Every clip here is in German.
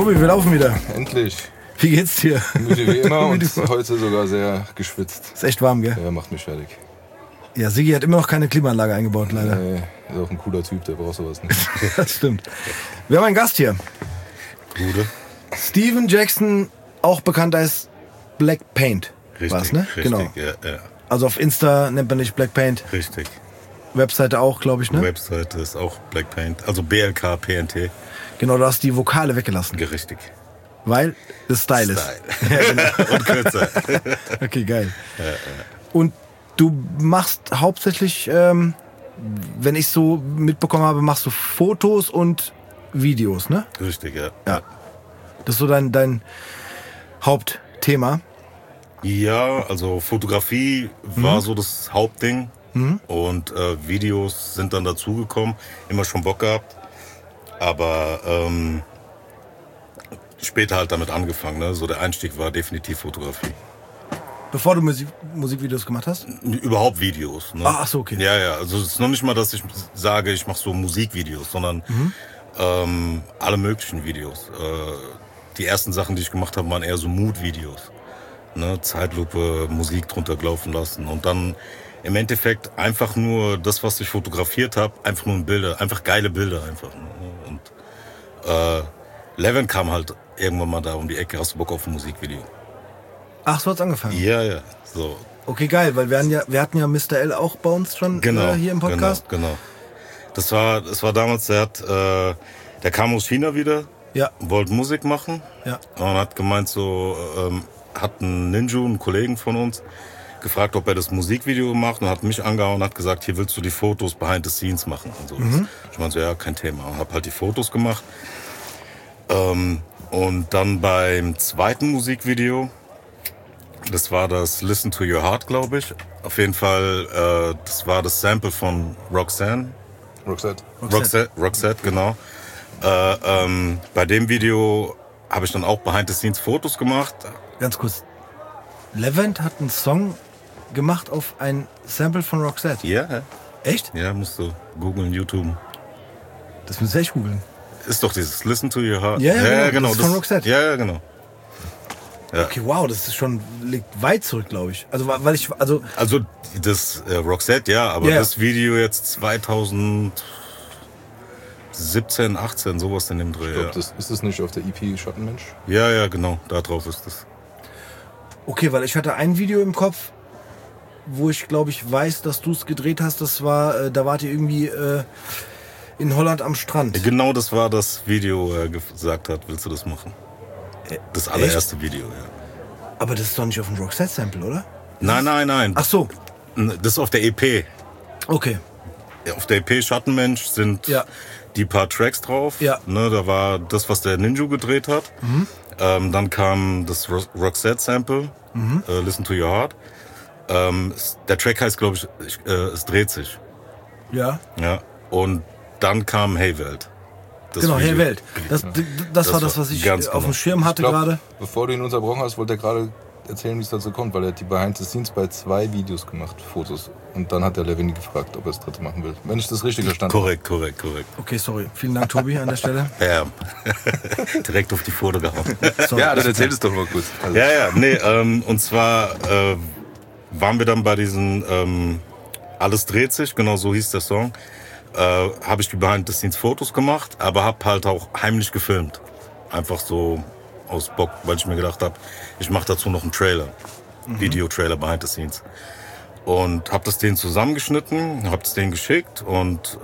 Tobi, wir laufen wieder. Endlich. Wie geht's dir? Müde wie immer und heute sogar sehr geschwitzt. Ist echt warm, gell? Ja, macht mich fertig. Ja, Sigi hat immer noch keine Klimaanlage eingebaut, leider. Nee, ist auch ein cooler Typ, der braucht sowas nicht. Das stimmt. Wir haben einen Gast hier. Gute. Steven Jackson, auch bekannt als Black Paint. Richtig, war's, ne? richtig, Genau. ja. Also auf Insta nennt man dich Black Paint. Richtig. Webseite auch, glaube ich, ne? Webseite ist auch Black Paint, also BLK-PNT. Genau, du hast die Vokale weggelassen. Richtig. Weil das Style ist. Ja, genau. Und kürzer. Okay, geil. Und du machst hauptsächlich, wenn ich so mitbekommen habe, machst du Fotos und Videos, ne? Richtig, ja. Ja. Das ist so dein Hauptthema. Ja, also Fotografie war so das Hauptding. Und Videos sind dann dazugekommen. Immer schon Bock gehabt. Aber später halt damit angefangen. Ne? So der Einstieg war definitiv Fotografie. Bevor du Musikvideos gemacht hast? Überhaupt Videos. Ne? Ach so, okay. Ja. Also es ist noch nicht mal, dass ich sage, ich mache so Musikvideos, sondern alle möglichen Videos. Die ersten Sachen, die ich gemacht habe, waren eher so Mood-Videos. Ne? Zeitlupe, Musik drunter laufen lassen und dann im Endeffekt einfach nur das, was ich fotografiert habe, einfach nur Bilder, einfach geile Bilder einfach. Ne? Und Levin kam halt irgendwann mal da um die Ecke, hast du Bock auf ein Musikvideo? Ach, so hat's angefangen. Ja, so. Okay, geil, weil wir hatten ja Mr. L auch bei uns schon hier im Podcast. Genau. Das war damals, der kam aus China wieder, wollte Musik machen und hat gemeint so, hat ein Ninja, einen Kollegen von uns, gefragt, ob er das Musikvideo macht und hat mich angehauen und hat gesagt, hier willst du die Fotos behind the scenes machen. Und so. Ich meinte so, ja, kein Thema. Und hab halt die Fotos gemacht. Und dann beim zweiten Musikvideo, das war das Listen to Your Heart, glaube ich. Auf jeden Fall, das war das Sample von Roxette, genau. Bei dem Video habe ich dann auch behind the scenes Fotos gemacht. Ganz kurz. Levent hat einen Song gemacht auf ein Sample von Roxette. Ja. Echt? Ja, musst du googeln, YouTube. Das müsst ihr echt googeln. Ist doch dieses Listen to Your Heart. Ja, genau. Das ist von Roxette. Ja, genau. Ja. Okay, wow, das ist liegt weit zurück, glaube ich. Also, weil ich, also das Roxette, ja, aber das Video jetzt 2017, 18, sowas in dem Dreh. Ich glaube, ist das nicht auf der EP Schattenmensch? Ja, genau, da drauf ist das. Okay, weil ich hatte ein Video im Kopf, wo ich, glaube ich, weiß, dass du es gedreht hast. Das war, da wart ihr irgendwie in Holland am Strand. Genau, das war das Video, wo er gesagt hat, willst du das machen? Das allererste Video, ja. Aber das ist doch nicht auf dem Roxette-Sample, oder? Nein. Ach so. Das ist auf der EP. Okay. Auf der EP Schattenmensch sind die paar Tracks drauf. Ja. Ne, da war das, was der Ninja gedreht hat. Dann kam das Roxette-Sample, Listen to Your Heart. Der Track heißt, glaube ich, es dreht sich. Ja. Und dann kam Hey Welt. Genau, Hey Welt. Das war das, was ich auf dem Schirm hatte gerade. Bevor du ihn unterbrochen hast, wollte er gerade erzählen, wie es dazu kommt, weil er hat die Behind the Scenes bei 2 Videos gemacht, Fotos. Und dann hat der Levin gefragt, ob er das dritte machen will. Wenn ich das richtig verstanden habe. Korrekt. Okay, sorry. Vielen Dank, Tobi, an der Stelle. Ja. Direkt auf die Pfote gehauen. Sorry. Ja, dann erzähl es doch mal kurz. Also. Und zwar waren wir dann bei diesen Alles dreht sich, genau so hieß der Song. Habe ich die Behind the Scenes Fotos gemacht, aber habe halt auch heimlich gefilmt. Einfach so aus Bock, weil ich mir gedacht habe, ich mache dazu noch einen Trailer. Video-Trailer Behind the Scenes. Und habe das denen zusammengeschnitten, habe es denen geschickt und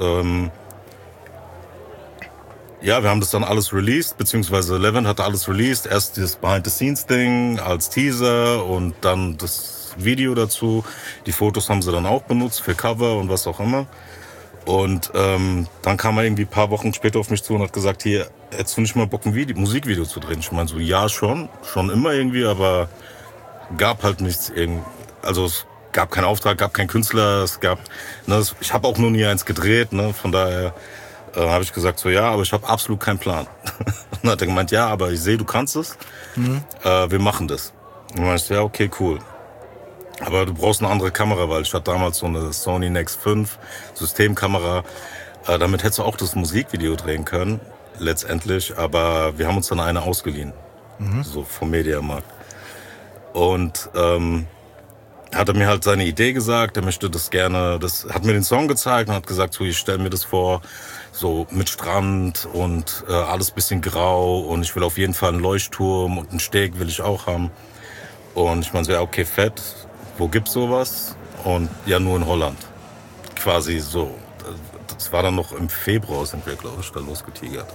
wir haben das dann alles released, beziehungsweise Levin hatte alles released. Erst das Behind the Scenes Ding als Teaser und dann das Video dazu. Die Fotos haben sie dann auch benutzt für Cover und was auch immer. Und dann kam er irgendwie ein paar Wochen später auf mich zu und hat gesagt, hier, hättest du nicht mal Bock, ein Musikvideo zu drehen? Ich meine so, ja schon immer irgendwie, aber gab halt nichts. Also es gab keinen Auftrag, gab keinen Künstler, ich habe auch noch nie eins gedreht, ne? Von daher habe ich gesagt so, ja, aber ich habe absolut keinen Plan. Und dann hat er gemeint, ja, aber ich sehe, du kannst es, wir machen das. Und dann meinte ich, ja, okay, cool. Aber du brauchst eine andere Kamera, weil ich hatte damals so eine Sony Nex 5 Systemkamera. Damit hättest du auch das Musikvideo drehen können. letztendlich, aber wir haben uns dann eine ausgeliehen, so vom Mediamarkt. Und hat er mir halt seine Idee gesagt, er möchte das gerne, hat mir den Song gezeigt und hat gesagt, so, ich stelle mir das vor, so mit Strand und alles bisschen grau und ich will auf jeden Fall einen Leuchtturm und einen Steg will ich auch haben. Und ich meine so, ja, okay, fett, wo gibt's sowas? Und ja, nur in Holland. Quasi so. Das war dann noch im Februar, sind wir, glaube ich, da losgetigert.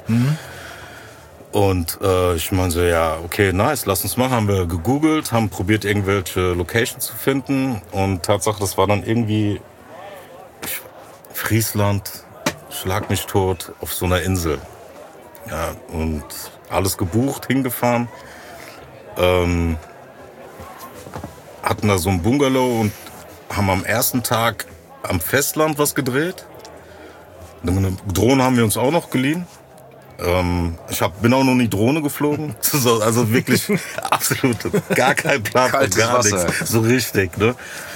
Und ich meine so, ja, okay, nice, lass uns machen. Haben wir gegoogelt, haben probiert, irgendwelche Locations zu finden. Und Tatsache, das war dann irgendwie Friesland, schlag mich tot, auf so einer Insel. Ja, und alles gebucht, hingefahren. Hatten da so ein Bungalow und haben am ersten Tag am Festland was gedreht. Eine Drohne haben wir uns auch noch geliehen. Ich bin auch noch nie Drohne geflogen. Also wirklich absolut gar kein Plan von gar nichts. So richtig, ne?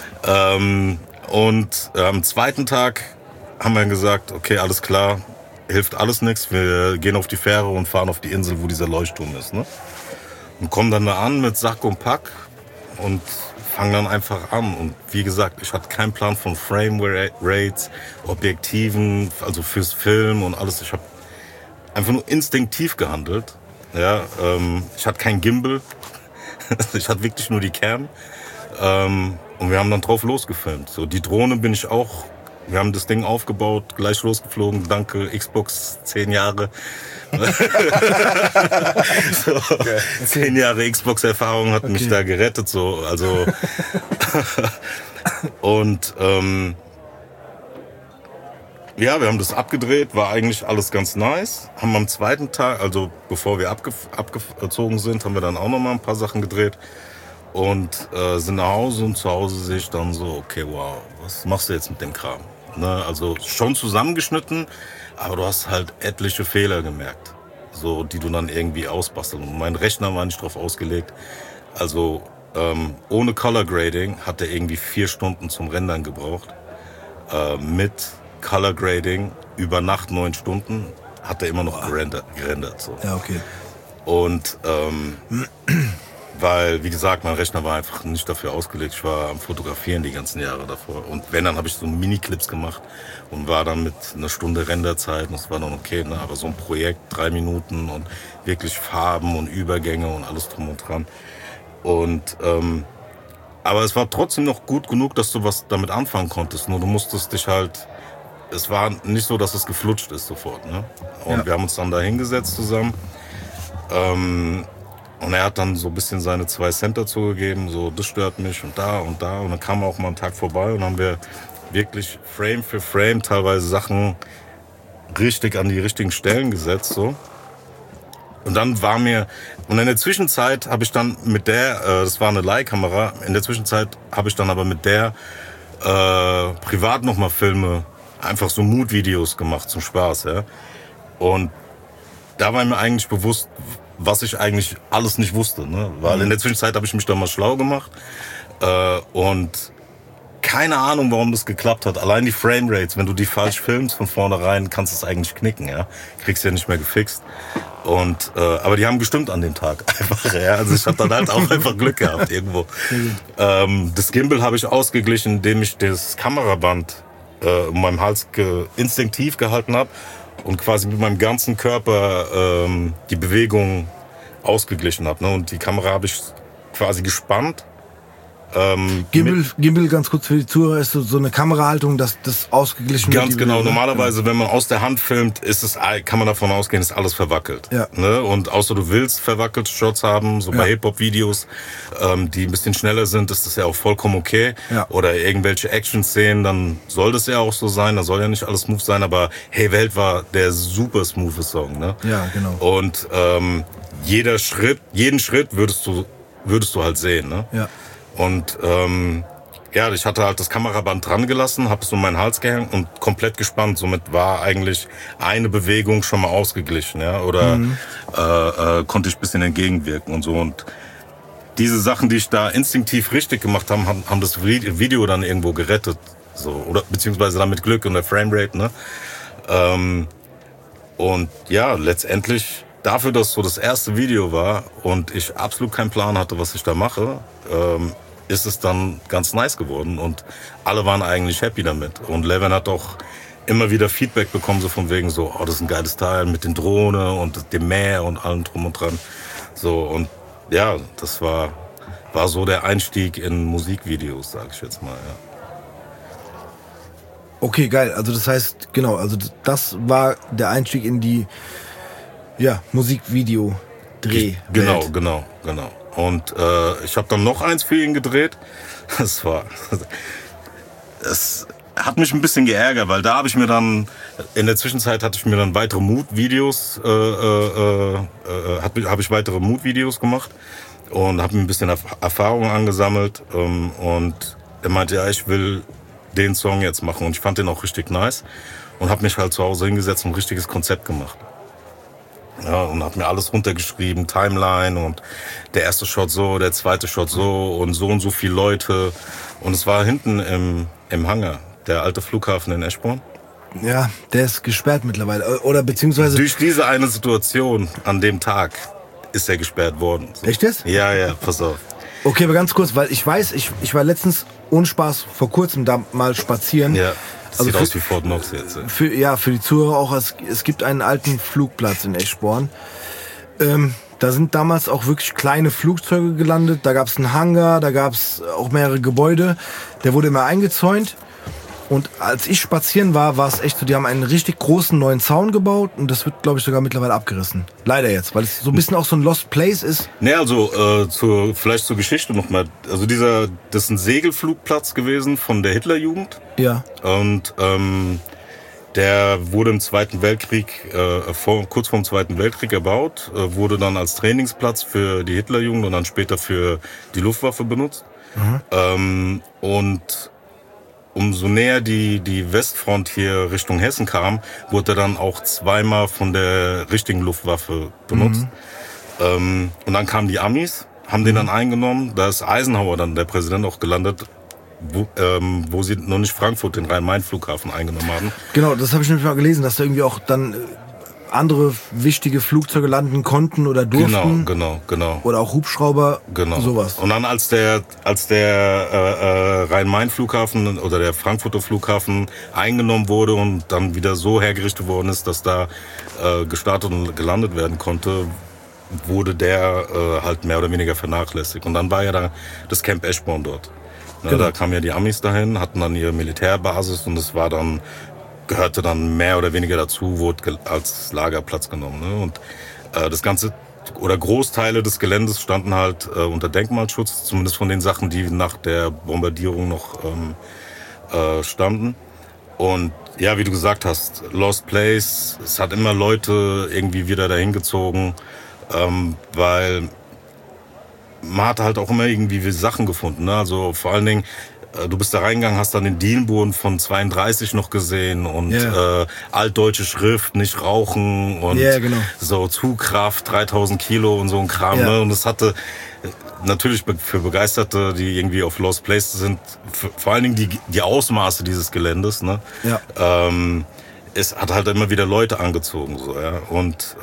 Und am zweiten Tag haben wir gesagt, okay, alles klar, hilft alles nichts. Wir gehen auf die Fähre und fahren auf die Insel, wo dieser Leuchtturm ist, ne? Und kommen dann da an mit Sack und Pack und fangen dann einfach an. Und wie gesagt, ich hatte keinen Plan von Frame Rates, Objektiven, also fürs Film und alles. Ich habe einfach nur instinktiv gehandelt. Ja, ich hatte kein Gimbal. Ich hatte wirklich nur die Cam. Und wir haben dann drauf losgefilmt. So, die Drohne bin ich auch. Wir haben das Ding aufgebaut, gleich losgeflogen. Danke, Xbox, 10 Jahre. So, okay. 10 Jahre Xbox-Erfahrung hat mich da gerettet. So, also und ja, wir haben das abgedreht, war eigentlich alles ganz nice. Haben am zweiten Tag, also bevor wir abgezogen sind, haben wir dann auch noch mal ein paar Sachen gedreht. Und sind nach Hause und zu Hause sehe ich dann so, okay, wow, was machst du jetzt mit dem Kram? Ne, also schon zusammengeschnitten, aber du hast halt etliche Fehler gemerkt, so, die du dann irgendwie ausbasteln. Und mein Rechner war nicht drauf ausgelegt. Also ohne Color Grading hat er irgendwie 4 Stunden zum Rendern gebraucht. Mit Color Grading über Nacht 9 Stunden hat er immer noch gerendert. So. Ja, okay. Und weil, wie gesagt, mein Rechner war einfach nicht dafür ausgelegt. Ich war am Fotografieren die ganzen Jahre davor. Und wenn, dann habe ich so Mini-Clips gemacht und war dann mit einer Stunde Renderzeit. Und das war dann okay, ne? Aber so ein Projekt, 3 Minuten und wirklich Farben und Übergänge und alles drum und dran. Und aber es war trotzdem noch gut genug, dass du was damit anfangen konntest. Nur du musstest dich halt, es war nicht so, dass es geflutscht ist sofort. Ne? Und wir haben uns dann da hingesetzt zusammen. Und er hat dann so ein bisschen seine 2 Cent dazu gegeben, so, das stört mich und da und da. Und dann kam er auch mal einen Tag vorbei und haben wir wirklich Frame für Frame teilweise Sachen richtig an die richtigen Stellen gesetzt, so. Und dann und in der Zwischenzeit habe ich dann mit das war eine Leihkamera, in der Zwischenzeit habe ich dann aber mit der privat nochmal Filme, einfach so Mood-Videos gemacht zum Spaß, ja. Und da war mir eigentlich bewusst, was ich eigentlich alles nicht wusste, ne? Weil in der Zwischenzeit habe ich mich dann mal schlau gemacht und keine Ahnung, warum das geklappt hat. Allein die Framerates, wenn du die falsch filmst von vornherein, kannst du es eigentlich knicken, ja? Kriegst ja nicht mehr gefixt. Und aber die haben gestimmt an dem Tag einfach, ja. Also ich habe dann halt auch einfach Glück gehabt irgendwo. Das Gimbal habe ich ausgeglichen, indem ich das Kameraband um meinem Hals instinktiv gehalten habe und quasi mit meinem ganzen Körper die Bewegung ausgeglichen habe. Ne? Und die Kamera habe ich quasi gespannt. Gimbal, ganz kurz für die Zuhörer, ist so eine Kamerahaltung, dass das ausgeglichen wird. Ganz genau. Normalerweise, wenn man aus der Hand filmt, kann man davon ausgehen, ist alles verwackelt. Ja. Ne? Und außer du willst verwackelte Shots haben, so bei Hip-Hop-Videos, die ein bisschen schneller sind, ist das ja auch vollkommen okay. Ja. Oder irgendwelche Action-Szenen, dann soll das ja auch so sein. Da soll ja nicht alles smooth sein, aber Hey Welt war der super smooth Song. Ne? Ja, genau. Und jeden Schritt würdest du halt sehen. Ne? Ja. Und ich hatte halt das Kameraband dran gelassen, habe es um meinen Hals gehängt und komplett gespannt. Somit war eigentlich eine Bewegung schon mal ausgeglichen, ja, oder konnte ich ein bisschen entgegenwirken und so. Und diese Sachen, die ich da instinktiv richtig gemacht habe, haben das Video dann irgendwo gerettet, so, oder beziehungsweise dann mit Glück und der Framerate, ne. Und ja, letztendlich dafür, dass so das erste Video war und ich absolut keinen Plan hatte, was ich da mache, ist es dann ganz nice geworden und alle waren eigentlich happy damit. Und Levin hat auch immer wieder Feedback bekommen, so von wegen so, oh, das ist ein geiles Teil mit den Drohnen und dem Meer und allem drum und dran. So, und ja, das war so der Einstieg in Musikvideos, sag ich jetzt mal, ja. Okay, geil. Also das heißt, genau, also das war der Einstieg in die Musikvideo-Dreh. Genau. Und ich habe dann noch eins für ihn gedreht. Es hat mich ein bisschen geärgert, weil da habe ich mir dann, in der Zwischenzeit hatte ich mir dann weitere Mood-Videos, habe ich weitere Mood-Videos gemacht und habe mir ein bisschen Erfahrung angesammelt. Und er meinte, ja, ich will den Song jetzt machen. Und ich fand den auch richtig nice und habe mich halt zu Hause hingesetzt und ein richtiges Konzept gemacht. Ja, und habe mir alles runtergeschrieben, Timeline und der erste Shot so, der zweite Shot so und so viele Leute. Und es war hinten im Hangar, der alte Flughafen in Eschborn. Ja, der ist gesperrt mittlerweile. Oder beziehungsweise... Durch diese eine Situation an dem Tag ist er gesperrt worden. So. Echt jetzt? Ja, pass auf. Okay, aber ganz kurz, weil ich weiß, ich war letztens ohne Spaß vor kurzem da mal spazieren. Ja, das also sieht aus wie Fort Knox jetzt. Für die Zuhörer auch, es gibt einen alten Flugplatz in Eschborn. Da sind damals auch wirklich kleine Flugzeuge gelandet. Da gab es einen Hangar, da gab es auch mehrere Gebäude. Der wurde immer eingezäunt. Und als ich spazieren war, war es echt so, die haben einen richtig großen neuen Zaun gebaut und das wird, glaube ich, sogar mittlerweile abgerissen. Leider jetzt, weil es so ein bisschen auch so ein Lost Place ist. Ne, also vielleicht zur Geschichte nochmal. Also das ist ein Segelflugplatz gewesen von der Hitlerjugend. Ja. Und der wurde im Zweiten Weltkrieg, kurz vor dem Zweiten Weltkrieg erbaut, wurde dann als Trainingsplatz für die Hitlerjugend und dann später für die Luftwaffe benutzt. Und umso näher die Westfront hier Richtung Hessen kam, wurde er dann auch zweimal von der richtigen Luftwaffe benutzt. Und dann kamen die Amis, haben den dann eingenommen. Da ist Eisenhower dann, der Präsident, auch gelandet, wo sie noch nicht Frankfurt, den Rhein-Main-Flughafen, eingenommen haben. Genau, das habe ich nämlich mal gelesen, dass da irgendwie auch dann andere wichtige Flugzeuge landen konnten oder durften. Genau. Oder auch Hubschrauber, sowas. Und dann als der Rhein-Main-Flughafen oder der Frankfurter Flughafen eingenommen wurde und dann wieder so hergerichtet worden ist, dass da gestartet und gelandet werden konnte, wurde der halt mehr oder weniger vernachlässigt. Und dann war ja da das Camp Eschborn dort. Ne, da kamen ja die Amis dahin, hatten dann ihre Militärbasis und es war dann gehörte dann mehr oder weniger dazu, wurde als Lagerplatz genommen. Ne? Und das Ganze oder Großteile des Geländes standen halt unter Denkmalschutz, zumindest von den Sachen, die nach der Bombardierung noch standen. Und ja, wie du gesagt hast, Lost Place, es hat immer Leute irgendwie wieder dahin gezogen, weil man hat halt auch immer irgendwie Sachen gefunden. Ne? Also vor allen Dingen, du bist da reingegangen, hast dann den Dielenboden von 32 noch gesehen und altdeutsche Schrift, nicht rauchen und so Zugkraft, 3000 Kilo und so ein Kram. Ne? Und es hatte natürlich für Begeisterte, die irgendwie auf Lost Place sind, vor allen Dingen die Ausmaße dieses Geländes. Ne? Ja. Es hat halt immer wieder Leute angezogen. So, ja? Und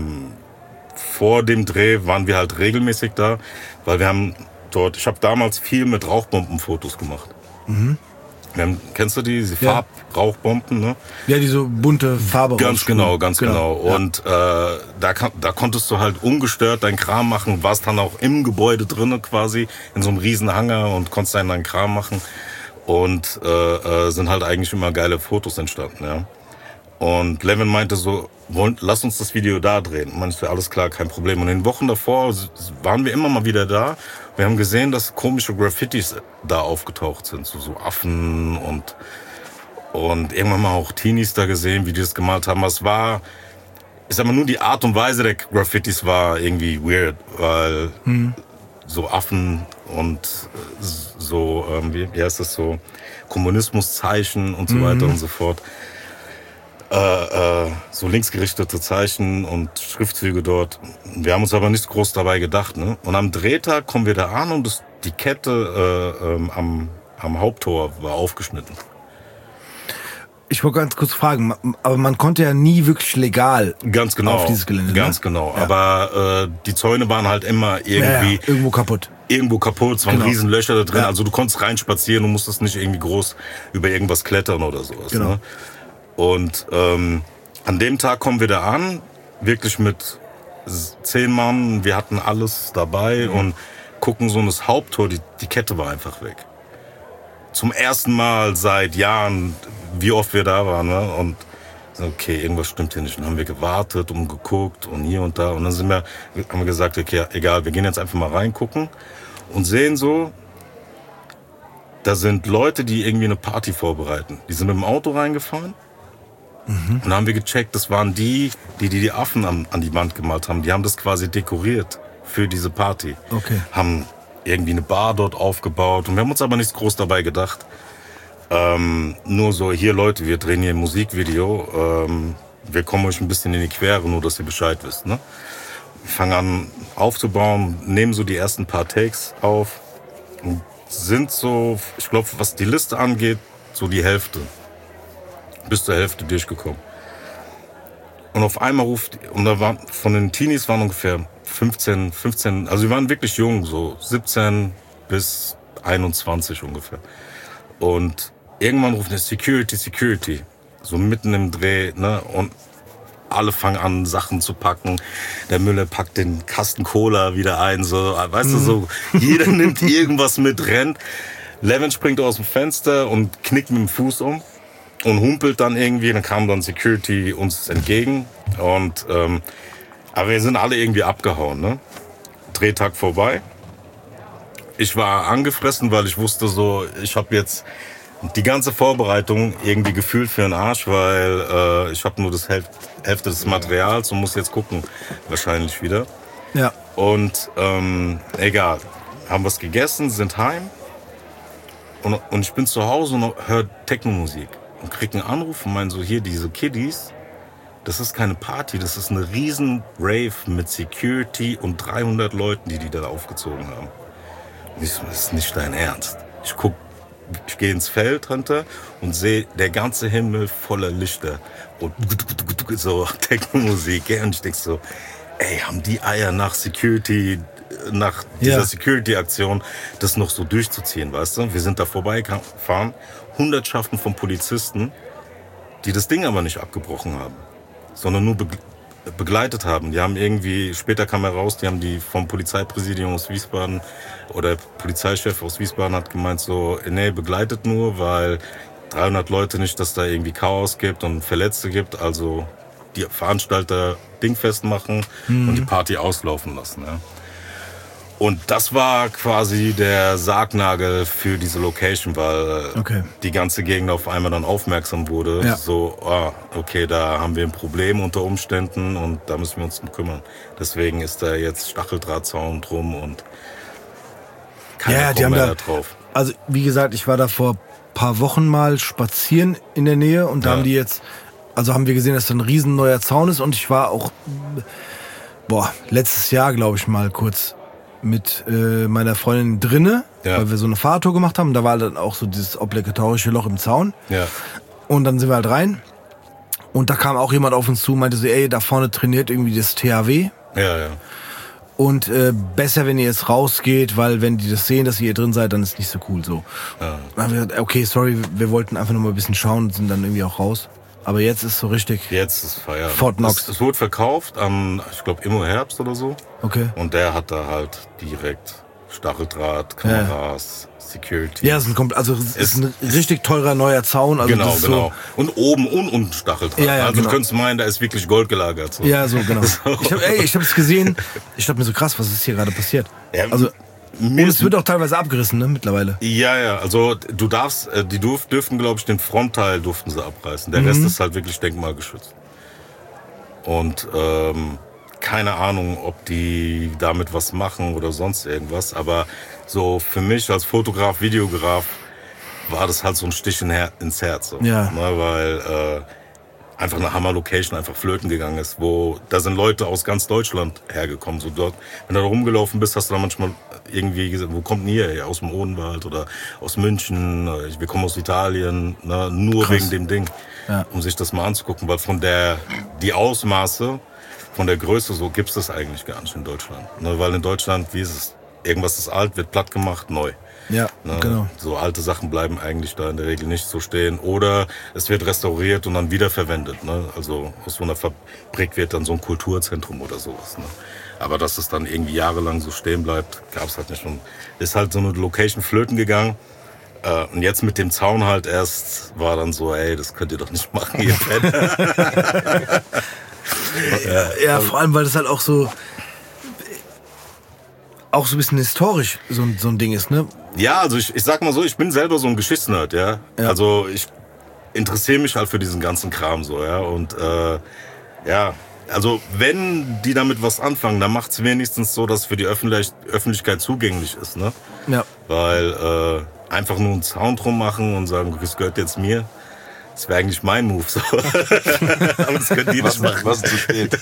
vor dem Dreh waren wir halt regelmäßig da, weil wir haben ich habe damals viel mit Rauchbombenfotos gemacht. Kennst du diese Farbrauchbomben? Ne? Ja, die so bunte Farbe. Ganz genau. Und da konntest du halt ungestört deinen Kram machen, warst dann auch im Gebäude drinnen quasi, in so einem riesen Hangar und konntest dann deinen Kram machen. Und sind halt eigentlich immer geile Fotos entstanden. Ja. Und Levin meinte so, lass uns das Video da drehen. Meinte, alles klar, kein Problem. Und in den Wochen davor waren wir immer mal wieder da. Wir haben gesehen, dass komische Graffitis da aufgetaucht sind, so Affen und irgendwann mal auch Teenies da gesehen, wie die das gemalt haben. Es war, ich sag mal, nur die Art und Weise der Graffitis war irgendwie weird, weil so Affen und so, wie heißt das so, Kommunismuszeichen und so weiter und so fort. So linksgerichtete Zeichen und Schriftzüge dort. Wir haben uns aber nicht groß dabei gedacht. Ne? Und am Drehtag kommen wir da an und die Kette am Haupttor war aufgeschnitten. Ich wollte ganz kurz fragen, aber man konnte ja nie wirklich legal Ganz genau, auf dieses Gelände. ganz ne? genau. Ja. Aber die Zäune waren halt immer irgendwie irgendwo kaputt. Es waren Genau. riesen Löcher da drin. Ja. Also du konntest reinspazieren und musstest nicht irgendwie groß über irgendwas klettern oder sowas. Genau. Ne? Und an dem Tag kommen wir da an, wirklich mit 10 Mann. Wir hatten alles dabei und gucken so in das Haupttor. Die Kette war einfach weg. Zum ersten Mal seit Jahren, wie oft wir da waren. Ne? Und so, okay, irgendwas stimmt hier nicht. Dann haben wir gewartet und geguckt und hier und da. Und dann haben wir gesagt, okay, egal, wir gehen jetzt einfach mal reingucken und sehen so, da sind Leute, die irgendwie eine Party vorbereiten. Die sind mit dem Auto reingefahren. Und dann haben wir gecheckt, das waren die Affen an die Wand gemalt haben. Die haben das quasi dekoriert für diese Party. Okay. Haben irgendwie eine Bar dort aufgebaut. Und wir haben uns aber nichts groß dabei gedacht. Nur so, hier Leute, wir drehen hier ein Musikvideo. Wir kommen euch ein bisschen in die Quere, nur dass ihr Bescheid wisst. Ne? Wir fangen an aufzubauen, nehmen so die ersten paar Takes auf. Und sind so, ich glaube, was die Liste angeht, so die Hälfte. Bis zur Hälfte durchgekommen. Und auf einmal und da waren, von den Teenies waren ungefähr 15, also wir waren wirklich jung, so 17 bis 21 ungefähr. Und irgendwann ruft eine Security, so mitten im Dreh, ne, und alle fangen an, Sachen zu packen. Der Müller packt den Kasten Cola wieder ein, so, weißt du, so, jeder nimmt irgendwas mit, rennt. Levin springt aus dem Fenster und knickt mit dem Fuß um und humpelt dann irgendwie, dann kam dann Security uns entgegen und, aber wir sind alle irgendwie abgehauen, ne? Drehtag vorbei. Ich war angefressen, weil ich wusste so, ich habe jetzt die ganze Vorbereitung irgendwie gefühlt für den Arsch, weil ich habe nur das Hälfte des Materials und muss jetzt gucken, wahrscheinlich wieder. Ja. Und egal, haben was gegessen, sind heim und ich bin zu Hause und höre Techno-Musik und krieg einen Anruf und meine so, hier diese Kiddies, das ist keine Party, das ist eine riesen Rave mit Security und 300 Leuten, die da aufgezogen haben. Und ich so, das ist nicht dein Ernst. Ich gehe ins Feld runter und sehe der ganze Himmel voller Lichter und so Techno-Musik. Und ich denke so, ey, haben die Eier nach dieser Security-Aktion, das noch so durchzuziehen, weißt du? Wir sind da vorbeigefahren, Hundertschaften von Polizisten, die das Ding aber nicht abgebrochen haben, sondern nur begleitet haben. Die haben irgendwie, später kam heraus, die haben die vom Polizeipräsidium aus Wiesbaden oder Polizeichef aus Wiesbaden hat gemeint so, nee, begleitet nur, weil 300 Leute nicht, dass da irgendwie Chaos gibt und Verletzte gibt, also die Veranstalter dingfest machen und die Party auslaufen lassen. Ja. Und das war quasi der Sargnagel für diese Location, weil die ganze Gegend auf einmal dann aufmerksam wurde. Ja. So, okay, da haben wir ein Problem unter Umständen und da müssen wir uns drum kümmern. Deswegen ist da jetzt Stacheldrahtzaun drum und keiner kommt mehr da drauf. Also wie gesagt, ich war da vor ein paar Wochen mal spazieren in der Nähe und da haben die jetzt, also haben wir gesehen, dass da ein riesen neuer Zaun ist und ich war auch, letztes Jahr glaube ich mal kurz mit meiner Freundin drinne, weil wir so eine Fahrradtour gemacht haben. Da war dann auch so dieses obligatorische Loch im Zaun. Ja. Und dann sind wir halt rein. Und da kam auch jemand auf uns zu und meinte so, ey, da vorne trainiert irgendwie das THW. Ja. Und besser, wenn ihr jetzt rausgeht, weil wenn die das sehen, dass ihr hier drin seid, dann ist nicht so cool so. Ja. Dann haben wir gesagt, okay, sorry, wir wollten einfach nur mal ein bisschen schauen und sind dann irgendwie auch raus. Aber jetzt ist so richtig. Jetzt ist Feierabend. Fort Knox. Es wurde verkauft an, ich glaube, Immo Herbst oder so. Okay. Und der hat da halt direkt Stacheldraht, Kameras, Security. Ja, es ist ein richtig teurer neuer Zaun. Also Genau, das ist genau. So, Und oben und unten Stacheldraht. Ja, also genau. du könntest meinen, da ist wirklich Gold gelagert. So. ja, so, genau. So. Ich hab es gesehen. Ich dachte mir so, krass, was ist hier gerade passiert? Ja, Also, und es wird auch teilweise abgerissen, ne, mittlerweile. Ja, also du darfst, die dürften, glaube ich, den Frontteil durften sie abreißen. Der Rest ist halt wirklich denkmalgeschützt. Und keine Ahnung, ob die damit was machen oder sonst irgendwas. Aber so für mich als Fotograf, Videograf war das halt so ein Stich ins Herz. So, Ja. ne, weil einfach eine Hammer-Location einfach flöten gegangen ist. Da sind Leute aus ganz Deutschland hergekommen. So dort, wenn du da rumgelaufen bist, hast du da manchmal irgendwie, wo kommt denn ihr? Ja, aus dem Odenwald oder aus München, wir kommen aus Italien, ne? Nur Krass. wegen dem Ding, Ja. um sich das mal anzugucken, weil die Ausmaße, von der Größe so gibt's das eigentlich gar nicht in Deutschland. Ne? Weil in Deutschland, wie ist es? Irgendwas ist alt, wird platt gemacht, neu. Ja, Ne? genau. So alte Sachen bleiben eigentlich da in der Regel nicht so stehen. Oder es wird restauriert und dann wiederverwendet. Ne? Also aus so einer Fabrik wird dann so ein Kulturzentrum oder sowas. Ne? Aber dass es dann irgendwie jahrelang so stehen bleibt, gab's halt nicht. Und ist halt so eine Location flöten gegangen. Und jetzt mit dem Zaun halt erst war dann so, ey, das könnt ihr doch nicht machen, ihr Penner. Ja, vor allem, weil das halt auch so ein bisschen historisch so ein Ding ist, ne? Ja, also ich sag mal so, ich bin selber so ein Geschichtsnerd, ja. Ja. Also ich interessiere mich halt für diesen ganzen Kram so, ja. Und ja, also wenn die damit was anfangen, dann macht's wenigstens so, dass es für die Öffentlichkeit zugänglich ist, ne? Ja. Weil einfach nur einen Sound rummachen und sagen, das gehört jetzt mir, das wäre eigentlich mein Move. So. Aber das können die nicht machen. Was ist zu spät?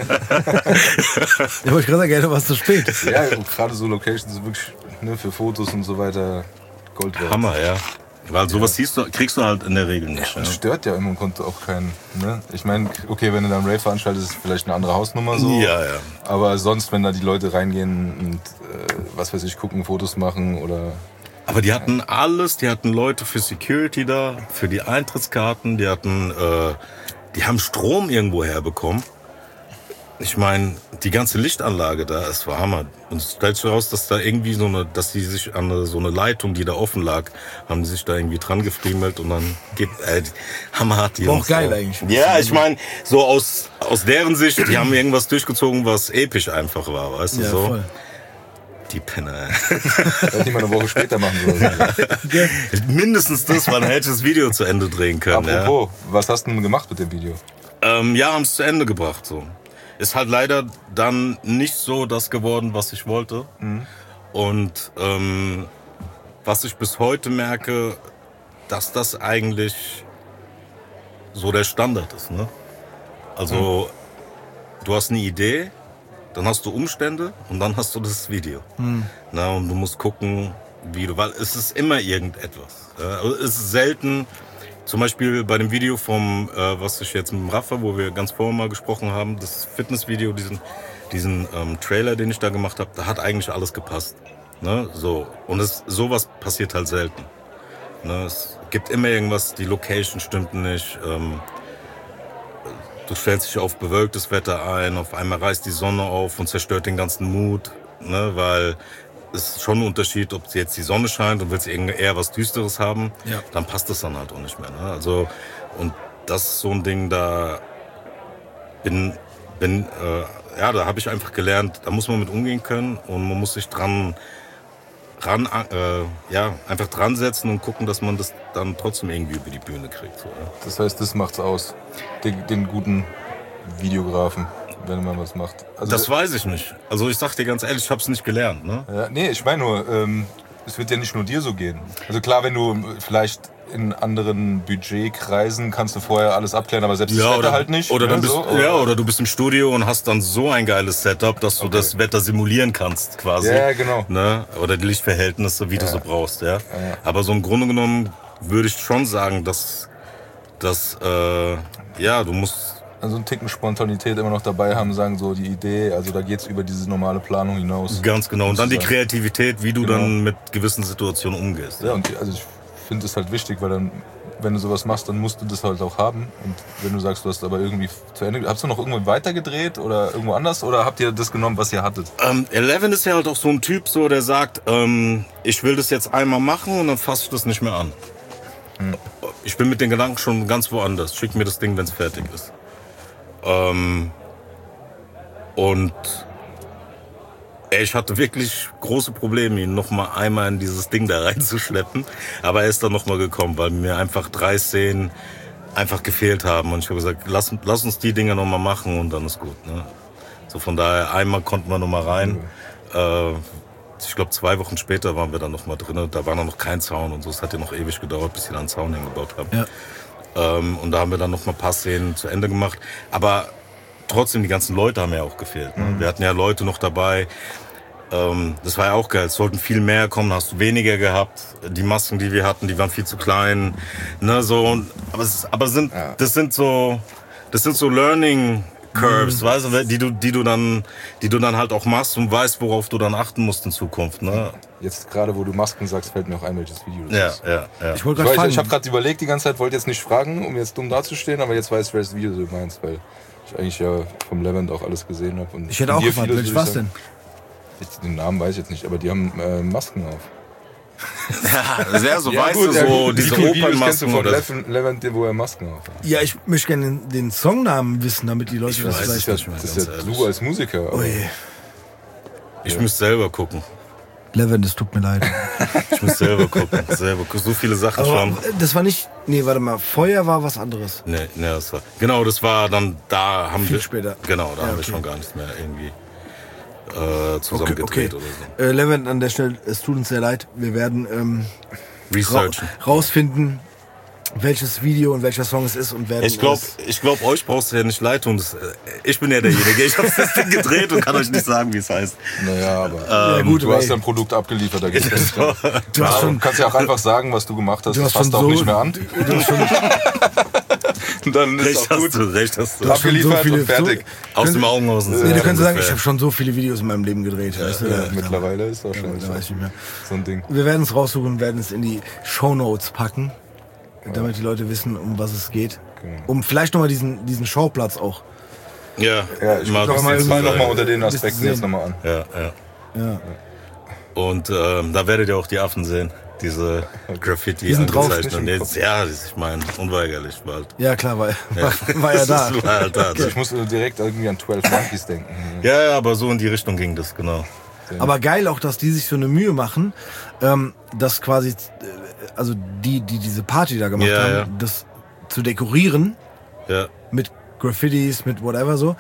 Ich wollte gerade sagen, gerne was zu spät. Ja, und gerade so Locations sind wirklich, ne, für Fotos und so weiter Gold wert. Hammer, ja. Weil sowas kriegst du halt in der Regel nicht. Und Ja. stört ja im Grunde auch keinen. Ne? Ich meine, okay, wenn du dann Rave veranstaltest, ist es vielleicht eine andere Hausnummer so. Ja, ja. Aber sonst, wenn da die Leute reingehen und was weiß ich, gucken, Fotos machen oder... Aber die hatten alles, die hatten Leute für Security da, für die Eintrittskarten, die haben Strom irgendwo herbekommen. Ich meine, die ganze Lichtanlage da, es war Hammer. Und es stellt sich raus, dass da irgendwie dass die sich an so eine Leitung, die da offen lag, haben die sich da irgendwie dran gefriemelt und dann hammerhart die War auch Jungs. geil eigentlich. Ja, ich meine, so aus deren Sicht, die haben irgendwas durchgezogen, was episch einfach war, weißt du Ja, so. voll. Die Penner. Hätte ich mal eine Woche später machen sollen. Mindestens das, weil dann hätte ich das Video zu Ende drehen können. Apropos, was hast du denn gemacht mit dem Video? Ja, haben es zu Ende gebracht. So. Ist halt leider dann nicht so das geworden, was ich wollte. Und was ich bis heute merke, dass das eigentlich so der Standard ist. Ne? Also du hast eine Idee, dann hast du Umstände und dann hast du das Video. Na, und du musst gucken, weil es ist immer irgendetwas. Also es ist selten, zum Beispiel bei dem Video vom, was ich jetzt mit dem Raffa, wo wir ganz vorher mal gesprochen haben, das Fitnessvideo, diesen Trailer, den ich da gemacht habe, da hat eigentlich alles gepasst. Ne? So. Und sowas passiert halt selten. Ne? Es gibt immer irgendwas, die Location stimmt nicht. Du stellst dich auf bewölktes Wetter ein, auf einmal reißt die Sonne auf und zerstört den ganzen Mut, ne? Weil es ist schon ein Unterschied, ob jetzt die Sonne scheint und willst eher was Düsteres haben, Ja. dann passt das dann halt auch nicht mehr. Ne? Also, und das ist so ein Ding, da da habe ich einfach gelernt, da muss man mit umgehen können und man muss sich einfach dran setzen und gucken, dass man das dann trotzdem irgendwie über die Bühne kriegt. So, ja. Das heißt, das macht's aus. Den guten Videografen, wenn man was macht. Also, Das weiß ich nicht. Also ich sag dir ganz ehrlich, ich hab's nicht gelernt. Ne? ja, nee, ich meine nur, es wird ja nicht nur dir so gehen. Also klar, wenn du vielleicht in anderen Budgetkreisen kannst du vorher alles abklären, aber selbst das Wetter halt nicht. Oder, ne, dann bist, so, oder du bist im Studio und hast dann so ein geiles Setup, dass du das Wetter simulieren kannst quasi. Ja, genau. Ne? Oder die Lichtverhältnisse, wie du so brauchst. Ja? Aber so im Grunde genommen würde ich schon sagen, dass du musst... Also einen Ticken Spontanität immer noch dabei haben, sagen so die Idee, also da geht's über diese normale Planung hinaus. Ganz genau. Und dann die Sozusagen. Kreativität, wie du dann mit gewissen Situationen umgehst. Ja, und also ich finde es halt wichtig, weil dann, wenn du sowas machst, dann musst du das halt auch haben. Und wenn du sagst, du hast aber irgendwie zu Ende, hast du noch irgendwo weitergedreht oder irgendwo anders oder habt ihr das genommen, was ihr hattet? Eleven ist ja halt auch so ein Typ, so der sagt, ich will das jetzt einmal machen und dann fasse ich das nicht mehr an. Ich bin mit den Gedanken schon ganz woanders. Schick mir das Ding, wenn es fertig ist. Und ich hatte wirklich große Probleme, ihn noch mal einmal in dieses Ding da reinzuschleppen. Aber er ist dann noch mal gekommen, weil mir einfach 3 Szenen einfach gefehlt haben. Und ich habe gesagt, lass uns die Dinger noch mal machen und dann ist gut. Ne? So von daher, einmal konnten wir noch mal rein. Ich glaube, 2 Wochen später waren wir dann noch mal drin. Da war noch kein Zaun und so. Es hat ja noch ewig gedauert, bis sie dann einen Zaun hingebaut haben. Ja. Und da haben wir dann noch mal ein paar Szenen zu Ende gemacht. Aber trotzdem, die ganzen Leute haben ja auch gefehlt. Ne? Wir hatten ja Leute noch dabei. Das war ja auch geil. Es sollten viel mehr kommen, hast du weniger gehabt. Die Masken, die wir hatten, die waren viel zu klein. Ne, so. Das sind so Learning Curves, weißt du, die du dann halt auch machst und weißt, worauf du dann achten musst in Zukunft. Ne? Jetzt gerade, wo du Masken sagst, fällt mir auch ein, welches Video das ist. Ja. Ich habe gerade überlegt die ganze Zeit, wollte jetzt nicht fragen, um jetzt dumm dazustehen, aber jetzt weiß ich, welches Video du meinst, weil ich eigentlich ja vom Levent auch alles gesehen habe. Ich hätte auch gefragt, welches war's denn? Den Namen weiß ich jetzt nicht, aber die haben Masken auf. Ja, sehr so, weißt du, so diese Opernmasken oder Levent, wo er Masken auf hat. Ja, ich möchte gerne den Songnamen wissen, damit die Leute das ist ja du als Musiker. Ich müsste selber gucken. Levent, es tut mir leid. Ich muss selber gucken. So viele Sachen aber schon. Das war nicht. Nee, warte mal. Feuer war was anderes. Nee, das war dann, da haben viel wir. später. Genau, da haben wir schon gar nicht mehr irgendwie zusammen gedreht oder so. Levent, an der Stelle, es tut uns sehr leid. Wir werden researchen. Rausfinden, welches Video und welcher Song es ist und werden. Ich glaube, euch brauchst du ja nicht leid tun. Ich bin ja derjenige. Ich habe das Ding gedreht und kann euch nicht sagen, wie es heißt. Naja, aber du hast ja ein Produkt abgeliefert. Da geht's nicht. Du kannst ja auch einfach sagen, was du gemacht hast. Das passt auch nicht mehr an. Dann ist auch gut. Recht hast du. Abgeliefert und fertig. Aus dem Augen aus dem Sinn. Du kannst sagen, ich habe schon so viele Videos in meinem Leben gedreht. Weißt du? Mittlerweile ist das schon weiß ich nicht mehr. So ein Ding. Wir werden es raussuchen und werden es in die Shownotes packen, damit die Leute wissen, um was es geht. Genau. Um vielleicht nochmal diesen Schauplatz auch. Ja, ich gucke nochmal unter den Aspekten jetzt nochmal an. Ja. Und da werdet ihr auch die Affen sehen. Diese Graffiti angezeichneten. Ich meine, unweigerlich bald. Ja, klar, war ja da. War halt da. Ich muss direkt irgendwie an 12 Monkeys denken. Ja, aber so in die Richtung ging das, genau. Aber geil auch, dass die sich so eine Mühe machen, dass quasi, also die diese Party da gemacht haben, das zu dekorieren mit Graffitis, mit whatever so.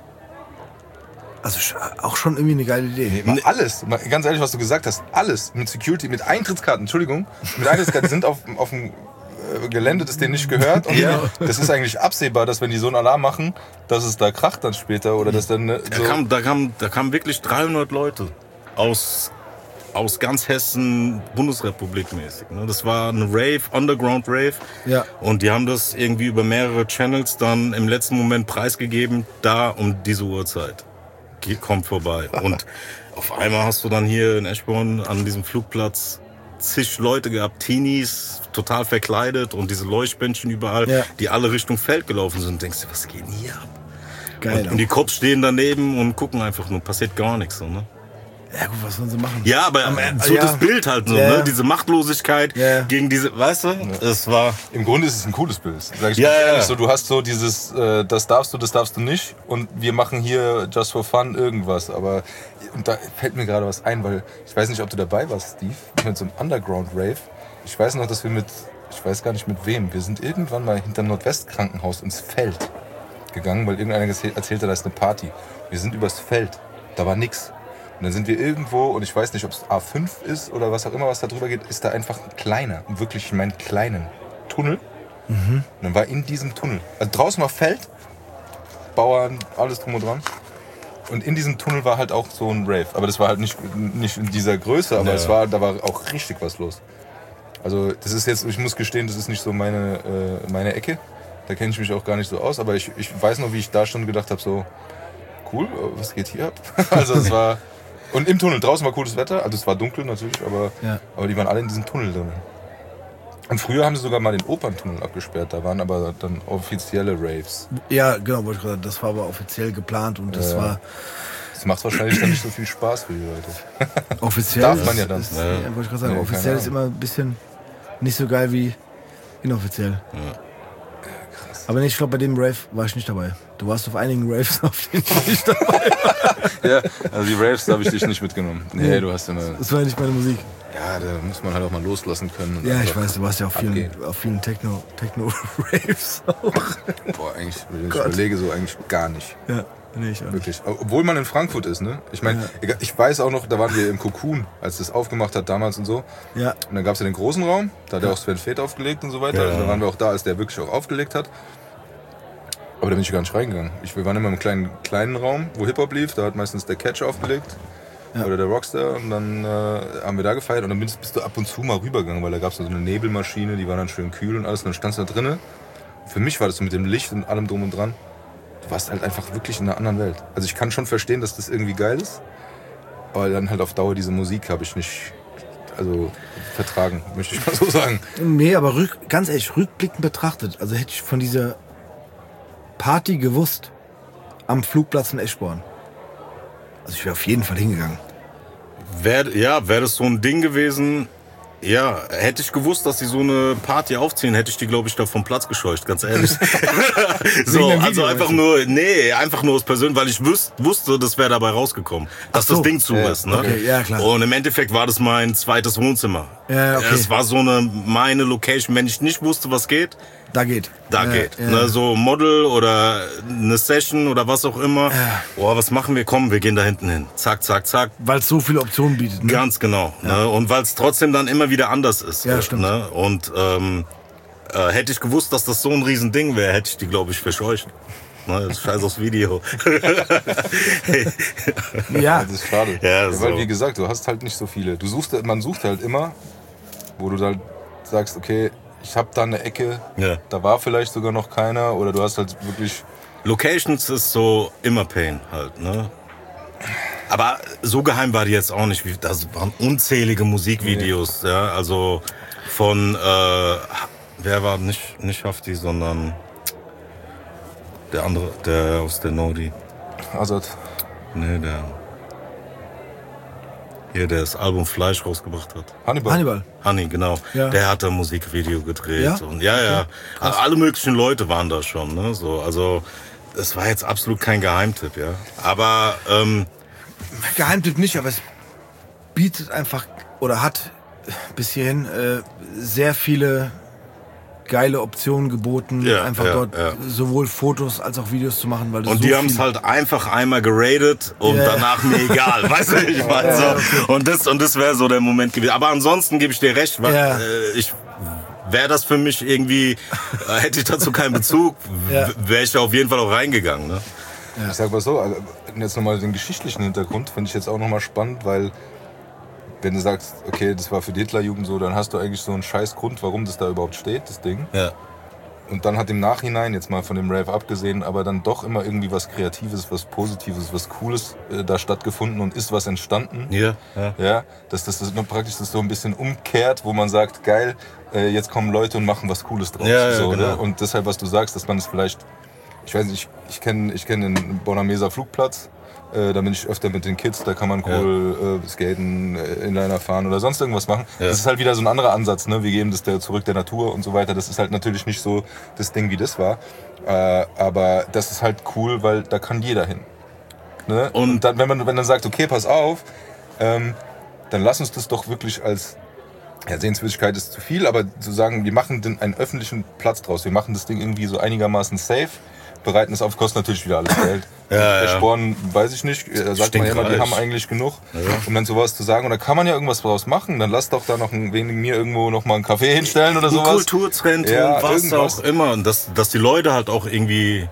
Also auch schon irgendwie eine geile Idee. Nee, alles, ganz ehrlich, was du gesagt hast, alles mit Security, mit Eintrittskarten, die sind auf dem Gelände, das denen nicht gehört. Und das ist eigentlich absehbar, dass wenn die so einen Alarm machen, dass es da kracht dann später oder dass dann so. Da kamen wirklich 300 Leute aus ganz Hessen, Bundesrepublik mäßig. Ne? Das war eine Rave, Underground Rave. Ja. Und die haben das irgendwie über mehrere Channels dann im letzten Moment preisgegeben, da um diese Uhrzeit. Kommt vorbei. Und auf einmal hast du dann hier in Eschborn an diesem Flugplatz zig Leute gehabt, Teenies, total verkleidet und diese Leuchtbändchen überall, die alle Richtung Feld gelaufen sind. Und denkst du, was geht denn hier ab? Geil. Und die Cops stehen daneben und gucken einfach nur, passiert gar nichts. So, ne? Ja gut, was sollen sie machen? Ja, aber so das Bild halt so, ne? Diese Machtlosigkeit gegen diese, weißt du? Es war... Im Grunde ist es ein cooles Bild. Sag ich ehrlich, so, du hast so dieses, das darfst du nicht und wir machen hier just for fun irgendwas. Aber und da fällt mir gerade was ein, weil ich weiß nicht, ob du dabei warst, Steve, mit so einem Underground-Rave. Ich weiß noch, dass wir ich weiß gar nicht mit wem, wir sind irgendwann mal hinterm Nordwestkrankenhaus ins Feld gegangen, weil irgendeiner erzählte, da ist eine Party. Wir sind übers Feld, da war nix. Und dann sind wir irgendwo, und ich weiß nicht, ob es A5 ist oder was auch immer, was da drüber geht, ist da einfach ein kleiner, wirklich ich meine kleinen Tunnel. Und dann war in diesem Tunnel, also draußen war Feld, Bauern, alles drum und dran. Und in diesem Tunnel war halt auch so ein Rave. Aber das war halt nicht in dieser Größe, aber da war auch richtig was los. Also das ist jetzt, ich muss gestehen, das ist nicht so meine Ecke. Da kenne ich mich auch gar nicht so aus, aber ich weiß noch, wie ich da schon gedacht habe, so cool, was geht hier ab? Also es war... Und im Tunnel, draußen war cooles Wetter, also es war dunkel natürlich, aber die waren alle in diesem Tunnel drin. Und früher haben sie sogar mal den Operntunnel abgesperrt, da waren aber dann offizielle Raves. Ja, genau, wollte ich gerade sagen, das war aber offiziell geplant und das war... Das macht wahrscheinlich dann nicht so viel Spaß für die Leute. Offiziell darf man ja dann. Ist, wollte ich gerade sagen, offiziell ist immer ein bisschen nicht so geil wie inoffiziell. Ja. Aber ich glaube, bei dem Rave war ich nicht dabei. Du warst auf einigen Raves, auf denen ich nicht dabei war. Ja, also die Raves habe ich dich nicht mitgenommen. Nee, du hast immer... Das war ja nicht meine Musik. Ja, da muss man halt auch mal loslassen können. Ja, ich weiß, du warst ja auf vielen Techno-Raves auch. Boah, eigentlich, wenn ich überlege, so eigentlich gar nicht. Ja, nee, ich auch wirklich. Obwohl man in Frankfurt ist, ne? Ich meine, ich weiß auch noch, da waren wir im Cocoon, als das aufgemacht hat damals und so. Ja. Und dann gab es ja den großen Raum, da hat ja auch Sven Feth aufgelegt und so weiter. Ja. Und da waren wir auch da, als der wirklich auch aufgelegt hat. Aber da bin ich gar nicht reingegangen. Wir waren immer im kleinen Raum, wo Hip-Hop lief. Da hat meistens der Catch aufgelegt. oder der Rockstar und dann haben wir da gefeiert und dann bist du ab und zu mal rübergegangen, weil da gab es so eine Nebelmaschine, die war dann schön kühl und alles und dann standst du da drinnen. Für mich war das so mit dem Licht und allem drum und dran, du warst halt einfach wirklich in einer anderen Welt. Also ich kann schon verstehen, dass das irgendwie geil ist, aber dann halt auf Dauer diese Musik habe ich nicht vertragen, möchte ich mal so sagen. Nee, aber ganz ehrlich, rückblickend betrachtet, also hätte ich von dieser Party gewusst am Flugplatz in Eschborn. Also ich wäre auf jeden Fall hingegangen. Wäre das so ein Ding gewesen, ja, hätte ich gewusst, dass sie so eine Party aufziehen, hätte ich die, glaube ich, da vom Platz gescheucht, ganz ehrlich. So, also einfach nur aus Persönlich, weil ich wusste, das wäre dabei rausgekommen, dass das Ding zu ist. Ne? Okay, ja, klar. Und im Endeffekt war das mein zweites Wohnzimmer. Ja, okay. Es war so meine Location, wenn ich nicht wusste, was geht. Da geht. Ja. Ne, so Model oder eine Session oder was auch immer. Ja. Boah, was machen wir? Komm, wir gehen da hinten hin. Zack, zack, zack. Weil es so viele Optionen bietet. Ne? Ganz genau. Ja. Ne? Und weil es trotzdem dann immer wieder anders ist. Ja, stimmt. Ne? Und hätte ich gewusst, dass das so ein Riesending wäre, hätte ich die, glaube ich, verscheucht. Ne? Das scheiß aufs Video. Ja. Das ist schade. Ja, so. Weil, wie gesagt, du hast halt nicht so viele. Man sucht halt immer, wo du dann sagst, okay, ich habe da eine Ecke, da war vielleicht sogar noch keiner oder du hast halt wirklich... Locations ist so immer Pain halt, ne? Aber so geheim war die jetzt auch nicht. Das waren unzählige Musikvideos, ja, also von, wer war nicht Hafti, sondern der andere, der aus der Nodi. Azad. Nee, der das Album Fleisch rausgebracht hat. Hannibal. Hanni, genau. Ja. Der hat ein Musikvideo gedreht. Ja? Und ja. Also alle möglichen Leute waren da schon. Ne? So, also es war jetzt absolut kein Geheimtipp, ja. Aber Geheimtipp nicht, aber es bietet einfach oder hat bis hierhin sehr viele geile Optionen geboten, dort sowohl Fotos als auch Videos zu machen. Weil und die haben es halt einfach einmal geradet und danach mir egal, weißt du, ich meine so. Okay. Und das wäre so der Moment gewesen. Aber ansonsten gebe ich dir recht, weil wäre das für mich irgendwie, hätte ich dazu keinen Bezug, wäre ich da auf jeden Fall auch reingegangen. Ne? Ja. Ich sag mal so, also jetzt nochmal den geschichtlichen Hintergrund finde ich jetzt auch nochmal spannend, weil wenn du sagst, okay, das war für die Hitlerjugend so, dann hast du eigentlich so einen scheiß Grund, warum das da überhaupt steht, das Ding. Ja. Und dann hat im Nachhinein, jetzt mal von dem Rave abgesehen, aber dann doch immer irgendwie was Kreatives, was Positives, was Cooles da stattgefunden und ist was entstanden. Ja. Dass das praktisch das so ein bisschen umkehrt, wo man sagt, geil, jetzt kommen Leute und machen was Cooles draus. So, genau. Ne? Und deshalb, was du sagst, dass man es vielleicht, ich weiß nicht, ich kenn den Bonner Meser Flugplatz. Da bin ich öfter mit den Kids, da kann man cool skaten, Inliner fahren oder sonst irgendwas machen. Ja. Das ist halt wieder so ein anderer Ansatz, ne? Wir geben das zurück der Natur und so weiter. Das ist halt natürlich nicht so das Ding, wie das war. Aber das ist halt cool, weil da kann jeder hin. Ne? Und dann, wenn man sagt, okay, pass auf, dann lass uns das doch wirklich als Sehenswürdigkeit ist zu viel, aber zu sagen, wir machen einen öffentlichen Platz draus. Wir machen das Ding irgendwie so einigermaßen safe. Bereiten es auf, kostet natürlich wieder alles Geld. Sporn, weiß ich nicht, da sagt man ja immer, die haben eigentlich genug, um dann sowas zu sagen. Und da kann man ja irgendwas draus machen. Dann lass doch da noch wegen mir irgendwo noch mal einen Café hinstellen oder sowas. Kulturzentrum, was auch immer. Und dass die Leute halt auch irgendwie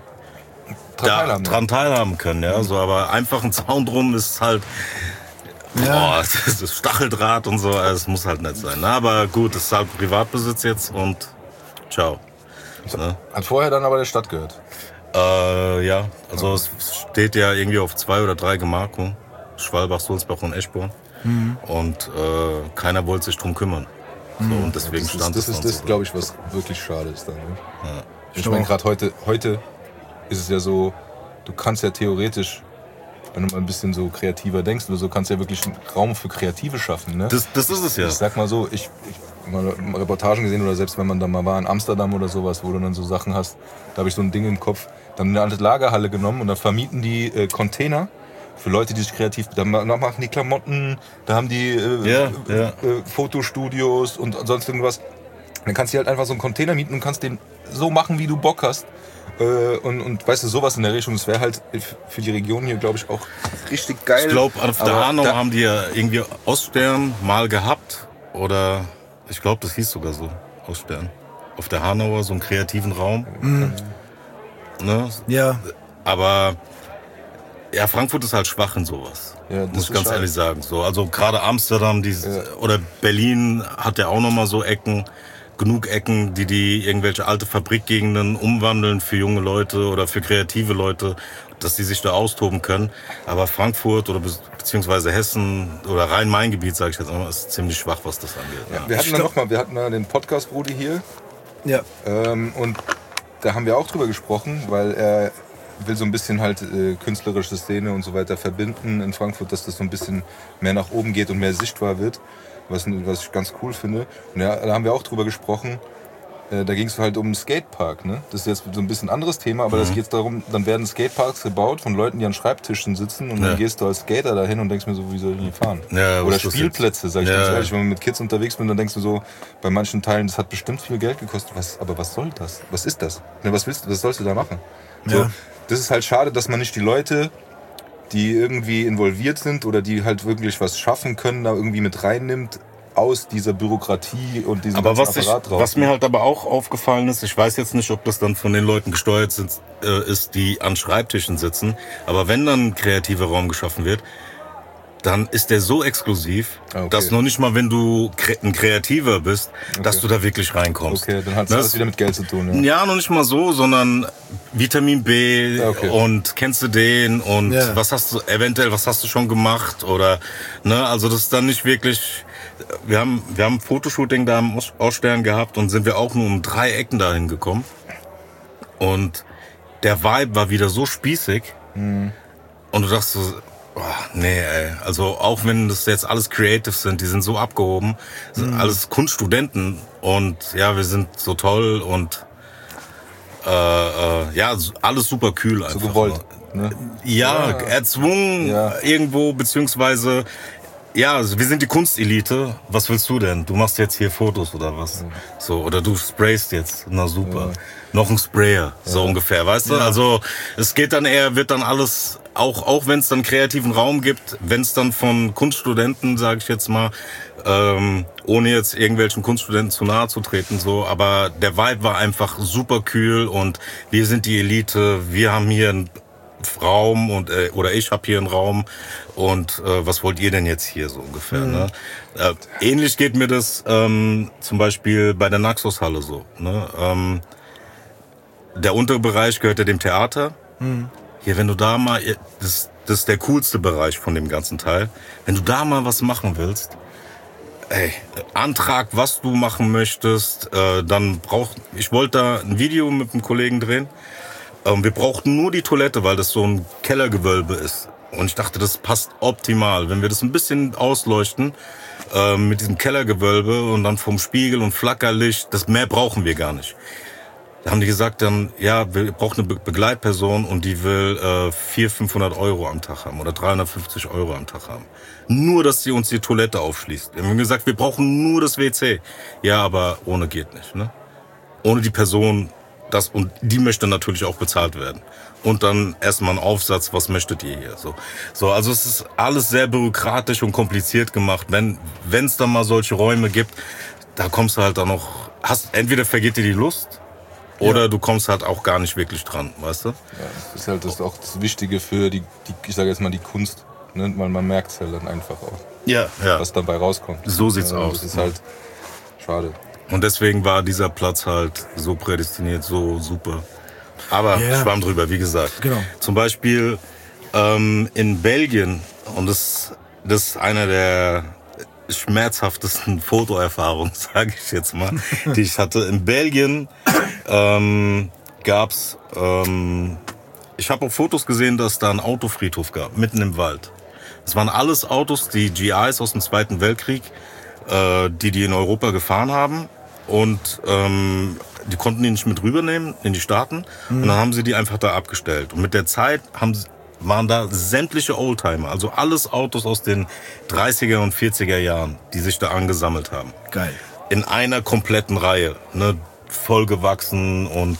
dran teilhaben können. Ja? So, aber einfach ein Zaun drum ist halt... Boah, das ist Stacheldraht und so, es muss halt nicht sein. Aber gut, es ist halt Privatbesitz jetzt und ciao. Ne? Hat vorher dann aber der Stadt gehört? Ja, also es steht ja irgendwie auf 2 oder 3 Gemarkungen. Schwalbach, Sulzbach und Eschborn. Und keiner wollte sich drum kümmern. So, und deswegen stand es. Das ist, glaube ich, was wirklich schade ist dann. Ne? Ja. Ich meine, gerade heute ist es ja so, du kannst ja theoretisch, wenn du mal ein bisschen so kreativer denkst oder so, kannst du ja wirklich einen Raum für Kreative schaffen. Ne? Das ist es ja. Ich sag mal so, ich mal Reportagen gesehen oder selbst wenn man da mal war in Amsterdam oder sowas, wo du dann so Sachen hast, da habe ich so ein Ding im Kopf, dann eine alte Lagerhalle genommen und da vermieten die Container für Leute, die sich kreativ, da machen die Klamotten, da haben die Fotostudios und sonst irgendwas. Dann kannst du halt einfach so einen Container mieten und kannst den so machen, wie du Bock hast. Und weißt du, sowas in der Richtung, das wäre halt für die Region hier, glaube ich, auch richtig geil. Ich glaube, auf der Hanau haben die ja irgendwie Oststern mal gehabt oder... Ich glaube, das hieß sogar so, Oststern. Auf der Hanauer, so einen kreativen Raum. Ne? Ja. Aber Ja, Frankfurt ist halt schwach in sowas. Ja, muss ich ganz ehrlich sagen. So, also gerade Amsterdam oder Berlin hat ja auch nochmal so Ecken. Genug Ecken, die irgendwelche alte Fabrikgegenden umwandeln für junge Leute oder für kreative Leute, dass die sich da austoben können. Aber Frankfurt oder beziehungsweise Hessen oder Rhein-Main-Gebiet, sage ich jetzt mal, ist ziemlich schwach, was das angeht. Ja. Wir hatten den Podcast Rudi hier. Ja. Und da haben wir auch drüber gesprochen, weil er will so ein bisschen halt künstlerische Szene und so weiter verbinden in Frankfurt, dass das so ein bisschen mehr nach oben geht und mehr sichtbar wird. Was ich ganz cool finde. Und ja, da haben wir auch drüber gesprochen. Da ging es halt um einen Skatepark. Ne? Das ist jetzt so ein bisschen ein anderes Thema, aber das geht darum, dann werden Skateparks gebaut von Leuten, die an Schreibtischen sitzen und dann gehst du als Skater dahin und denkst mir so, wie soll ich denn fahren? Ja, oder Spielplätze, sag ich ganz ehrlich. Wenn man mit Kids unterwegs bin, dann denkst du so, bei manchen Teilen, das hat bestimmt viel Geld gekostet. Aber was soll das? Was ist das? Ne, was sollst du da machen? So, das ist halt schade, dass man nicht die Leute, die irgendwie involviert sind oder die halt wirklich was schaffen können, da irgendwie mit reinnimmt aus dieser Bürokratie und diesem Apparat drauf. Was mir halt aber auch aufgefallen ist, ich weiß jetzt nicht, ob das dann von den Leuten gesteuert ist, die an Schreibtischen sitzen, aber wenn dann ein kreativer Raum geschaffen wird, dann ist der so exklusiv, dass noch nicht mal, wenn du ein Kreativer bist, dass du da wirklich reinkommst. Okay, dann hat es alles wieder mit Geld zu tun. Ja, noch nicht mal so, sondern Vitamin B und kennst du den und was hast du schon gemacht oder, ne, also das ist dann nicht wirklich, wir haben ein Fotoshooting da am Ausstern gehabt und sind wir auch nur um 3 Ecken dahin gekommen und der Vibe war wieder so spießig und du dachtest so, nee, ey. Also auch wenn das jetzt alles Creatives sind, die sind so abgehoben, sind alles Kunststudenten und ja, wir sind so toll und alles super kühl einfach. So gewollt. Ne? Ja, erzwungen irgendwo, beziehungsweise also wir sind die Kunstelite. Was willst du denn? Du machst jetzt hier Fotos oder was? So, oder du sprayst jetzt. Na super. Noch ein Sprayer, so ungefähr, weißt du? Also es geht dann wird dann alles, auch wenn es dann kreativen Raum gibt, wenn es dann von Kunststudenten, sage ich jetzt mal, ohne jetzt irgendwelchen Kunststudenten zu nahe zu treten, so, aber der Vibe war einfach super kühl und wir sind die Elite, wir haben hier einen Raum oder ich habe hier einen Raum und was wollt ihr denn jetzt hier so ungefähr? Ne? Ähnlich geht mir das zum Beispiel bei der Naxos-Halle so. Ne? Der untere Bereich gehört ja dem Theater. Hier, wenn du da mal, das ist der coolste Bereich von dem ganzen Teil. Wenn du da mal was machen willst, Antrag, was du machen möchtest, ich wollte da ein Video mit einem Kollegen drehen. Wir brauchten nur die Toilette, weil das so ein Kellergewölbe ist. Und ich dachte, das passt optimal. Wenn wir das ein bisschen ausleuchten mit diesem Kellergewölbe und dann vom Spiegel und Flackerlicht, das mehr brauchen wir gar nicht. Da haben die gesagt dann, wir brauchen eine Begleitperson und die will 400-500 Euro am Tag haben oder 350 Euro am Tag haben. Nur, dass sie uns die Toilette aufschließt. Wir haben gesagt, wir brauchen nur das WC. Ja, aber ohne geht nicht, ne? Ohne die Person, und die möchte natürlich auch bezahlt werden. Und dann erstmal ein Aufsatz, was möchtet ihr hier? So, also es ist alles sehr bürokratisch und kompliziert gemacht. Wenn es dann mal solche Räume gibt, da kommst du halt dann noch, entweder vergeht dir die Lust, oder du kommst halt auch gar nicht wirklich dran, weißt du? Ja, das ist halt auch das Wichtige für die ich sage jetzt mal die Kunst. Ne? Weil man merkt es halt dann einfach auch, was dabei rauskommt. So sieht's aus. Das ist halt schade. Und deswegen war dieser Platz halt so prädestiniert, so super. Aber schwamm drüber, wie gesagt. Genau. Zum Beispiel in Belgien, und das ist einer der schmerzhaftesten Fotoerfahrungen, sage ich jetzt mal, die ich hatte. In Belgien gab's, ich habe auf Fotos gesehen, dass da ein Autofriedhof gab, mitten im Wald. Das waren alles Autos, die GIs aus dem Zweiten Weltkrieg, die in Europa gefahren haben. Und die konnten die nicht mit rübernehmen in die Staaten. Und dann haben sie die einfach da abgestellt. Und mit der Zeit waren da sämtliche Oldtimer, also alles Autos aus den 30er und 40er Jahren, die sich da angesammelt haben. Geil. In einer kompletten Reihe, ne, vollgewachsen und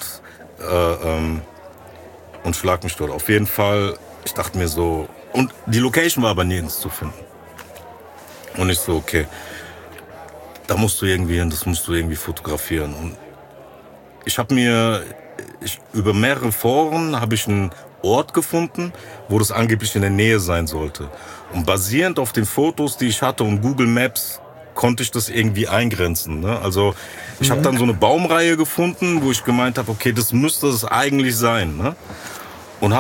schlag mich dort. Auf jeden Fall, ich dachte mir so, und die Location war aber nirgends zu finden. Und ich so, okay, da musst du irgendwie hin, das musst du irgendwie fotografieren. Und über mehrere Foren habe ich einen Ort gefunden, wo das angeblich in der Nähe sein sollte. Und basierend auf den Fotos, die ich hatte und Google Maps, konnte ich das irgendwie eingrenzen. Ne? Also ich habe dann so eine Baumreihe gefunden, wo ich gemeint habe, okay, das müsste es eigentlich sein. Ne? Und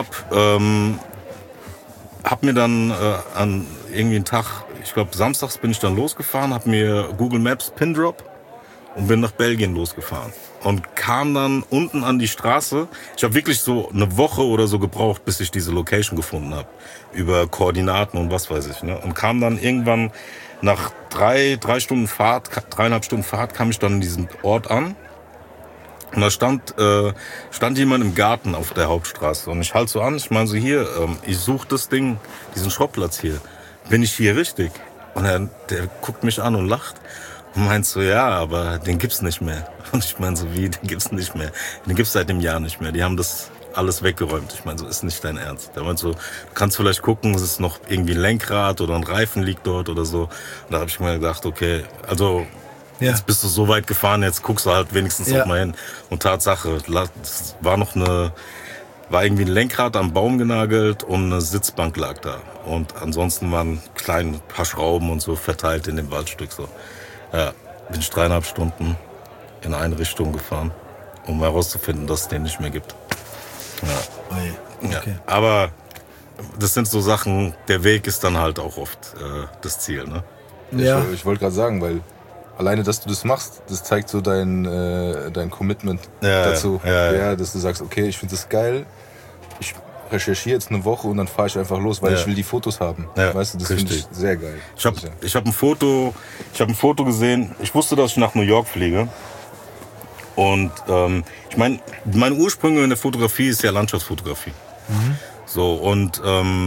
hab mir dann an irgendwie einen Tag, ich glaube samstags bin ich dann losgefahren, habe mir Google Maps Pindrop und bin nach Belgien losgefahren. Und kam dann unten an die Straße. Ich habe wirklich so eine Woche oder so gebraucht, bis ich diese Location gefunden habe. Über Koordinaten und was weiß ich. Ne? Und kam dann irgendwann nach 3,5 Stunden Fahrt, kam ich dann in diesen Ort an. Und da stand jemand im Garten auf der Hauptstraße. Und ich halte so an, ich meine so hier, ich suche das Ding, diesen Schrottplatz hier. Bin ich hier richtig? Und der guckt mich an und lacht. Und meint so, ja, aber den gibt's nicht mehr. Und ich meine so, wie, den gibt's nicht mehr? Den gibt's seit dem Jahr nicht mehr. Die haben das alles weggeräumt. Ich meine so, ist nicht dein Ernst. Der meint so, du kannst vielleicht gucken, es ist noch irgendwie ein Lenkrad oder ein Reifen liegt dort oder so. Und da habe ich mir gedacht, okay, also jetzt bist du so weit gefahren, jetzt guckst du halt wenigstens auch mal hin. Und Tatsache, es war irgendwie ein Lenkrad am Baum genagelt und eine Sitzbank lag da. Und ansonsten waren kleine paar Schrauben und so verteilt in dem Waldstück so. Ja, bin ich 3,5 Stunden in eine Richtung gefahren, um herauszufinden, dass es den nicht mehr gibt. Ja. Okay. Ja, aber das sind so Sachen, der Weg ist dann halt auch oft das Ziel. Ne? Ja. Ich wollte gerade sagen, weil alleine, dass du das machst, das zeigt so dein Commitment dazu. Ja, dass du sagst, okay, ich finde das geil, ich recherchiere jetzt eine Woche und dann fahre ich einfach los, weil ich will die Fotos haben. Ja, weißt du, das finde ich sehr geil. Ich hab ein Foto gesehen. Ich wusste, dass ich nach New York fliege. Und ich meine Ursprünge in der Fotografie ist ja Landschaftsfotografie. So, und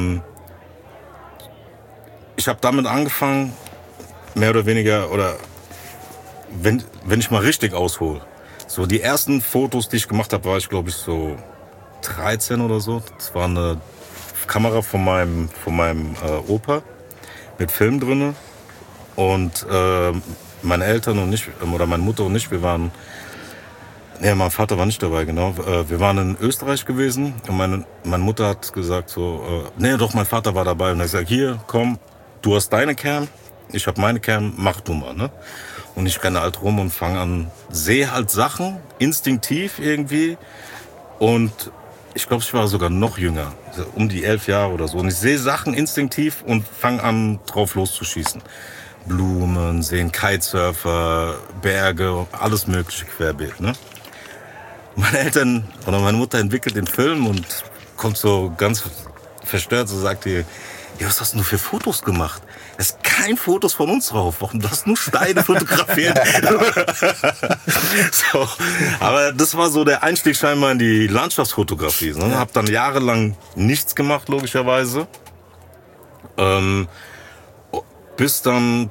ich habe damit angefangen, mehr oder weniger, oder wenn ich mal richtig aushole. So, die ersten Fotos, die ich gemacht habe, war ich, glaube ich, so 13 oder so. Das war eine Kamera von meinem Opa mit Film drinne. Und meine Eltern und ich, oder meine Mutter und ich, mein Vater war nicht dabei, genau. Wir waren in Österreich gewesen und meine Mutter hat gesagt so, doch, mein Vater war dabei. Und er hat gesagt, hier, komm, du hast deine Cam, ich habe meine Cam, mach du mal, ne? Und ich renne halt rum und fange an, sehe halt Sachen, instinktiv irgendwie. Und ich glaube, ich war sogar noch jünger, um die 11 Jahre oder so. Und ich sehe Sachen instinktiv und fange an, drauf loszuschießen. Blumen, sehen Kitesurfer, Berge, alles mögliche querbeet, ne? Meine Eltern oder meine Mutter entwickelt den Film und kommt so ganz verstört, so sagt ihr, ja, was hast du für Fotos gemacht? Es ist kein Fotos von uns drauf. Warum? Du hast nur Steine fotografiert. So. Aber das war so der Einstieg scheinbar in die Landschaftsfotografie. Ne? Hab dann jahrelang nichts gemacht, logischerweise. Bis dann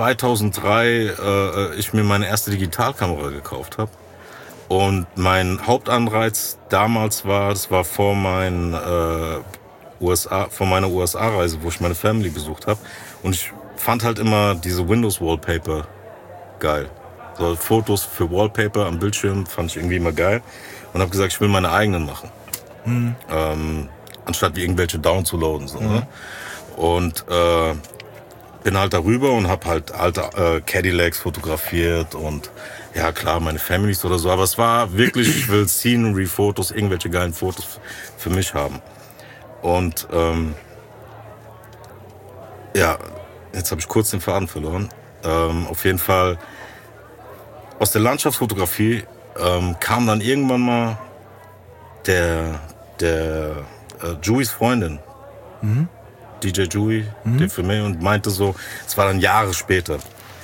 2003 ich mir meine erste Digitalkamera gekauft habe. Und mein Hauptanreiz damals das war vor meiner USA-Reise, wo ich meine Family besucht habe. Und ich fand halt immer diese Windows-Wallpaper geil. So Fotos für Wallpaper am Bildschirm fand ich irgendwie immer geil. Und habe gesagt, ich will meine eigenen machen. Anstatt wie irgendwelche downzuladen. So, ne? Und bin halt darüber und habe halt alte Cadillacs fotografiert und ja klar, meine Families oder so. Aber es war wirklich, ich will Scenery-Fotos, irgendwelche geilen Fotos für mich haben. Und jetzt habe ich kurz den Faden verloren. Auf jeden Fall aus der Landschaftsfotografie kam dann irgendwann mal der Juies Freundin, DJ Jui, der für mich, und meinte so, es war dann Jahre später.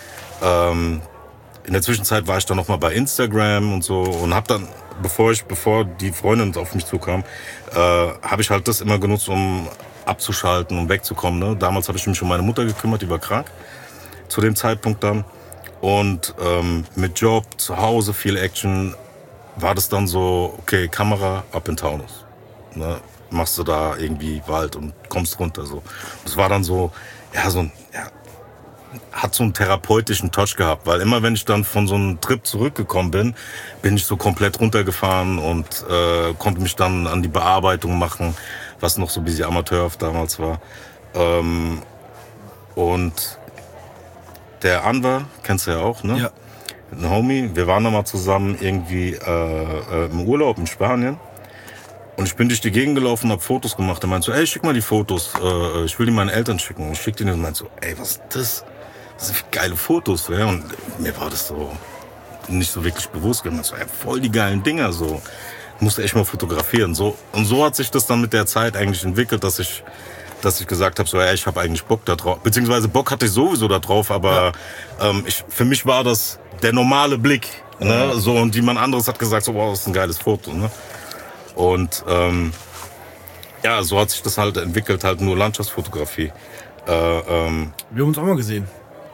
In der Zwischenzeit war ich dann noch mal bei Instagram und so und habe dann, bevor die Freundin auf mich zukam, habe ich halt das immer genutzt, um abzuschalten und wegzukommen. Ne? Damals habe ich mich um meine Mutter gekümmert, die war krank zu dem Zeitpunkt dann. Und mit Job, zu Hause, viel Action, war das dann so, okay, Kamera, ab in Taunus. Ne? Machst du da irgendwie Wald und kommst runter. So. Das war dann so, hat so einen therapeutischen Touch gehabt, weil immer wenn ich dann von so einem Trip zurückgekommen bin, bin ich so komplett runtergefahren und konnte mich dann an die Bearbeitung machen, was noch so ein bisschen amateurhaft damals war. Und der Anwar, kennst du ja auch, ne? Ja. Ein Homie, wir waren da mal zusammen irgendwie im Urlaub in Spanien. Und ich bin durch die Gegend gelaufen und hab Fotos gemacht. Er meinte so, ey, schick mal die Fotos, ich will die meinen Eltern schicken. Und ich schick die und meinte so, ey, was ist das? Das sind geile Fotos. Ja? Und mir war das so nicht so wirklich bewusst. Ich meinte so, ey, voll die geilen Dinger. So. Ich musste echt mal fotografieren. So. Und so hat sich das dann mit der Zeit eigentlich entwickelt, dass ich gesagt habe, so, ey, ich habe eigentlich Bock da drauf. Beziehungsweise Bock hatte ich sowieso da drauf, aber für mich war das der normale Blick. Ne? So, und jemand anderes hat gesagt, so, wow, das ist ein geiles Foto. Ne? Und ja, so hat sich das halt entwickelt, halt nur Landschaftsfotografie. Wir haben uns auch mal gesehen.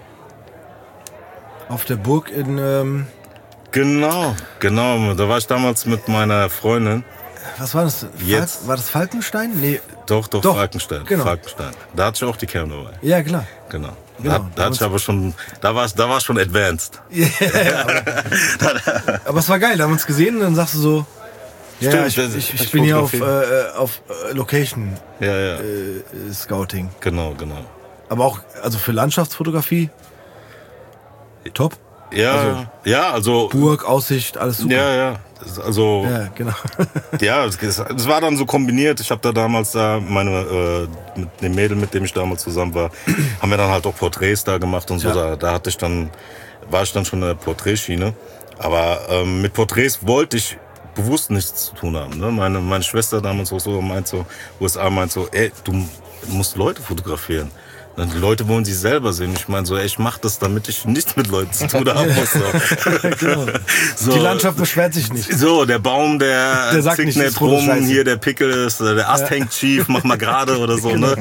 Auf der Burg in... Genau. Da war ich damals mit meiner Freundin. Was war das? Jetzt. War das Falkenstein? Nee. Doch, Falkenstein. Genau. Falkenstein. Da hatte ich auch die Cam dabei. Ja, klar. Genau. Da hatte ich aber schon, da war schon advanced. Yeah, aber es war geil, da haben wir uns gesehen und dann sagst du so, ja, Stimmt, ich bin hier auf Location Scouting. Genau. Aber auch, also für Landschaftsfotografie, top. Ja, also Burg, Aussicht, alles super. Ja. Also ja, genau. ja, es war dann so kombiniert. Ich habe da damals mit dem Mädel, mit dem ich damals zusammen war, haben wir dann halt auch Porträts da gemacht und so. Ja. Da war ich dann schon in der Porträtschiene. Aber mit Porträts wollte ich bewusst nichts zu tun haben. Ne? Meine Schwester damals auch so USA meint so, ey, du musst Leute fotografieren. Die Leute wollen sich selber sehen. Ich meine so, ey, ich mach das, damit ich nichts mit Leuten zu tun haben muss. So. Genau. So. Die Landschaft beschwert sich nicht. So, der Baum, der sagt zickt nicht rum, Scheiße. hier der Pickel ist, der Ast hängt schief, mach mal gerade oder so. Genau. Ne?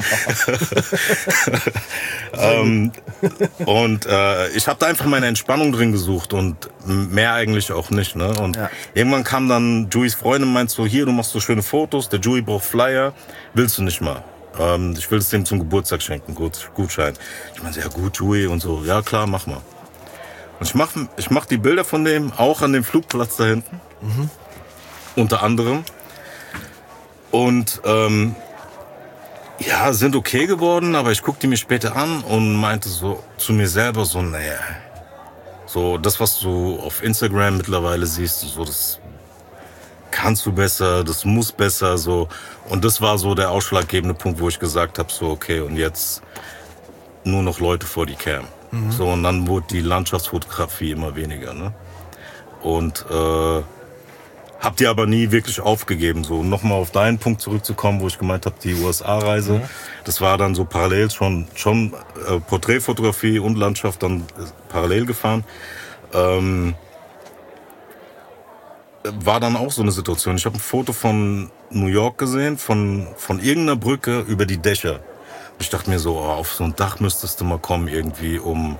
Und ich habe da einfach meine Entspannung drin gesucht und mehr eigentlich auch nicht. Ne? Und irgendwann kam dann Joeys Freundin und meinte so, hier, du machst so schöne Fotos, der Joey braucht Flyer, willst du nicht mal? Ich will es dem zum Geburtstag schenken, Gutschein. Ich meine, ja gut, Joey und so, ja klar, mach mal. Und ich mach die Bilder von dem auch an dem Flugplatz da hinten, unter anderem. Und ja, sind okay geworden, aber ich guck die mir später an und meinte so zu mir selber so, naja, so das, was du auf Instagram mittlerweile siehst, so das kannst du besser, das muss besser, so. Und das war so der ausschlaggebende Punkt, wo ich gesagt habe, so okay, und jetzt nur noch Leute vor die Cam. So, und dann wurde die Landschaftsfotografie immer weniger, ne? Und hab die aber nie wirklich aufgegeben. So, nochmal auf deinen Punkt zurückzukommen, wo ich gemeint habe, die USA-Reise, das war dann so parallel schon Porträtfotografie und Landschaft dann parallel gefahren. War dann auch so eine Situation. Ich habe ein Foto von New York gesehen, von irgendeiner Brücke über die Dächer. Und ich dachte mir so, auf so ein Dach müsstest du mal kommen irgendwie, um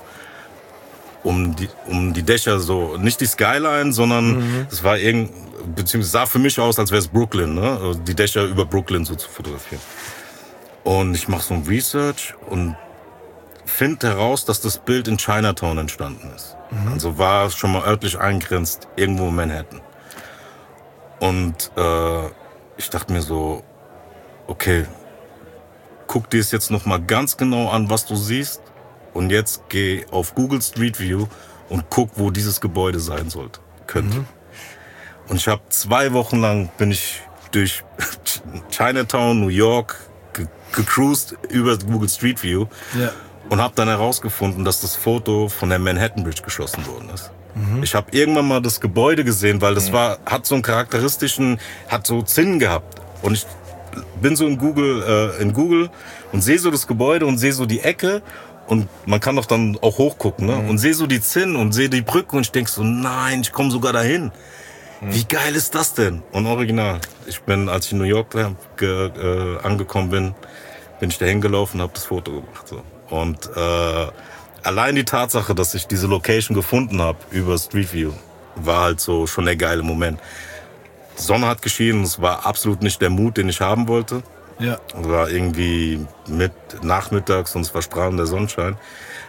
die Dächer so, nicht die Skyline, sondern es war beziehungsweise sah für mich aus, als wäre es Brooklyn, ne? Also die Dächer über Brooklyn so zu fotografieren. Und ich mache so ein Research und finde heraus, dass das Bild in Chinatown entstanden ist. Also war schon mal örtlich eingrenzt, irgendwo in Manhattan. Und ich dachte mir so, okay, guck dir es jetzt noch mal ganz genau an, was du siehst. Und jetzt geh auf Google Street View und guck, wo dieses Gebäude sein könnte. Und ich habe 2 Wochen lang bin ich durch Chinatown, New York gecruised über Google Street View und habe dann herausgefunden, dass das Foto von der Manhattan Bridge geschossen worden ist. Ich habe irgendwann mal das Gebäude gesehen, weil das hat so einen hat so Zinnen gehabt. Und ich bin so in Google und sehe so das Gebäude und sehe so die Ecke. Und man kann doch dann auch hochgucken, ne? Und sehe so die Zinnen und sehe die Brücke und ich denk so, nein, ich komme sogar dahin. Wie geil ist das denn? Und original. Als ich in New York angekommen bin ich da hingelaufen und habe das Foto gemacht. So. Und allein die Tatsache, dass ich diese Location gefunden habe über Street View, war halt so schon der geile Moment. Die Sonne hat geschienen, es war absolut nicht der Mut, den ich haben wollte. Ja. Es war irgendwie nachmittags und es war strahlender Sonnenschein.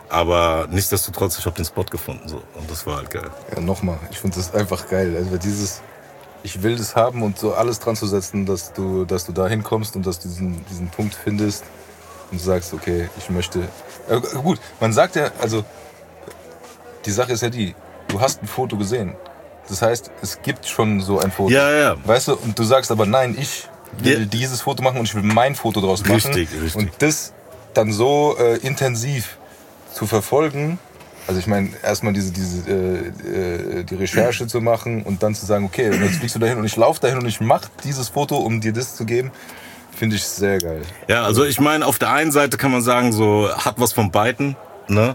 Aber nichtsdestotrotz, ich habe den Spot gefunden. So. Und das war halt geil. Ja, nochmal. Ich finde das einfach geil. Also dieses, ich will das haben und so alles dran zu setzen, dass du da hinkommst und dass du diesen Punkt findest und sagst, okay, ich möchte. Gut, man sagt ja, also die Sache ist ja die, du hast ein Foto gesehen. Das heißt, es gibt schon so ein Foto. Ja. Weißt du, und du sagst aber, nein, ich will dieses Foto machen und ich will mein Foto draus machen. Richtig. Und das dann so intensiv zu verfolgen, also ich meine, erstmal die Recherche zu machen und dann zu sagen, okay, jetzt fliegst du dahin und ich laufe dahin und ich mache dieses Foto, um dir das zu geben, finde ich sehr geil. Ja, also ich meine, auf der einen Seite kann man sagen, so hat was von beiden, ne?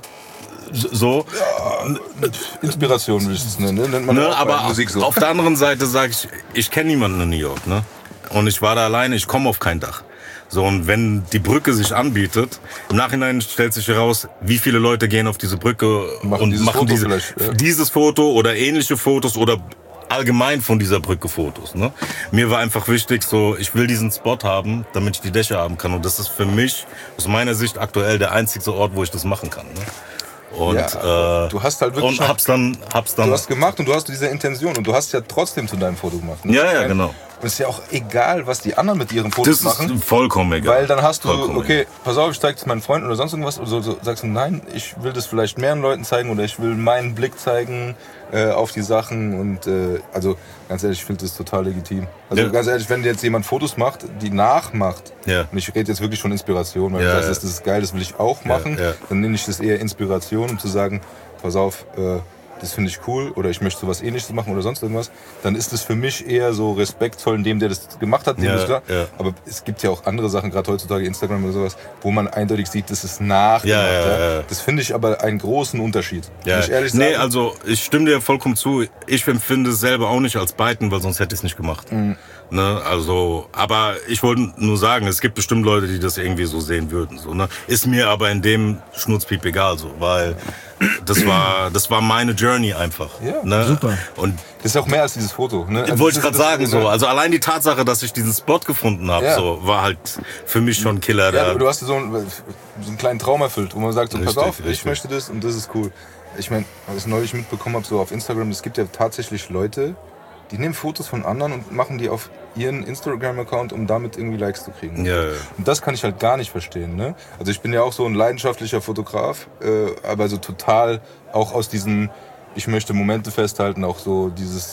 So. Ja, Inspiration will ich es nennen, nennt man ne? Aber Musik so. Auf der anderen Seite sage ich kenne niemanden in New York, ne? Und ich war da alleine, ich komme auf kein Dach. So, und wenn die Brücke sich anbietet, im Nachhinein stellt sich heraus, wie viele Leute gehen auf diese Brücke und machen dieses Foto oder ähnliche Fotos oder allgemein von dieser Brücke Fotos. Ne? Mir war einfach wichtig, so ich will diesen Spot haben, damit ich die Dächer haben kann. Und das ist für mich, aus meiner Sicht aktuell, der einzige Ort, wo ich das machen kann. Ne? Und, ja, du hast halt wirklich. Und hab's dann. Du hast gemacht und du hast diese Intention und du hast ja trotzdem zu deinem Foto gemacht. Ne? Ja, genau. Und es ist ja auch egal, was die anderen mit ihren Fotos machen. Das ist vollkommen egal. Weil dann hast du, okay, pass auf, ich zeig das meinen Freunden oder sonst irgendwas. Oder so sagst du, nein, ich will das vielleicht mehreren Leuten zeigen oder ich will meinen Blick zeigen auf die Sachen. Und also ganz ehrlich, ich finde das total legitim. Also ganz ehrlich, wenn jetzt jemand Fotos macht, die nachmacht, und ich rede jetzt wirklich von Inspiration, weil du sagst, das ist geil, das will ich auch machen, dann nenne ich das eher Inspiration, um zu sagen, pass auf, das finde ich cool oder ich möchte sowas Ähnliches machen oder sonst irgendwas, dann ist es für mich eher so respektvoll in dem, der das gemacht hat. Aber es gibt ja auch andere Sachen, gerade heutzutage Instagram oder sowas, wo man eindeutig sieht, das ist nachgemacht. Das finde ich aber einen großen Unterschied. Ja. Ich ehrlich sagen. Nee, also ich stimme dir vollkommen zu. Ich empfinde es selber auch nicht als Beiten, weil sonst hätte ich es nicht gemacht. Ne, also, aber ich wollte nur sagen, es gibt bestimmt Leute, die das irgendwie so sehen würden. So, ne? Ist mir aber in dem Schnurzpiep egal, so, weil das war meine Journey einfach. Ja, ne? Super. Und das ist auch mehr als dieses Foto. Ne? Also wollte ich gerade sagen, so. Also allein die Tatsache, dass ich diesen Spot gefunden habe, so, war halt für mich schon ein Killer. Ja, du hast so einen kleinen Traum erfüllt, wo man sagt, so, pass auf, ich möchte das und das ist cool. Ich meine, was ich neulich mitbekommen habe, so auf Instagram, es gibt ja tatsächlich Leute, die nehmen Fotos von anderen und machen die auf ihren Instagram-Account, um damit irgendwie Likes zu kriegen. Ja. Und das kann ich halt gar nicht verstehen. Ne? Also ich bin ja auch so ein leidenschaftlicher Fotograf, aber so total auch aus diesem, ich möchte Momente festhalten, auch so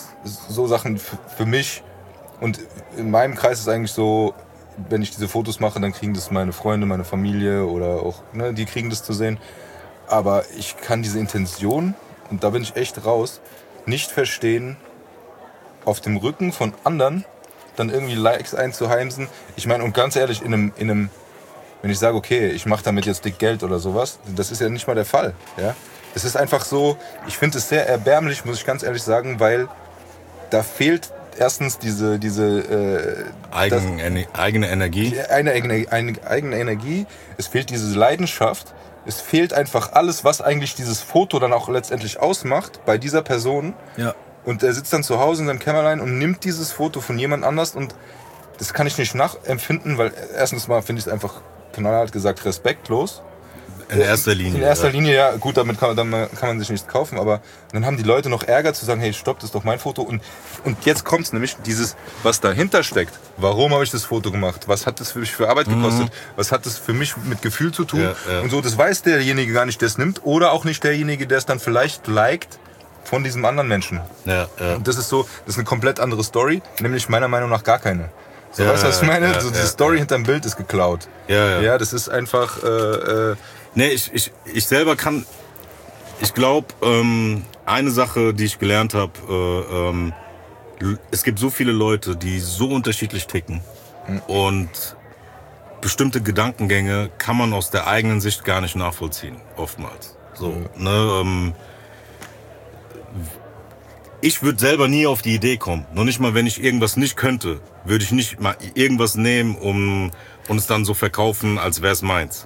so Sachen für mich. Und in meinem Kreis ist eigentlich so, wenn ich diese Fotos mache, dann kriegen das meine Freunde, meine Familie oder auch, ne, die kriegen das zu sehen. Aber ich kann diese Intention, und da bin ich echt raus, nicht verstehen, auf dem Rücken von anderen dann irgendwie Likes einzuheimsen. Ich meine, und ganz ehrlich, in einem, wenn ich sage, okay, ich mache damit jetzt dick Geld oder sowas, das ist ja nicht mal der Fall. Ja? Es ist einfach so, ich finde es sehr erbärmlich, muss ich ganz ehrlich sagen, weil da fehlt erstens diese eigene Energie. Eigene Energie. Es fehlt diese Leidenschaft. Es fehlt einfach alles, was eigentlich dieses Foto dann auch letztendlich ausmacht bei dieser Person. Ja. Und er sitzt dann zu Hause in seinem Kämmerlein und nimmt dieses Foto von jemand anders und das kann ich nicht nachempfinden, weil erstens mal finde ich es einfach, knallhart gesagt, respektlos. In erster Linie. In erster Linie, ja, gut, damit kann man sich nichts kaufen, aber dann haben die Leute noch Ärger zu sagen, hey, stopp, das ist doch mein Foto. Und jetzt kommt's nämlich, dieses, was dahinter steckt. Warum habe ich das Foto gemacht? Was hat das für mich für Arbeit gekostet? Was hat das für mich mit Gefühl zu tun? Und so, das weiß derjenige gar nicht, der es nimmt. Oder auch nicht derjenige, der es dann vielleicht liked von diesem anderen Menschen. Und das ist so, das ist eine komplett andere Story, nämlich meiner Meinung nach gar keine. So, weißt du, was ich meine? So, diese Story hinterm Bild ist geklaut. Ja, das ist einfach... Nee, ich selber kann... Ich glaube, eine Sache, die ich gelernt habe, es gibt so viele Leute, die so unterschiedlich ticken. Und bestimmte Gedankengänge kann man aus der eigenen Sicht gar nicht nachvollziehen, oftmals. So, ne, ich würde selber nie auf die Idee kommen. Noch nicht mal, wenn ich irgendwas nicht könnte, würde ich nicht mal irgendwas nehmen und es dann so verkaufen, als wäre es meins.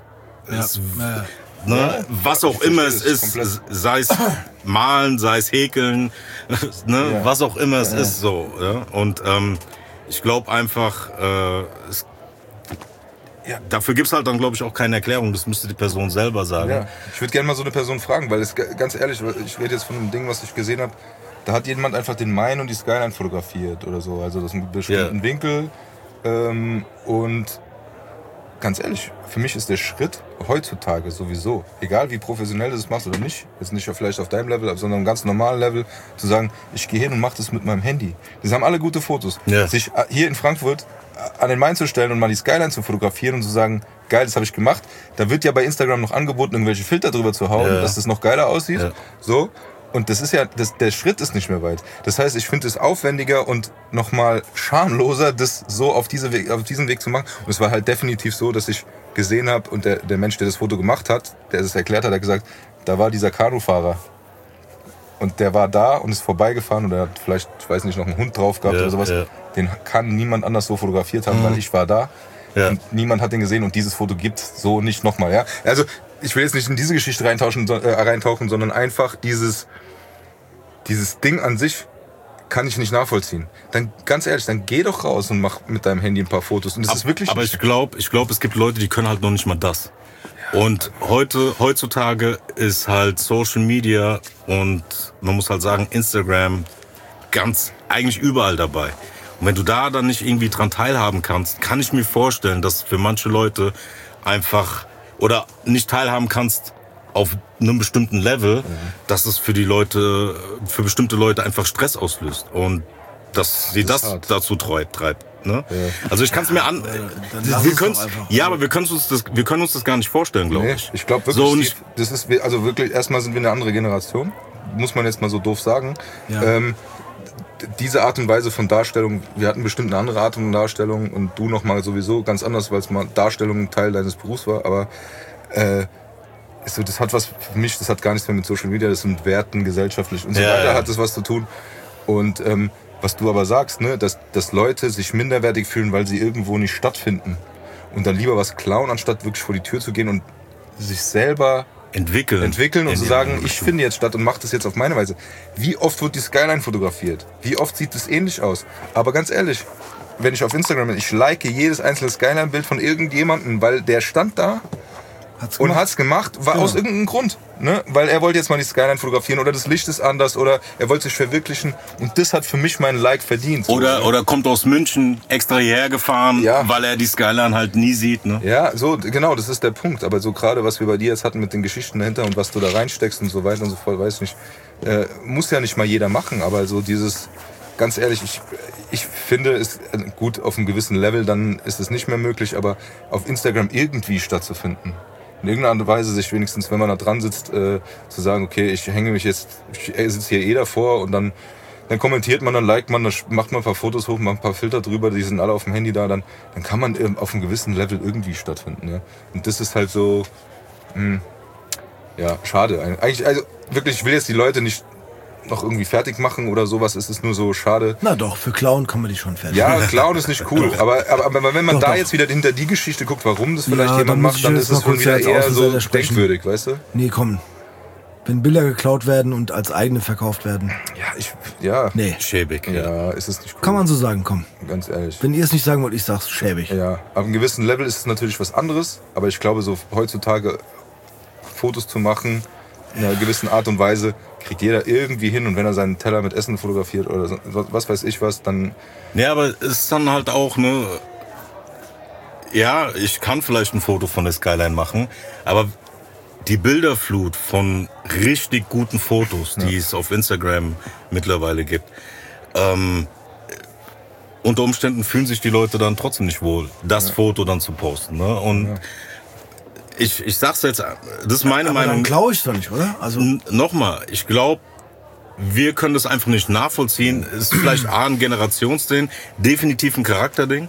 Ne? Was auch immer es ist, sei es malen, sei es häkeln, ne? Was auch immer es ist, so. Ja? Und ich glaube einfach, Ja. Dafür gibt es halt dann, glaube ich, auch keine Erklärung. Das müsste die Person selber sagen. Ja. Ich würde gerne mal so eine Person fragen, weil es ganz ehrlich, ich rede jetzt von einem Ding, was ich gesehen habe. Da hat jemand einfach den Main und die Skyline fotografiert oder so. Also das ist ein bestimmten Winkel. Und ganz ehrlich, für mich ist der Schritt heutzutage sowieso, egal wie professionell du das machst oder nicht, jetzt nicht vielleicht auf deinem Level, sondern einem ganz normalen Level, zu sagen, ich gehe hin und mache das mit meinem Handy. Das haben alle gute Fotos. Ja. Sich hier in Frankfurt an den Main zu stellen und mal die Skyline zu fotografieren und zu sagen, geil, das habe ich gemacht. Da wird ja bei Instagram noch angeboten, irgendwelche Filter drüber zu hauen, dass das noch geiler aussieht. Ja. So. Und das ist ja, der Schritt ist nicht mehr weit. Das heißt, ich finde es aufwendiger und nochmal schamloser, das so auf diesem Weg zu machen. Und es war halt definitiv so, dass ich gesehen habe und der Mensch, der das Foto gemacht hat, der es erklärt hat, hat gesagt, da war dieser Kanufahrer. Und der war da und ist vorbeigefahren und er hat vielleicht, ich weiß nicht, noch einen Hund drauf gehabt oder sowas. Ja. Den kann niemand anders so fotografiert haben, weil ich war da. Ja. Und niemand hat den gesehen und dieses Foto gibt's so nicht nochmal. Ja? Also ich will jetzt nicht in diese Geschichte reintauchen, sondern einfach dieses Ding an sich kann ich nicht nachvollziehen. Dann, ganz ehrlich, dann geh doch raus und mach mit deinem Handy ein paar Fotos. Und das ist wirklich. Aber ich glaube, es gibt Leute, die können halt noch nicht mal das. Und heutzutage ist halt Social Media und man muss halt sagen, Instagram eigentlich überall dabei. Und wenn du da dann nicht irgendwie dran teilhaben kannst, kann ich mir vorstellen, dass für manche Leute einfach oder nicht teilhaben kannst auf einem bestimmten Level, dass es für bestimmte Leute einfach Stress auslöst und dass sie das dazu treibt. Ne? Ja. Also ich kann es mir wir können uns das gar nicht vorstellen, glaube ich. Ich glaube wirklich, so, das ist also wirklich, erstmal sind wir eine andere Generation, muss man jetzt mal so doof sagen. Ja. Diese Art und Weise von Darstellung, wir hatten bestimmt eine andere Art von Darstellung und du nochmal sowieso ganz anders, weil es mal Darstellung ein Teil deines Berufs war, aber das hat was für mich, das hat gar nichts mehr mit Social Media, das ist mit Werten, gesellschaftlich und so weiter, hat das was zu tun. Und was du aber sagst, ne, dass Leute sich minderwertig fühlen, weil sie irgendwo nicht stattfinden und dann lieber was klauen, anstatt wirklich vor die Tür zu gehen und sich selber entwickeln und zu sagen, ich finde jetzt statt und mache das jetzt auf meine Weise. Wie oft wird die Skyline fotografiert? Wie oft sieht das ähnlich aus? Aber ganz ehrlich, wenn ich auf Instagram bin, ich like jedes einzelne Skyline-Bild von irgendjemandem, weil der stand da und hat's gemacht, war aus irgendeinem Grund. Ne? Weil er wollte jetzt mal die Skyline fotografieren oder das Licht ist anders oder er wollte sich verwirklichen und das hat für mich meinen Like verdient. Oder kommt aus München extra hierher gefahren, weil er die Skyline halt nie sieht. Ne? Ja, so genau, das ist der Punkt. Aber so gerade, was wir bei dir jetzt hatten mit den Geschichten dahinter und was du da reinsteckst und so weiter und so fort, weiß nicht, muss ja nicht mal jeder machen, aber so dieses, ganz ehrlich, ich finde es gut, auf einem gewissen Level, dann ist es nicht mehr möglich, aber auf Instagram irgendwie stattzufinden. In irgendeiner Art und Weise sich wenigstens, wenn man da dran sitzt, zu sagen, okay, ich sitze hier davor und dann kommentiert man, dann liked man, dann macht man ein paar Fotos hoch, macht ein paar Filter drüber, die sind alle auf dem Handy da, dann kann man auf einem gewissen Level irgendwie stattfinden. Ja? Und das ist halt so, schade. Eigentlich, also wirklich, ich will jetzt die Leute nicht noch irgendwie fertig machen oder sowas, es ist nur so schade. Na doch, für Clown kann man die schon fertig machen. Ja, Clown ist nicht cool, aber wenn man jetzt wieder hinter die Geschichte guckt, warum das vielleicht jemand macht, dann ist es schon wieder eher so denkwürdig, weißt du? Nee, komm. Wenn Bilder geklaut werden und als eigene verkauft werden. Nee. Schäbig. Ja, ist es nicht cool. Kann man so sagen, komm. Ganz ehrlich. Wenn ihr es nicht sagen wollt, ich sag's schäbig. Ja, auf einem gewissen Level ist es natürlich was anderes, aber ich glaube, so heutzutage Fotos zu machen, in einer gewissen Art und Weise, kriegt jeder irgendwie hin und wenn er seinen Teller mit Essen fotografiert oder so, was weiß ich was, dann... Ja, aber es ist dann halt auch, ne... Ja, ich kann vielleicht ein Foto von der Skyline machen, aber die Bilderflut von richtig guten Fotos, die es auf Instagram mittlerweile gibt, unter Umständen fühlen sich die Leute dann trotzdem nicht wohl, das Foto dann zu posten. Ne? Und ich sag's jetzt, das ist meine Meinung. Dann glaube ich doch nicht, oder? Also nochmal, ich glaube, wir können das einfach nicht nachvollziehen. Es ist vielleicht ein Generationsding, definitiv ein Charakterding.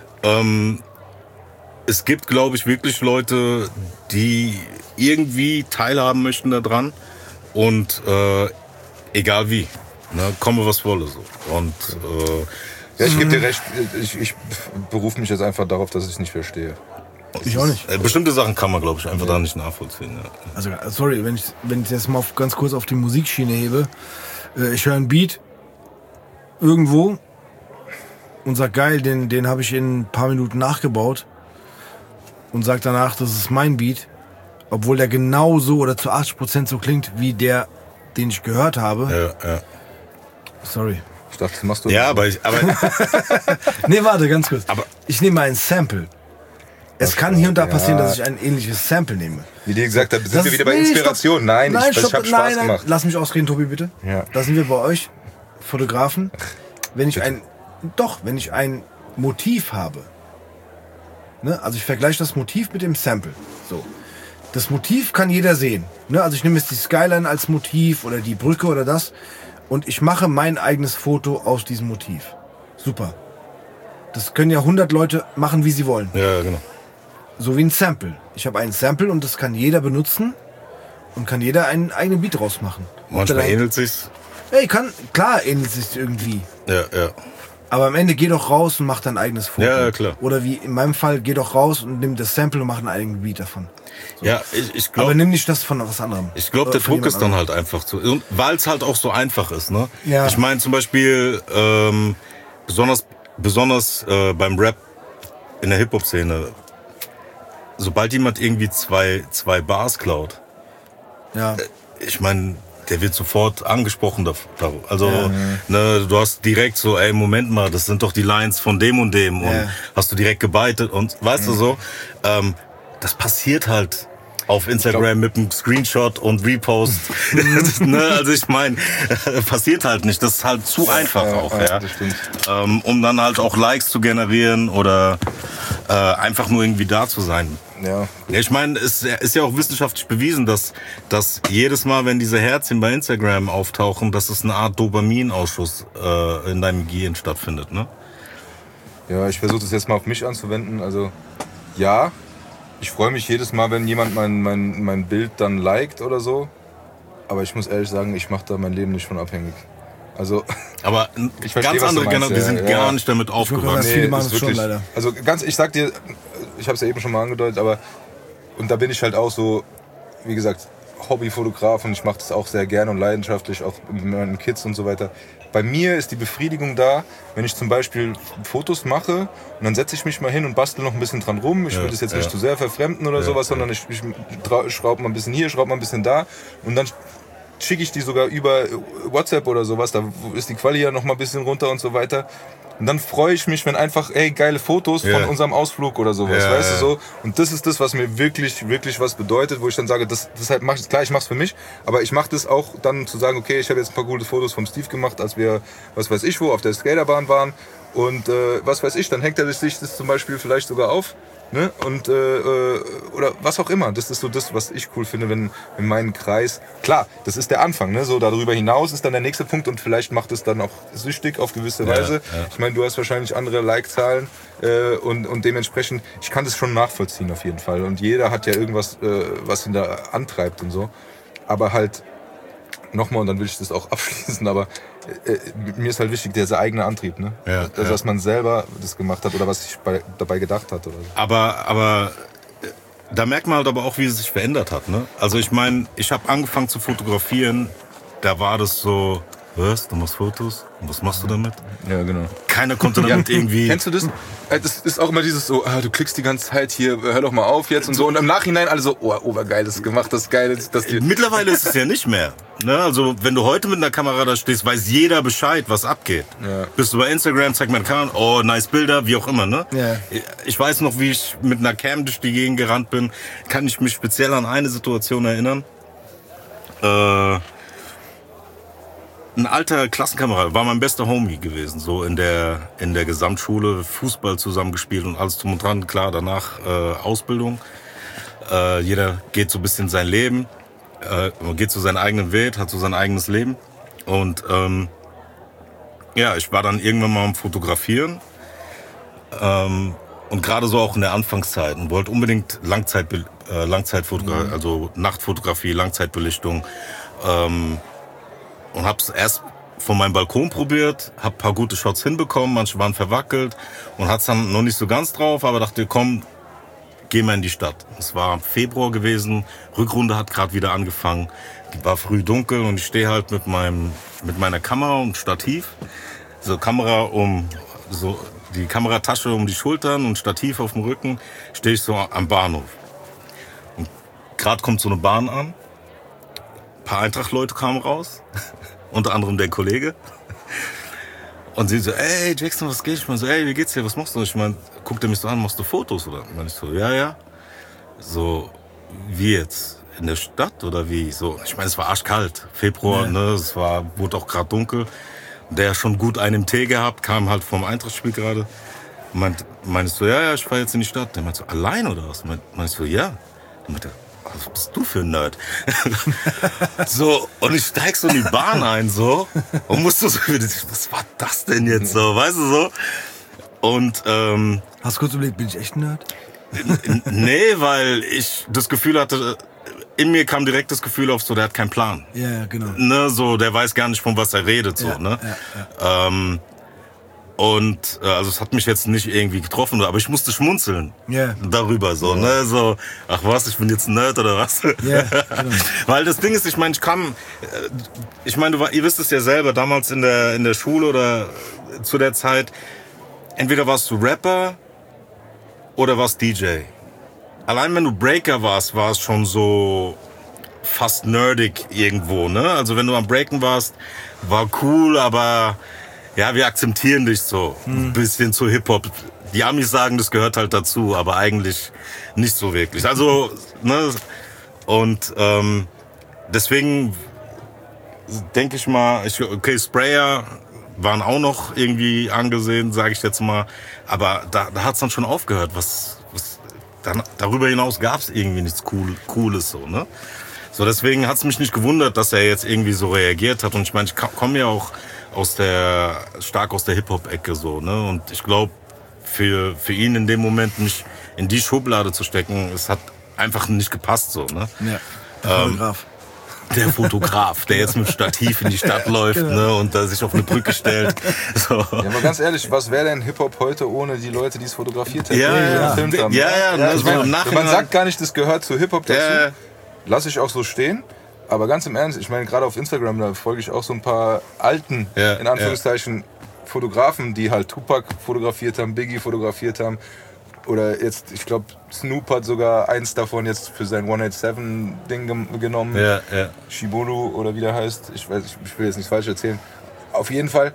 Es gibt, glaube ich, wirklich Leute, die irgendwie teilhaben möchten daran und egal wie, ne, komme was wolle so. Und ich gebe dir recht. Ich berufe mich jetzt einfach darauf, dass ich es nicht verstehe. Ich auch nicht. Bestimmte Sachen kann man, glaube ich, einfach da nicht nachvollziehen. Ja. Also, sorry, wenn ich jetzt mal ganz kurz auf die Musikschiene hebe. Ich höre einen Beat irgendwo und sag, geil, den habe ich in ein paar Minuten nachgebaut. und sage danach, das ist mein Beat, obwohl der genau so oder zu 80% so klingt wie der, den ich gehört habe. Ja. Sorry. Ich dachte, das machst du. Ja, aber Nee, warte, ganz kurz. Aber ich nehme mal ein Sample. Es kann hier und da passieren, dass ich ein ähnliches Sample nehme. Wie dir gesagt habe, sind wir wieder bei Inspiration. Nein, ich habe Spaß gemacht. Lass mich ausreden, Tobi, bitte. Ja. Da sind wir bei euch, Fotografen. Wenn ich ein Motiv habe, ne? Also ich vergleiche das Motiv mit dem Sample. So. Das Motiv kann jeder sehen. Ne? Also ich nehme jetzt die Skyline als Motiv oder die Brücke oder das und ich mache mein eigenes Foto aus diesem Motiv. Super. Das können ja 100 Leute machen, wie sie wollen. Ja, genau. So wie ein Sample. Ich habe ein Sample und das kann jeder benutzen und kann jeder einen eigenen Beat draus machen. Manchmal ähnelt sich's. Ey, klar ähnelt sich irgendwie. Ja. Aber am Ende geh doch raus und mach dein eigenes Foto. Ja, klar. Oder wie in meinem Fall, geh doch raus und nimm das Sample und mach einen eigenen Beat davon. So. Ja, ich glaube. Aber nimm nicht das von was anderem. Ich glaube, der Druck ist dann halt einfach so. Weil es halt auch so einfach ist, ne? Ja. Ich meine zum Beispiel, besonders beim Rap in der Hip-Hop-Szene, sobald jemand irgendwie zwei Bars klaut, Ja. ich meine, der wird sofort angesprochen darüber. Also, ne, du hast direkt so, ey, Moment mal, das sind doch die Lines von dem und dem. Und hast du direkt gebeitet und, weißt du so, das passiert halt auf Instagram mit einem Screenshot und Repost. Ne, also ich meine, passiert halt nicht. Das ist halt zu einfach auch, ja. Das stimmt. Um dann halt auch Likes zu generieren oder einfach nur irgendwie da zu sein. Ja. Ja, ich meine, es ist ja auch wissenschaftlich bewiesen, dass jedes Mal, wenn diese Herzchen bei Instagram auftauchen, dass es eine Art Dopaminausschuss in deinem Gehirn stattfindet, ne? Ja, ich versuche das jetzt mal auf mich anzuwenden. Also, ja, ich freue mich jedes Mal, wenn jemand mein Bild dann liked oder so. Aber ich muss ehrlich sagen, ich mache da mein Leben nicht von abhängig. Also, aber ich verstehe, ganz andere Generation, wir sind gar nicht damit aufgewachsen. Viele machen es schon leider. Also ich sag dir, ich habe es ja eben schon mal angedeutet, aber und da bin ich halt auch so, wie gesagt, Hobbyfotograf und ich mache das auch sehr gerne und leidenschaftlich, auch mit meinen Kids und so weiter. Bei mir ist die Befriedigung da, wenn ich zum Beispiel Fotos mache und dann setze ich mich mal hin und bastel noch ein bisschen dran rum. Ich will das jetzt nicht zu sehr verfremden oder sowas, sondern ich schraube mal ein bisschen hier, schraube mal ein bisschen da und dann schicke ich die sogar über WhatsApp oder sowas, da ist die Quali ja noch mal ein bisschen runter und so weiter. Und dann freue ich mich, wenn einfach, ey, geile Fotos von unserem Ausflug oder sowas, weißt du so. Und das ist das, was mir wirklich, wirklich was bedeutet, wo ich dann sage, deshalb mache ich, klar, ich mache es für mich, aber ich mache das auch dann zu sagen, okay, ich habe jetzt ein paar gute Fotos vom Steve gemacht, als wir, was weiß ich wo, auf der Skaterbahn waren. Und was weiß ich, dann hängt er sich das zum Beispiel vielleicht sogar auf. Ne? Und oder was auch immer. Das ist so das, was ich cool finde, wenn in meinem Kreis. Klar, das ist der Anfang. Ne? So darüber hinaus ist dann der nächste Punkt und vielleicht macht es dann auch süchtig auf gewisse Weise. Ja. Ich meine, du hast wahrscheinlich andere Like-Zahlen und dementsprechend, ich kann das schon nachvollziehen auf jeden Fall. Und jeder hat ja irgendwas, was ihn da antreibt und so. Aber halt nochmal, und dann will ich das auch abschließen, aber mir ist halt wichtig, dieser eigene Antrieb, ne? Dass man selber das gemacht hat oder was sich dabei gedacht hat. Oder so. Aber da merkt man halt aber auch, wie es sich verändert hat, ne? Also ich meine, ich habe angefangen zu fotografieren, da war das so, was, du machst Fotos? Und was machst du damit? Ja, genau. Keiner konnte damit irgendwie... Kennst du das? Das ist auch immer dieses so, du klickst die ganze Zeit hier, hör doch mal auf jetzt und so. Und im Nachhinein alle so, obergeil, das ist gemacht, das ist geil. Mittlerweile ist es ja nicht mehr. Ne? Also wenn du heute mit einer Kamera da stehst, weiß jeder Bescheid, was abgeht. Ja. Bist du bei Instagram, zeig mir eine Kamera, oh, nice Bilder, wie auch immer. Ne? Ja. Ich weiß noch, wie ich mit einer Cam durch die Gegend gerannt bin. Kann ich mich speziell an eine Situation erinnern. Ein alter Klassenkamerad, war mein bester Homie gewesen, so in der Gesamtschule, Fußball zusammengespielt und alles drum und dran. Klar, danach Ausbildung. Jeder geht so ein bisschen sein Leben, geht so seinen eigenen Weg, hat so sein eigenes Leben. Und ja, ich war dann irgendwann mal am Fotografieren und gerade so auch in der Anfangszeit und wollte unbedingt Langzeitfotografie, also Nachtfotografie, Langzeitbelichtung. Und hab's erst von meinem Balkon probiert, hab ein paar gute Shots hinbekommen, manche waren verwackelt und hat's dann noch nicht so ganz drauf, aber dachte, komm, geh mal in die Stadt. Es war Februar gewesen, Rückrunde hat gerade wieder angefangen, war früh dunkel und ich stehe halt mit meiner Kamera und Stativ, so Kamera um so die Kameratasche um die Schultern und Stativ auf dem Rücken, stehe ich so am Bahnhof. Und gerade kommt so eine Bahn an. Ein paar Eintracht-Leute kamen raus, unter anderem der Kollege. Und sie so, ey Jackson, was geht? Ich meine so, ey, wie geht's dir, was machst du? Ich meine, guckt er mich so an, machst du Fotos oder? Und ich so, ja. So, wie jetzt? In der Stadt oder wie? So, ich meine, es war arschkalt, Februar, ne, wurde auch gerade dunkel. Der schon gut einen im Tee gehabt, kam halt vom Eintracht-Spiel gerade. Meinte so, ja, ich fahr jetzt in die Stadt. Der meinte so, allein oder was? Meinte so, ja. Der meinte, was bist du für ein Nerd? So, und ich steig so in die Bahn ein, so, und musste so, was war das denn jetzt so, weißt du so? Und, hast du kurz überlegt, bin ich echt ein Nerd? Nee, weil ich das Gefühl hatte, in mir kam direkt das Gefühl auf, so, der hat keinen Plan. Ja, genau. Ne, so, der weiß gar nicht, von was er redet, so, ne? Ja. Und also es hat mich jetzt nicht irgendwie getroffen, aber ich musste schmunzeln darüber, so, ne, so, ach was, ich bin jetzt ein Nerd oder was? Ja, genau. Weil das Ding ist, ich meine, ihr wisst es ja selber, damals in der Schule oder zu der Zeit, entweder warst du Rapper oder warst DJ. Allein wenn du Breaker warst, war es schon so fast nerdig irgendwo, ne? Also wenn du am Breaken warst, war cool, aber ja, wir akzeptieren dich so. Ein bisschen zu Hip-Hop. Die Amis sagen, das gehört halt dazu, aber eigentlich nicht so wirklich. Also, ne? Und deswegen denke ich mal, okay, Sprayer waren auch noch irgendwie angesehen, sage ich jetzt mal. Aber da hat's dann schon aufgehört. Dann, darüber hinaus gab's irgendwie nichts Cooles so, ne? So, deswegen hat's mich nicht gewundert, dass er jetzt irgendwie so reagiert hat. Und ich meine, ich komme ja auch stark aus der Hip-Hop-Ecke so, ne? Und ich glaube, für ihn in dem Moment mich in die Schublade zu stecken, es hat einfach nicht gepasst so, ne? Ja, der Fotograf. Der Fotograf, der jetzt mit Stativ in die Stadt läuft, ne, und da sich auf eine Brücke stellt. So. Ja, aber ganz ehrlich, was wäre denn Hip-Hop heute ohne die Leute, die es fotografiert hätten? Ich meine, man sagt gar nicht, das gehört zu Hip-Hop dazu. Lass ich auch so stehen. Aber ganz im Ernst, ich meine, gerade auf Instagram, da folge ich auch so ein paar alten, in Anführungszeichen, Fotografen, die halt Tupac fotografiert haben, Biggie fotografiert haben. Oder jetzt, ich glaube, Snoop hat sogar eins davon jetzt für sein 187-Ding genommen. Ja. Shiburu oder wie der heißt. Ich will jetzt nichts falsch erzählen. Auf jeden Fall,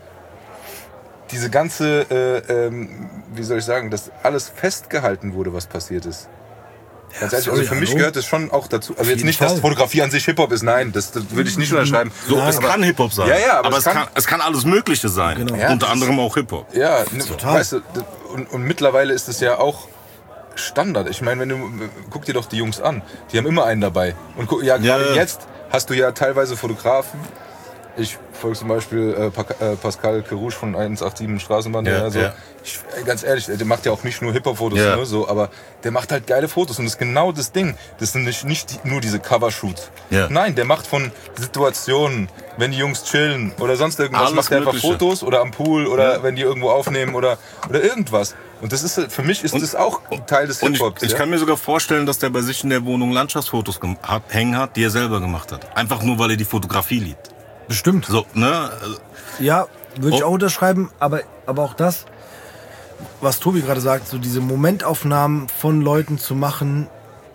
diese ganze, wie soll ich sagen, dass alles festgehalten wurde, was passiert ist. Ganz ehrlich, also für mich gehört es schon auch dazu. Also jetzt nicht, dass Fotografie an sich Hip-Hop ist, nein, das würde ich nicht unterschreiben. So, es kann Hip-Hop sein. Ja, aber es kann alles Mögliche sein. Genau. Ja, unter anderem auch Hip-Hop. Ja, weißt du, und mittlerweile ist es ja auch Standard. Ich meine, guck dir doch die Jungs an, die haben immer einen dabei. Und gerade jetzt hast du ja teilweise Fotografen. Ich folge zum Beispiel Pascal Kerouche von 187 Straßenbahn. Ganz ehrlich, der macht ja auch nicht nur Hip-Hop-Fotos, ne, so, aber der macht halt geile Fotos. Und das ist genau das Ding. Das sind nicht nur diese Covershoots. Ja. Nein, der macht von Situationen, wenn die Jungs chillen oder sonst irgendwas, alles macht der einfach Fotos oder am Pool oder wenn die irgendwo aufnehmen oder irgendwas. Und das ist, für mich ist das auch Teil des Hip-Hops. Ich kann mir sogar vorstellen, dass der bei sich in der Wohnung Landschaftsfotos hängen hat, die er selber gemacht hat. Einfach nur, weil er die Fotografie liebt. Bestimmt. So, ne? Ja, würde ich auch unterschreiben, aber auch das, was Tobi gerade sagt, so diese Momentaufnahmen von Leuten zu machen,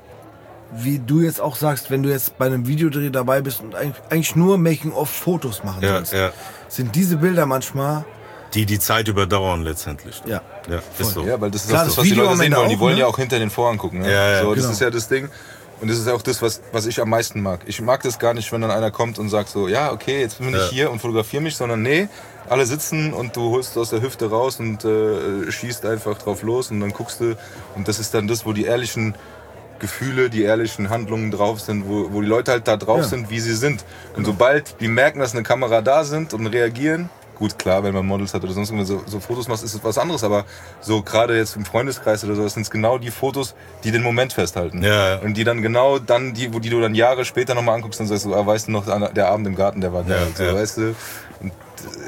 wie du jetzt auch sagst, wenn du jetzt bei einem Videodreh dabei bist und eigentlich nur Making-of-Fotos machen sollst, sind diese Bilder manchmal... Die Zeit überdauern letztendlich. Ja. Ist so. Ja, weil das ist klar, das, was die Leute sehen wollen. Die wollen ja auch hinter den Vorhang gucken. Ne? Ja, so, das ist ja das Ding. Und das ist auch das, was ich am meisten mag. Ich mag das gar nicht, wenn dann einer kommt und sagt so, ja, okay, jetzt bin ich hier und fotografiere mich, sondern nee, alle sitzen und du holst aus der Hüfte raus und schießt einfach drauf los und dann guckst du. Und das ist dann das, wo die ehrlichen Gefühle, die ehrlichen Handlungen drauf sind, wo die Leute halt da drauf sind, wie sie sind. Und sobald die merken, dass eine Kamera da sind und reagieren, gut, klar, wenn man Models hat oder sonst irgendwas so Fotos machst, ist es was anderes, aber so gerade jetzt im Freundeskreis oder so, das sind genau die Fotos, die den Moment festhalten. Ja. Und die dann genau dann, die du dann Jahre später nochmal anguckst und sagst, weißt du noch, der Abend im Garten, der war geil. Weißt du?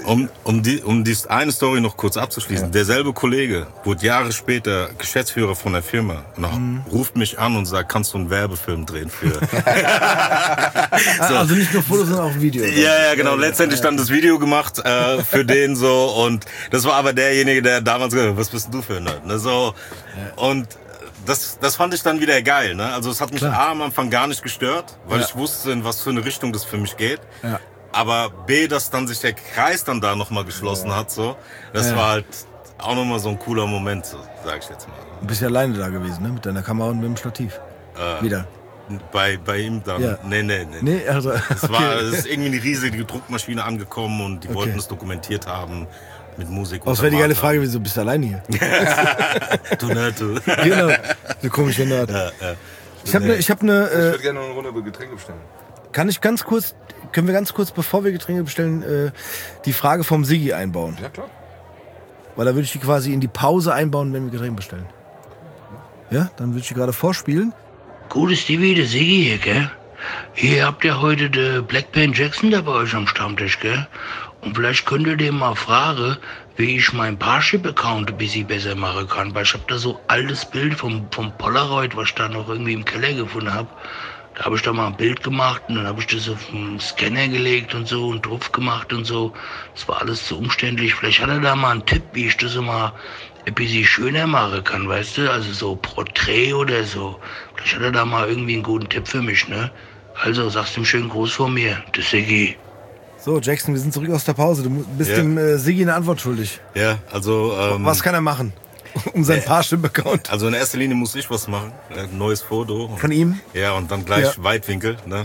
Um die eine Story noch kurz abzuschließen. Derselbe Kollege wurde Jahre später Geschäftsführer von der Firma und ruft mich an und sagt, kannst du einen Werbefilm drehen für... So. Also nicht nur Fotos, sondern auch Video. Ja, genau. Letztendlich dann das Video gemacht für den so und das war aber derjenige, der damals gesagt hat, was bist du für ein Nerd? Ne? So, und das fand ich dann wieder geil. Ne? Also es hat mich A, am Anfang gar nicht gestört, weil ich wusste, in was für eine Richtung das für mich geht. Ja. Aber B, dass dann sich der Kreis dann da nochmal geschlossen hat, so, das war halt auch nochmal so ein cooler Moment, so, sag ich jetzt mal. Du bist ja alleine da gewesen, ne? Mit deiner Kamera und mit dem Stativ. Wieder. Bei ihm dann? Ja. Nee, also, es ist irgendwie eine riesige Druckmaschine angekommen und die wollten es dokumentiert haben mit Musik. Das wäre die geile Frage, wieso bist du alleine hier? Du Nerd, du. Genau, du komischer Nerd. Ich würde gerne noch eine Runde Getränke bestellen. Können wir ganz kurz, bevor wir Getränke bestellen, die Frage vom Siggi einbauen? Ja, klar. Weil da würde ich die quasi in die Pause einbauen, wenn wir Getränke bestellen. Ja, dann würde ich die gerade vorspielen. Gutes Stevie, der Siggi hier, gell? Ihr habt ja heute den Black Pen Jackson da bei euch am Stammtisch, gell? Und vielleicht könnt ihr dem mal fragen, wie ich meinen Parship-Account ein bisschen besser machen kann. Weil ich habe da so altes Bild vom Polaroid, was ich da noch irgendwie im Keller gefunden habe. Da habe ich da mal ein Bild gemacht und dann habe ich das auf den Scanner gelegt und so und drauf gemacht und so. Das war alles zu umständlich. Vielleicht hat er da mal einen Tipp, wie ich das immer ein bisschen schöner machen kann, weißt du? Also so Porträt oder so. Vielleicht hat er da mal irgendwie einen guten Tipp für mich, ne? Also, sagst ihm schönen Gruß von mir, der Siggi. So, Jackson, wir sind zurück aus der Pause. Du bist dem Siggi eine Antwort schuldig. Ja, also... was kann er machen? Um seinen Parship-Account. Also in erster Linie muss ich was machen. Ein neues Foto. Von ihm? Ja, und dann gleich Weitwinkel. Ne?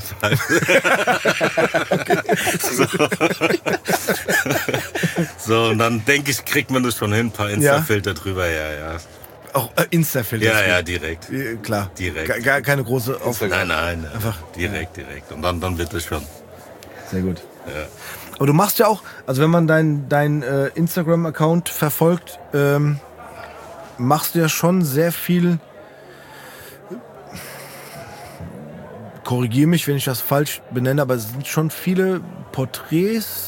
So, und dann denke ich, kriegt man das schon hin. Ein paar Insta-Filter drüber, ja. Auch Insta-Filter? Ja, direkt. Klar. Direkt. Gar keine große Aufgabe. Nein. Einfach direkt. Und dann wird es schon. Sehr gut. Ja. Aber du machst ja auch, also wenn man dein Instagram-Account verfolgt, machst du ja schon sehr viel, korrigiere mich, wenn ich das falsch benenne, aber es sind schon viele Porträts.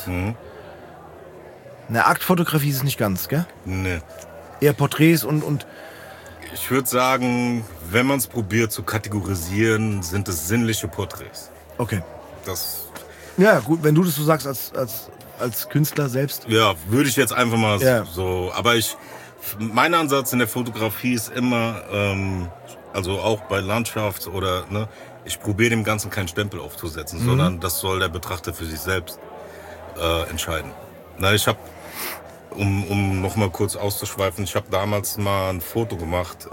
Eine Aktfotografie ist es nicht ganz, gell? Nee. Eher Porträts und ich würde sagen, wenn man es probiert zu kategorisieren, sind es sinnliche Porträts. Okay. Ja, gut, wenn du das so sagst als Künstler selbst. Ja, würde ich jetzt einfach mal so, aber mein Ansatz in der Fotografie ist immer, also auch bei Landschaft oder, ne, ich probiere dem Ganzen keinen Stempel aufzusetzen, sondern das soll der Betrachter für sich selbst entscheiden. Na, ich habe, um noch mal kurz auszuschweifen, ich habe damals mal ein Foto gemacht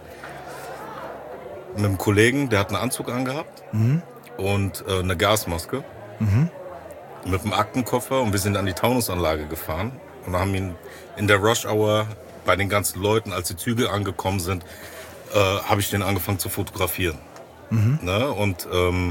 mit einem Kollegen, der hat einen Anzug angehabt und eine Gasmaske mit einem Aktenkoffer und wir sind an die Taunusanlage gefahren und haben ihn in der Rush Hour bei den ganzen Leuten, als die Züge angekommen sind, habe ich den angefangen zu fotografieren. Ne? Und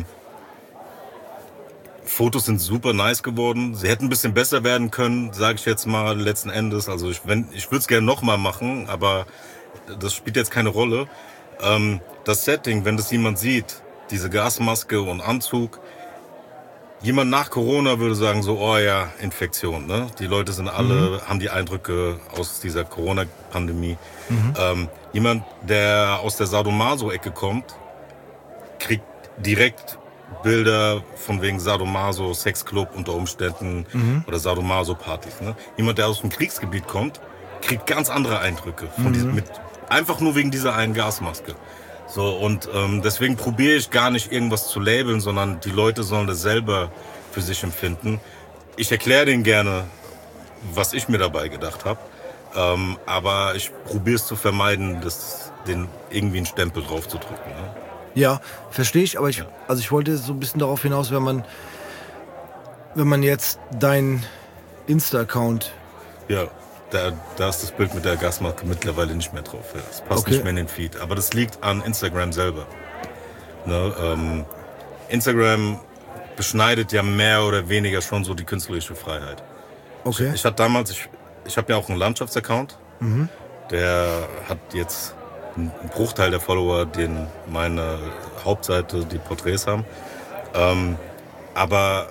Fotos sind super nice geworden. Sie hätten ein bisschen besser werden können, sage ich jetzt mal letzten Endes. Also ich würde es gerne nochmal machen, aber das spielt jetzt keine Rolle. Das Setting, wenn das jemand sieht, diese Gasmaske und Anzug, jemand nach Corona würde sagen so, oh ja, Infektion. Ne? Die Leute sind alle, haben die Eindrücke aus dieser Corona-Pandemie. Jemand, der aus der Sadomaso-Ecke kommt, kriegt direkt Bilder von wegen Sadomaso, Sexclub unter Umständen oder Sadomaso-Partys. Ne? Jemand, der aus dem Kriegsgebiet kommt, kriegt ganz andere Eindrücke von einfach nur wegen dieser einen Gasmaske. So, und deswegen probiere ich gar nicht irgendwas zu labeln, sondern die Leute sollen das selber für sich empfinden. Ich erkläre denen gerne, was ich mir dabei gedacht habe, aber ich probiere es zu vermeiden, den irgendwie einen Stempel drauf zu drücken. Ne? Ja, verstehe ich, aber ich wollte so ein bisschen darauf hinaus, wenn man jetzt deinen Insta-Account... Ja, da ist das Bild mit der Gasmaske mittlerweile nicht mehr drauf. Ja. Das passt nicht mehr in den Feed. Aber das liegt an Instagram selber. Ne, Instagram beschneidet ja mehr oder weniger schon so die künstlerische Freiheit. Okay. Ich hatte damals, ich habe ja auch einen Landschaftsaccount. Der hat jetzt einen Bruchteil der Follower, den meine Hauptseite, die Porträts haben. Aber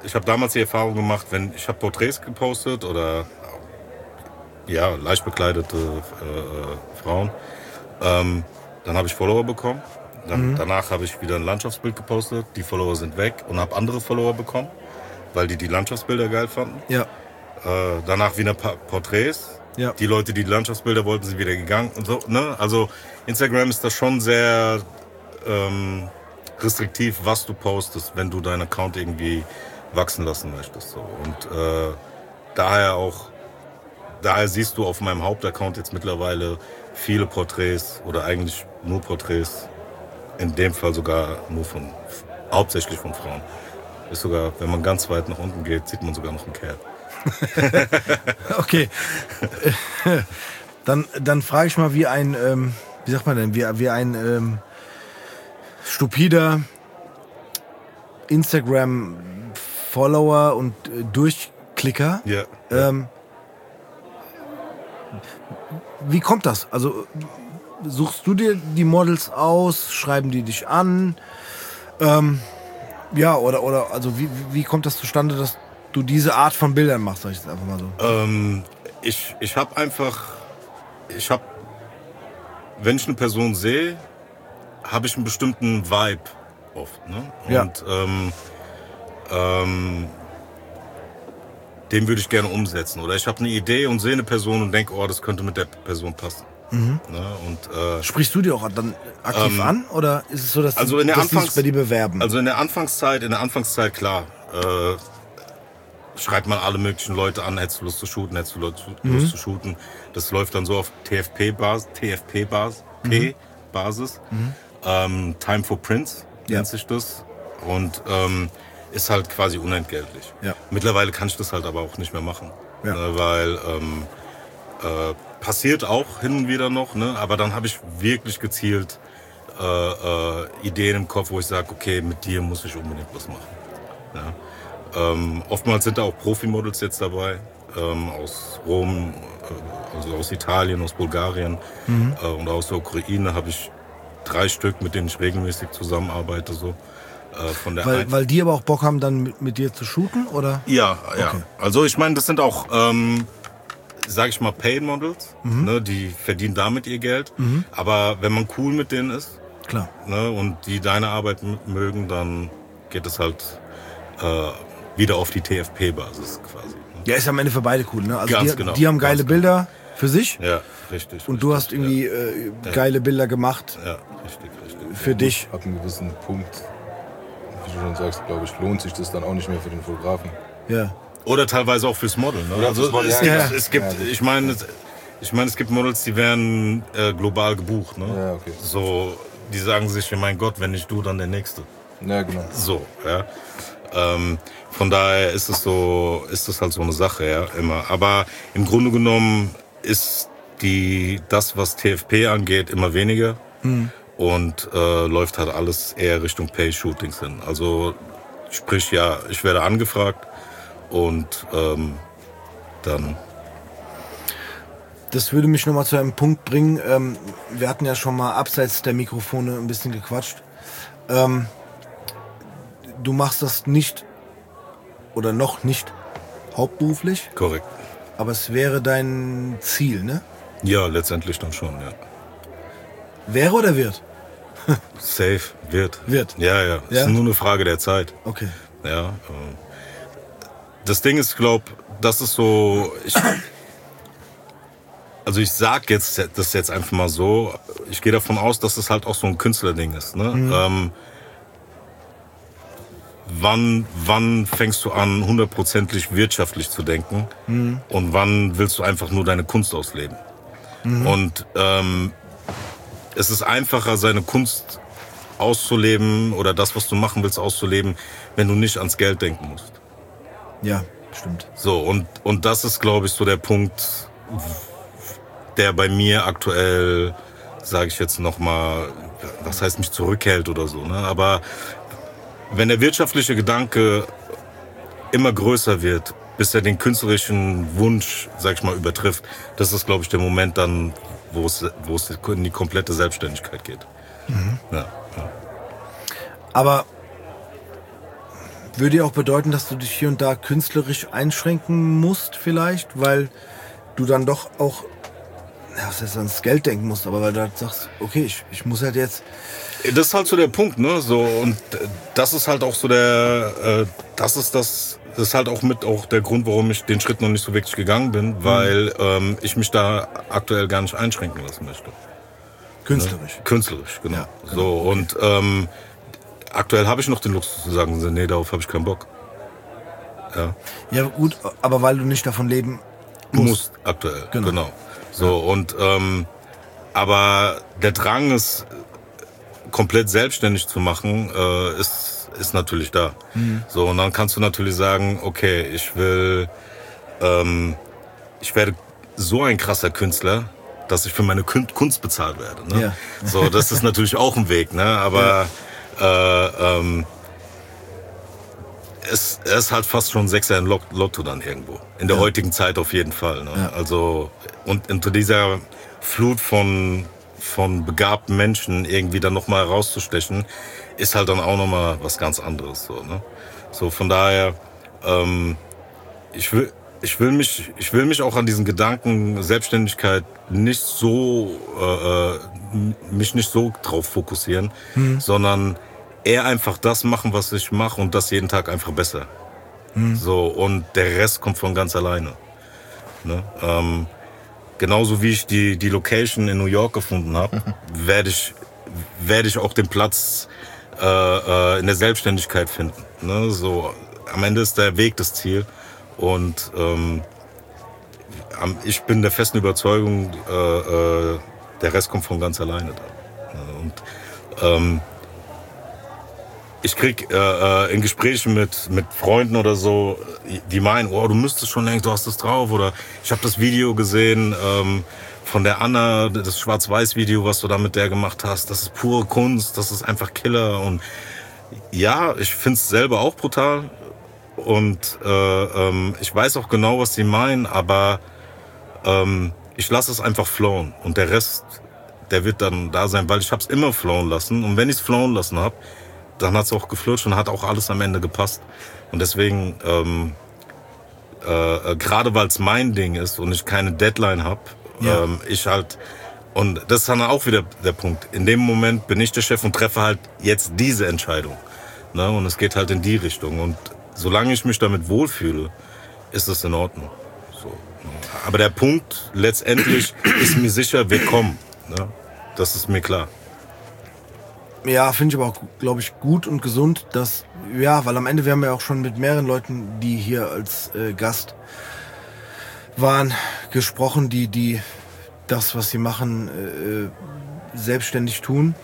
damals die Erfahrung gemacht, wenn ich habe Porträts gepostet oder ja, leicht bekleidete Frauen, dann habe ich Follower bekommen. Danach habe ich wieder ein Landschaftsbild gepostet, die Follower sind weg und habe andere Follower bekommen, weil die Landschaftsbilder geil fanden. Ja. Danach wieder Porträts. Ja. Die Leute, die Landschaftsbilder wollten, sind wieder gegangen und so. Ne? Also Instagram ist da schon sehr restriktiv, was du postest, wenn du deinen Account irgendwie wachsen lassen möchtest. So. Und daher siehst du auf meinem Hauptaccount jetzt mittlerweile viele Porträts oder eigentlich nur Porträts. In dem Fall sogar nur hauptsächlich von Frauen. Ist sogar, wenn man ganz weit nach unten geht, sieht man sogar noch einen Kerl. Okay. Dann frage ich mal, wie ein, wie sagt man denn, wie ein stupider Instagram-Follower und Durchklicker. Ja. Wie kommt das? Also suchst du dir die Models aus, schreiben die dich an? Ja, oder also wie kommt das zustande, dass du diese Art von Bildern machst, sag ich jetzt einfach mal so? Ich habe wenn ich eine Person sehe, habe ich einen bestimmten Vibe oft. Ne? Ja. Und den würde ich gerne umsetzen. Oder ich habe eine Idee und sehe eine Person und denke, oh, das könnte mit der Person passen. Ne? Und, Sprichst du die auch dann aktiv an? Oder ist es so, dass, also dass die sich bei dir bewerben? Also in der Anfangszeit klar, schreibt man alle möglichen Leute an, hättest du Lust zu shooten, hättest du Lust zu shooten. Das läuft dann so auf TFP-Basis. Time for Prints nennt sich das. Und ist halt quasi unentgeltlich. Ja. Mittlerweile kann ich das halt aber auch nicht mehr machen. Ja. Ne, weil passiert auch hin und wieder noch, ne? Aber dann habe ich wirklich gezielt Ideen im Kopf, wo ich sage, okay, mit dir muss ich unbedingt was machen. Ja? Oftmals sind da auch Profimodels jetzt dabei, aus Rom, also aus Italien, aus Bulgarien und aus der Ukraine habe ich 3 Stück, mit denen ich regelmäßig zusammenarbeite. So. Von der weil die aber auch Bock haben, dann mit dir zu shooten, oder? Ja. Okay. Also ich meine, das sind auch, sag ich mal, Paid Models, ne, die verdienen damit ihr Geld. Aber wenn man cool mit denen ist, Klar. ne, und die deine Arbeit mögen, dann geht es halt wieder auf die TFP-Basis quasi. Ne? Ja, ist am Ende für beide cool, ne? Also Ganz genau. die haben geile Bilder für sich Ja, richtig. und du hast irgendwie geile Bilder gemacht Ja, richtig. für dich. Ab einem gewissen Punkt, wie du schon sagst, glaube ich, lohnt sich das dann auch nicht mehr für den Fotografen. Ja. Oder teilweise auch fürs Model. Ne? Oder Also fürs Model, es gibt, ich meine, es gibt Models, die werden global gebucht. Ne? Ja, okay. So, die sagen sich, mein Gott, wenn nicht du, dann der Nächste. Ja, genau. So, ja. Von daher ist es halt so eine Sache, ja, immer. Aber im Grunde genommen ist das, was TFP angeht, immer weniger. Und läuft halt alles eher Richtung Pay-Shootings hin. Also sprich, ja, ich werde angefragt und dann. Das würde mich nochmal zu einem Punkt bringen. Wir hatten ja schon mal abseits der Mikrofone ein bisschen gequatscht. Du machst das nicht oder noch nicht hauptberuflich, Korrekt. aber es wäre dein Ziel, ne? Ja, letztendlich dann schon, ja. Wäre oder wird? Safe, wird. Wird. Ja. Ja? Ist nur eine Frage der Zeit. Okay. Ja. Das Ding ist, das ist so. Also ich sag das jetzt einfach mal so. Ich gehe davon aus, dass es halt auch so ein Künstlerding ist. Ne? Wann fängst du an, 100%ig wirtschaftlich zu denken? Und wann willst du einfach nur deine Kunst ausleben? Und es ist einfacher, seine Kunst auszuleben oder das, was du machen willst, auszuleben, wenn du nicht ans Geld denken musst. Ja, stimmt. So, und das ist, glaube ich, so der Punkt, der bei mir aktuell, sage ich jetzt nochmal, was heißt mich zurückhält oder so, ne? Aber wenn der wirtschaftliche Gedanke immer größer wird, bis er den künstlerischen Wunsch, sag ich mal, übertrifft, das ist, glaube ich, der Moment dann, wo es in die komplette Selbstständigkeit geht. Ja. Aber Würde ja auch bedeuten, dass du dich hier und da künstlerisch einschränken musst vielleicht, weil du dann doch auch, ja, was heißt, ans Geld denken musst, aber weil du halt sagst, okay, ich muss halt jetzt... Das ist halt so der Punkt, ne? So, und das ist halt auch so das ist halt auch mit auch der Grund, warum ich den Schritt noch nicht so wirklich gegangen bin, weil ich mich da aktuell gar nicht einschränken lassen möchte. Künstlerisch. Ne? Künstlerisch, genau. Ja, genau. So, und aktuell habe ich noch den Luxus zu sagen, nee, darauf habe ich keinen Bock. Ja. Ja, gut, aber weil du nicht davon leben musst. Aktuell, genau. So, und aber der Drang, es komplett selbstständig zu machen, ist natürlich da. So, und dann kannst du natürlich sagen, okay, ich werde so ein krasser Künstler, dass ich für meine Kunst bezahlt werde. Ne? Ja. So, das ist natürlich auch ein Weg, ne? Aber es ist halt fast schon Sechser im Lotto dann irgendwo. In der heutigen Zeit auf jeden Fall. Ne? Ja. Also, und unter dieser Flut von begabten Menschen irgendwie dann nochmal rauszustechen, ist halt dann auch nochmal was ganz anderes. So, ne? So, von daher, ich will mich auch an diesen Gedanken Selbstständigkeit nicht so drauf fokussieren, sondern eher einfach das machen, was ich mache und das jeden Tag einfach besser. So, und der Rest kommt von ganz alleine. Ne? Genauso wie ich die Location in New York gefunden habe, werde ich auch den Platz in der Selbstständigkeit finden. Ne? So, am Ende ist der Weg das Ziel. Und ich bin der festen Überzeugung, der Rest kommt von ganz alleine da. Und ich krieg in Gesprächen mit Freunden oder so, die meinen, oh, du müsstest schon längst, du hast das drauf. Oder ich habe das Video gesehen von der Anna, das Schwarz-Weiß-Video, was du da mit der gemacht hast. Das ist pure Kunst, das ist einfach Killer. Und ja, ich find's selber auch brutal. Und ich weiß auch genau, was sie meinen, aber ich lasse es einfach flowen. Und der Rest, der wird dann da sein, weil ich habe es immer flowen lassen. Und wenn ich es flowen lassen habe, dann hat es auch geflutscht und hat auch alles am Ende gepasst. Und deswegen, gerade weil es mein Ding ist und ich keine Deadline habe, ich halt, und das ist dann auch wieder der Punkt. In dem Moment bin ich der Chef und treffe halt jetzt diese Entscheidung. Ne? Und es geht halt in die Richtung. Und solange ich mich damit wohlfühle, ist es in Ordnung. So. Aber der Punkt letztendlich ist mir sicher, wir kommen. Ne? Das ist mir klar. Ja, finde ich aber auch, glaube ich, gut und gesund, dass, ja, weil am Ende, wir haben ja auch schon mit mehreren Leuten, die hier als Gast waren, gesprochen, die das, was sie machen, selbstständig tun.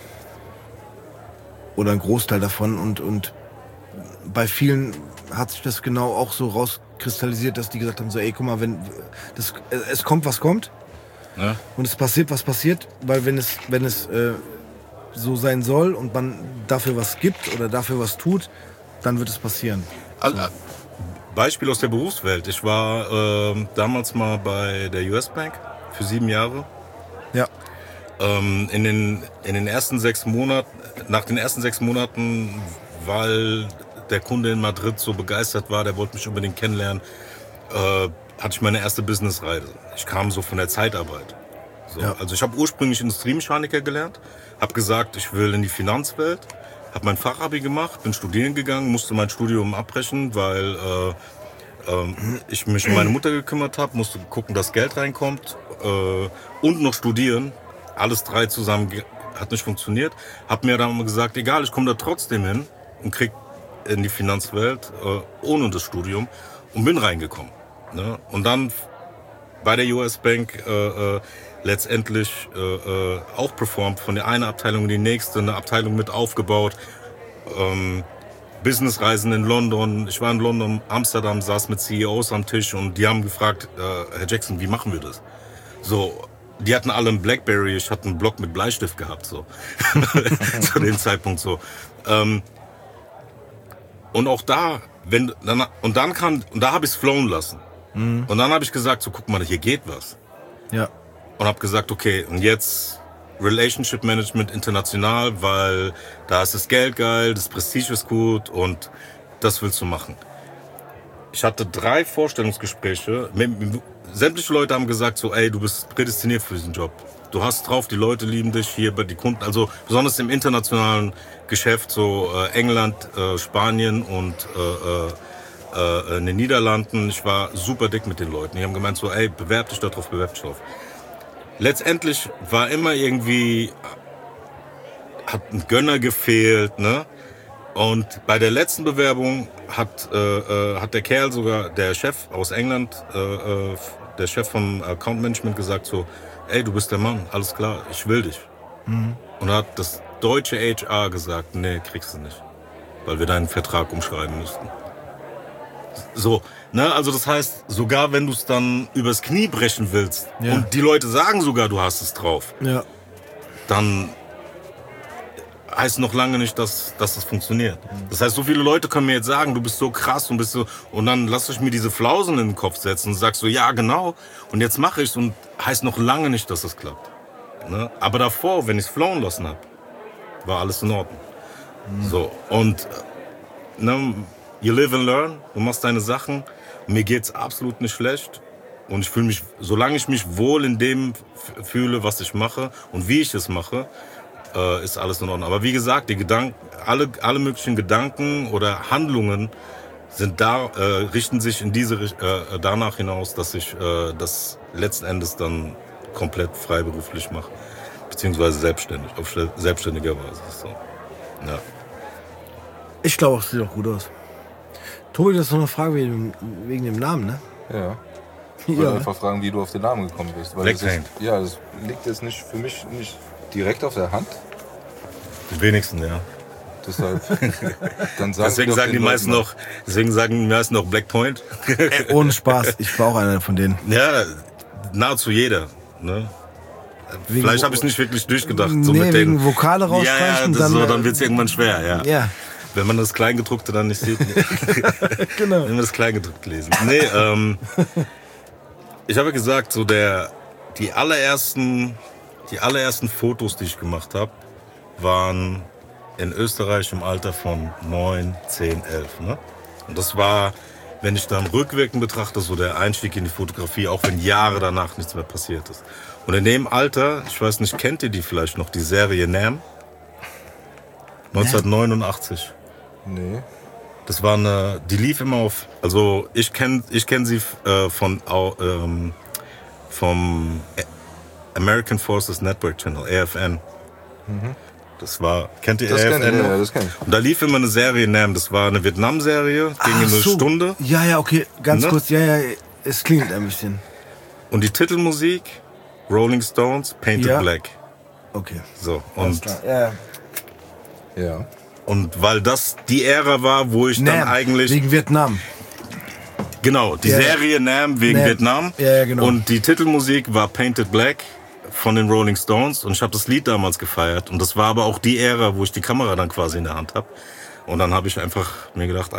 Oder ein Großteil davon. Und bei vielen hat sich das genau auch so rauskristallisiert, dass die gesagt haben, so, ey, guck mal, wenn es kommt, was kommt. Ja. Und es passiert, was passiert, weil wenn es so sein soll und man dafür was gibt oder dafür was tut, dann wird es passieren. Also, Beispiel aus der Berufswelt. Ich war damals mal bei der US Bank für 7 Jahre. Ja. In den ersten 6 Monaten, nach den ersten 6 Monaten, weil der Kunde in Madrid so begeistert war, der wollte mich unbedingt kennenlernen, hatte ich meine erste Businessreise. Ich kam so von der Zeitarbeit. So. Ja. Also ich habe ursprünglich Industriemechaniker gelernt, habe gesagt, ich will in die Finanzwelt, habe mein Fachabi gemacht, bin studieren gegangen, musste mein Studium abbrechen, weil ich mich um meine Mutter gekümmert habe, musste gucken, dass Geld reinkommt und noch studieren. Alles 3 zusammen hat nicht funktioniert. Habe mir dann gesagt, egal, ich komme da trotzdem hin und krieg in die Finanzwelt ohne das Studium und bin reingekommen. Ne? Und dann bei der US Bank letztendlich auch performt, von der einen Abteilung in die nächste, eine Abteilung mit aufgebaut, Businessreisen in London. Ich war in London, Amsterdam, saß mit CEOs am Tisch und die haben gefragt, Herr Jackson, wie machen wir das? So, die hatten alle einen Blackberry, ich hatte einen Block mit Bleistift gehabt, so. Zu dem Zeitpunkt so. Und auch da, da habe ich es flowen lassen. Mhm. Und dann habe ich gesagt, so, guck mal, hier geht was. Ja. Und habe gesagt, okay, und jetzt Relationship Management international, weil da ist das Geld geil, das Prestige ist gut und das willst du machen. Ich hatte 3 Vorstellungsgespräche. Sämtliche Leute haben gesagt so, ey, du bist prädestiniert für diesen Job. Du hast drauf, die Leute lieben dich hier bei die Kunden. Also besonders im internationalen Geschäft, so England, Spanien und in den Niederlanden. Ich war super dick mit den Leuten. Die haben gemeint so, ey, bewerb dich da drauf, bewerb dich drauf. Letztendlich war immer irgendwie, hat ein Gönner gefehlt, ne? Und bei der letzten Bewerbung hat der Kerl sogar, der Chef aus England, der Chef vom Account Management gesagt so, ey, du bist der Mann, alles klar, ich will dich. Mhm. Und da hat das deutsche HR gesagt, nee, kriegst du nicht, weil wir deinen Vertrag umschreiben müssten. So, ne, also das heißt, sogar wenn du es dann übers Knie brechen willst und die Leute sagen sogar, du hast es drauf, dann heißt noch lange nicht, dass das funktioniert. Das heißt, so viele Leute können mir jetzt sagen, du bist so krass und bist so, und dann lass ich mir diese Flausen in den Kopf setzen und sagst so, ja genau, und jetzt mache ich's und heißt noch lange nicht, dass das klappt. Ne? Aber davor, wenn ich es flowen lassen habe, war alles in Ordnung. So, und ne, you live and learn, du machst deine Sachen, mir geht's absolut nicht schlecht und ich fühle mich, solange ich mich wohl in dem fühle, was ich mache und wie ich es mache, ist alles in Ordnung. Aber wie gesagt, die Gedanken, alle möglichen Gedanken oder Handlungen sind richten sich in danach hinaus, dass ich das letzten Endes dann komplett freiberuflich mache, beziehungsweise selbstständig, auf selbstständiger Basis. So. Ja. Ich glaube, es sieht auch gut aus. Tobi, das ist noch eine Frage wegen dem Namen, ne? Ja. Ich wollte einfach fragen, wie du auf den Namen gekommen bist. Weil das liegt jetzt nicht für mich nicht direkt auf der Hand. Die wenigsten, ja. Deshalb. Dann deswegen sagen die meisten noch Black Point. Ohne Spaß, ich war auch einer von denen. Ja, nahezu jeder. Ne? Vielleicht habe ich es nicht wirklich durchgedacht. So nee, mit wegen Vokale rausstreichen. Dann wird es irgendwann schwer, ja. Wenn man das Kleingedruckte dann nicht sieht. Genau. Wenn wir das Kleingedruckte lesen. Nee, ich habe gesagt, so die allerersten Fotos, die ich gemacht habe, waren in Österreich im Alter von 9, 10, 11. Ne? Und das war, wenn ich dann rückwirkend betrachte, so der Einstieg in die Fotografie, auch wenn Jahre danach nichts mehr passiert ist. Und in dem Alter, ich weiß nicht, kennt ihr die vielleicht noch, die Serie NAM? 1989. Nee. Das war die lief immer auf, also ich kenn sie vom American Forces Network Channel, AFN. Mhm. Kennt ihr AFN? Ja, das kenn ich. Und da lief immer eine Serie NAM, das war eine Vietnam-Serie, ging eine Stunde. Ja, okay, ganz kurz, es klingt ein bisschen. Und die Titelmusik, Rolling Stones, Painted Black. Okay. So, und ja. Und weil das die Ära war, wo ich dann eigentlich... Wegen Vietnam. Genau, die Serie NAM wegen Vietnam. Ja, genau. Und die Titelmusik war Painted Black von den Rolling Stones. Und ich habe das Lied damals gefeiert. Und das war aber auch die Ära, wo ich die Kamera dann quasi in der Hand habe. Und dann habe ich einfach mir gedacht,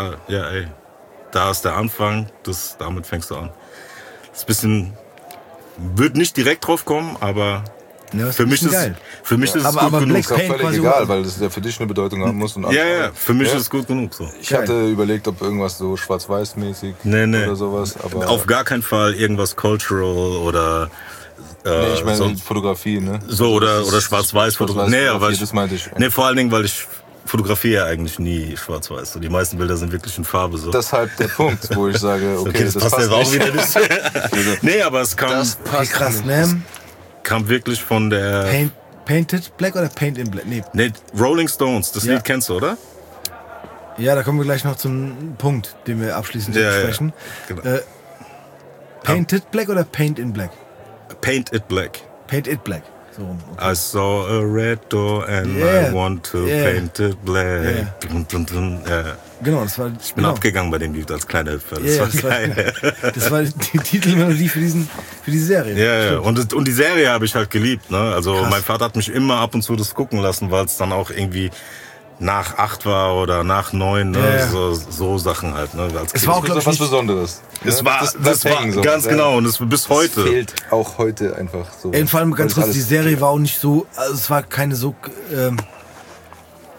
da ist der Anfang, damit fängst du an. Das ist ein bisschen... Wird nicht direkt drauf kommen, aber... Ja, für mich ist es gut genug. Ist auch völlig egal, weil das ja für dich eine Bedeutung haben muss. Und für mich ist es gut genug so. Ich hatte überlegt, ob irgendwas so schwarz-weiß-mäßig oder sowas. Aber auf gar keinen Fall irgendwas cultural oder... ich meine Fotografie, ne? So, oder Schwarz-Weiß-Fotografie. Nee, aber das meinte ich. Nee, vor allen Dingen, weil ich fotografiere eigentlich nie schwarz-weiß. So, die meisten Bilder sind wirklich in Farbe. So. Deshalb der Punkt, wo ich sage, okay, das passt jetzt auch wieder nicht. Nee, aber es kam... Das passt krass, ne? Kam wirklich von der... Painted Black oder Paint in Black? Nee, Rolling Stones, das Lied kennst du, oder? Ja, da kommen wir gleich noch zum Punkt, den wir abschließend besprechen. Ja, genau. Painted Black oder Paint in Black? Paint It Black. Paint It Black. So, okay. I saw a red door and I want to paint it black. Yeah. Genau, das war... Ich bin abgegangen bei dem Lied als kleiner Hüpfer. Das war geil. Das war die Titelmelodie für die Serie. Ja. Und die Serie habe ich halt geliebt. Ne? Also mein Vater hat mich immer ab und zu das gucken lassen, weil es dann auch irgendwie nach 8 war oder nach 9. Ne? So Sachen halt. Ne? Es war auch, glaube ich, was Besonderes. Das war ganz genau. Und das bis heute. Das fehlt auch heute einfach so. Vor allem ganz kurz, die Serie war auch nicht so... Also es war keine so...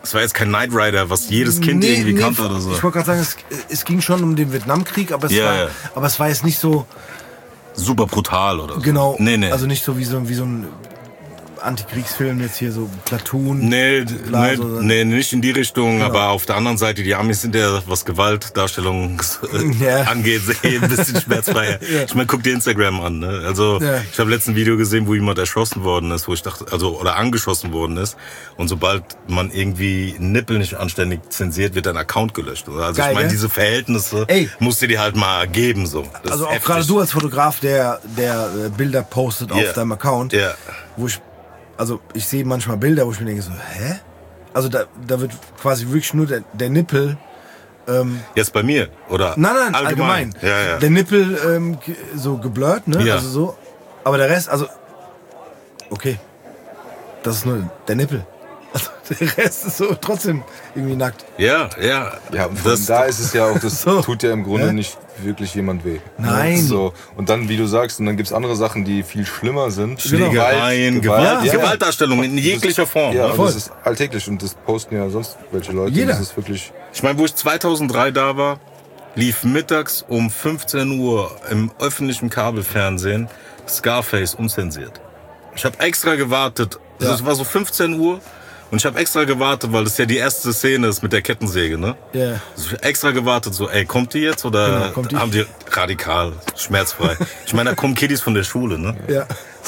Es war jetzt kein Knight Rider, was jedes Kind irgendwie kannte oder so. Ich wollte gerade sagen, es ging schon um den Vietnamkrieg, aber es war jetzt nicht so... Super brutal oder so. Genau, Nee. also nicht so wie so ein Antikriegsfilm jetzt hier, so Platoon. Nee, nicht in die Richtung, genau. Aber auf der anderen Seite, die Amis sind ja, was Gewaltdarstellung angeht, ein bisschen schmerzfreier. Ja. Ich meine, guck dir Instagram an, ne? Also, ich habe letztens ein Video gesehen, wo jemand erschossen worden ist, wo ich dachte, oder angeschossen worden ist. Und sobald man irgendwie Nippel nicht anständig zensiert, wird dein Account gelöscht. Oder? Also, ich meine, diese Verhältnisse musst du dir halt mal geben, so. Das also auch gerade du als Fotograf, der Bilder postet auf deinem Account, wo ich sehe manchmal Bilder, wo ich mir denke so, hä? Also da wird quasi wirklich nur der Nippel... Jetzt bei mir, oder? Nein, allgemein. Ja. Der Nippel so geblurrt, ne? Ja. Also so. Aber der Rest, also... Okay. Das ist nur der Nippel. Also der Rest ist so trotzdem irgendwie nackt. Ja. Ja, und da ist es ja auch, das tut ja im Grunde nicht wirklich jemand weh. Nein. So. Und dann, wie du sagst, und dann gibt's andere Sachen, die viel schlimmer sind. Schlägereien, Gewaltdarstellung in jeglicher Form. Ja, und das ist alltäglich und das posten ja sonst welche Leute. Jeder. Das ist wirklich... Ich meine, wo ich 2003 da war, lief mittags um 15 Uhr im öffentlichen Kabelfernsehen Scarface unzensiert. Ich habe extra gewartet. Also es war so 15 Uhr. Und ich habe extra gewartet, weil das ja die erste Szene ist mit der Kettensäge, ne? Ja. Also ich hab extra gewartet, so, kommt die jetzt oder haben die radikal, schmerzfrei? Ich meine, da kommen Kiddies von der Schule, ne? Ja.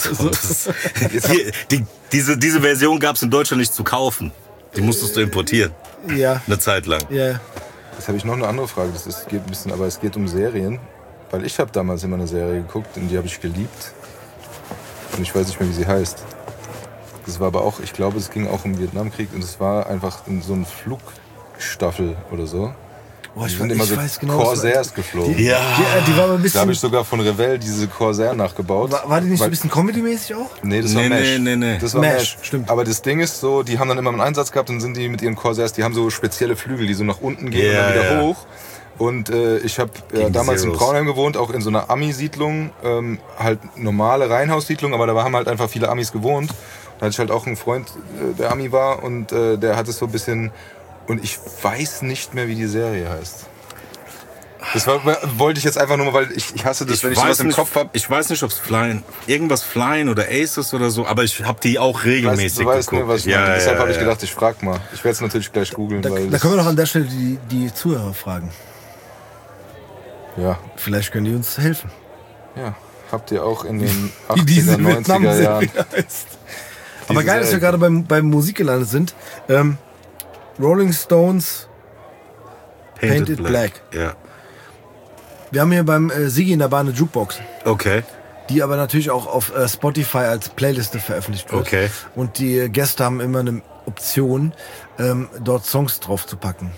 Diese Version gab's in Deutschland nicht zu kaufen. Die musstest du importieren. Ja. Eine Zeit lang. Ja. Jetzt habe ich noch eine andere Frage. Geht ein bisschen, aber es geht um Serien. Weil ich habe damals immer eine Serie geguckt und die habe ich geliebt. Und ich weiß nicht mehr, wie sie heißt. Das war aber auch, ich glaube, es ging auch um den Vietnamkrieg und es war einfach in so eine Flugstaffel oder so. Oh, ich sind immer so weiß genau, Corsairs geflogen. Die war aber ein bisschen... Da habe ich sogar von Revell diese Corsair nachgebaut. War die nicht so ein bisschen Comedy-mäßig auch? Nee, das war Mesh. Nee. Das war Mesh, stimmt. Aber das Ding ist so, die haben dann immer einen Einsatz gehabt und sind die mit ihren Corsairs, die haben so spezielle Flügel, die so nach unten gehen und dann wieder hoch. Und ich habe damals in Braunheim gewohnt, auch in so einer Ami-Siedlung, halt normale Reihenhaussiedlung, aber da haben halt einfach viele Amis gewohnt. Da hatte ich halt auch einen Freund, der Ami war und der hat es so ein bisschen... Und ich weiß nicht mehr, wie die Serie heißt. Das wollte ich jetzt einfach nur mal, weil ich hasse das, wenn ich sowas im Kopf habe. Ich weiß nicht, ob es irgendwas Flying oder Aces oder so, aber ich habe die auch regelmäßig geguckt. Nur, was ich meine. Deshalb habe ich gedacht, ich frage mal. Ich werde es natürlich gleich googeln. Da können wir doch an der Stelle die Zuhörer fragen. Ja. Vielleicht können die uns helfen. Ja, habt ihr auch in den Wie 80er, 90er Jahren. Aber geil, dass wir gerade beim Musik gelandet sind. Rolling Stones Painted Black. Ja. Wir haben hier beim Sigi in der Bahn eine Jukebox. Okay. Die aber natürlich auch auf Spotify als Playliste veröffentlicht wird. Okay. Und die Gäste haben immer eine Option, dort Songs drauf zu packen.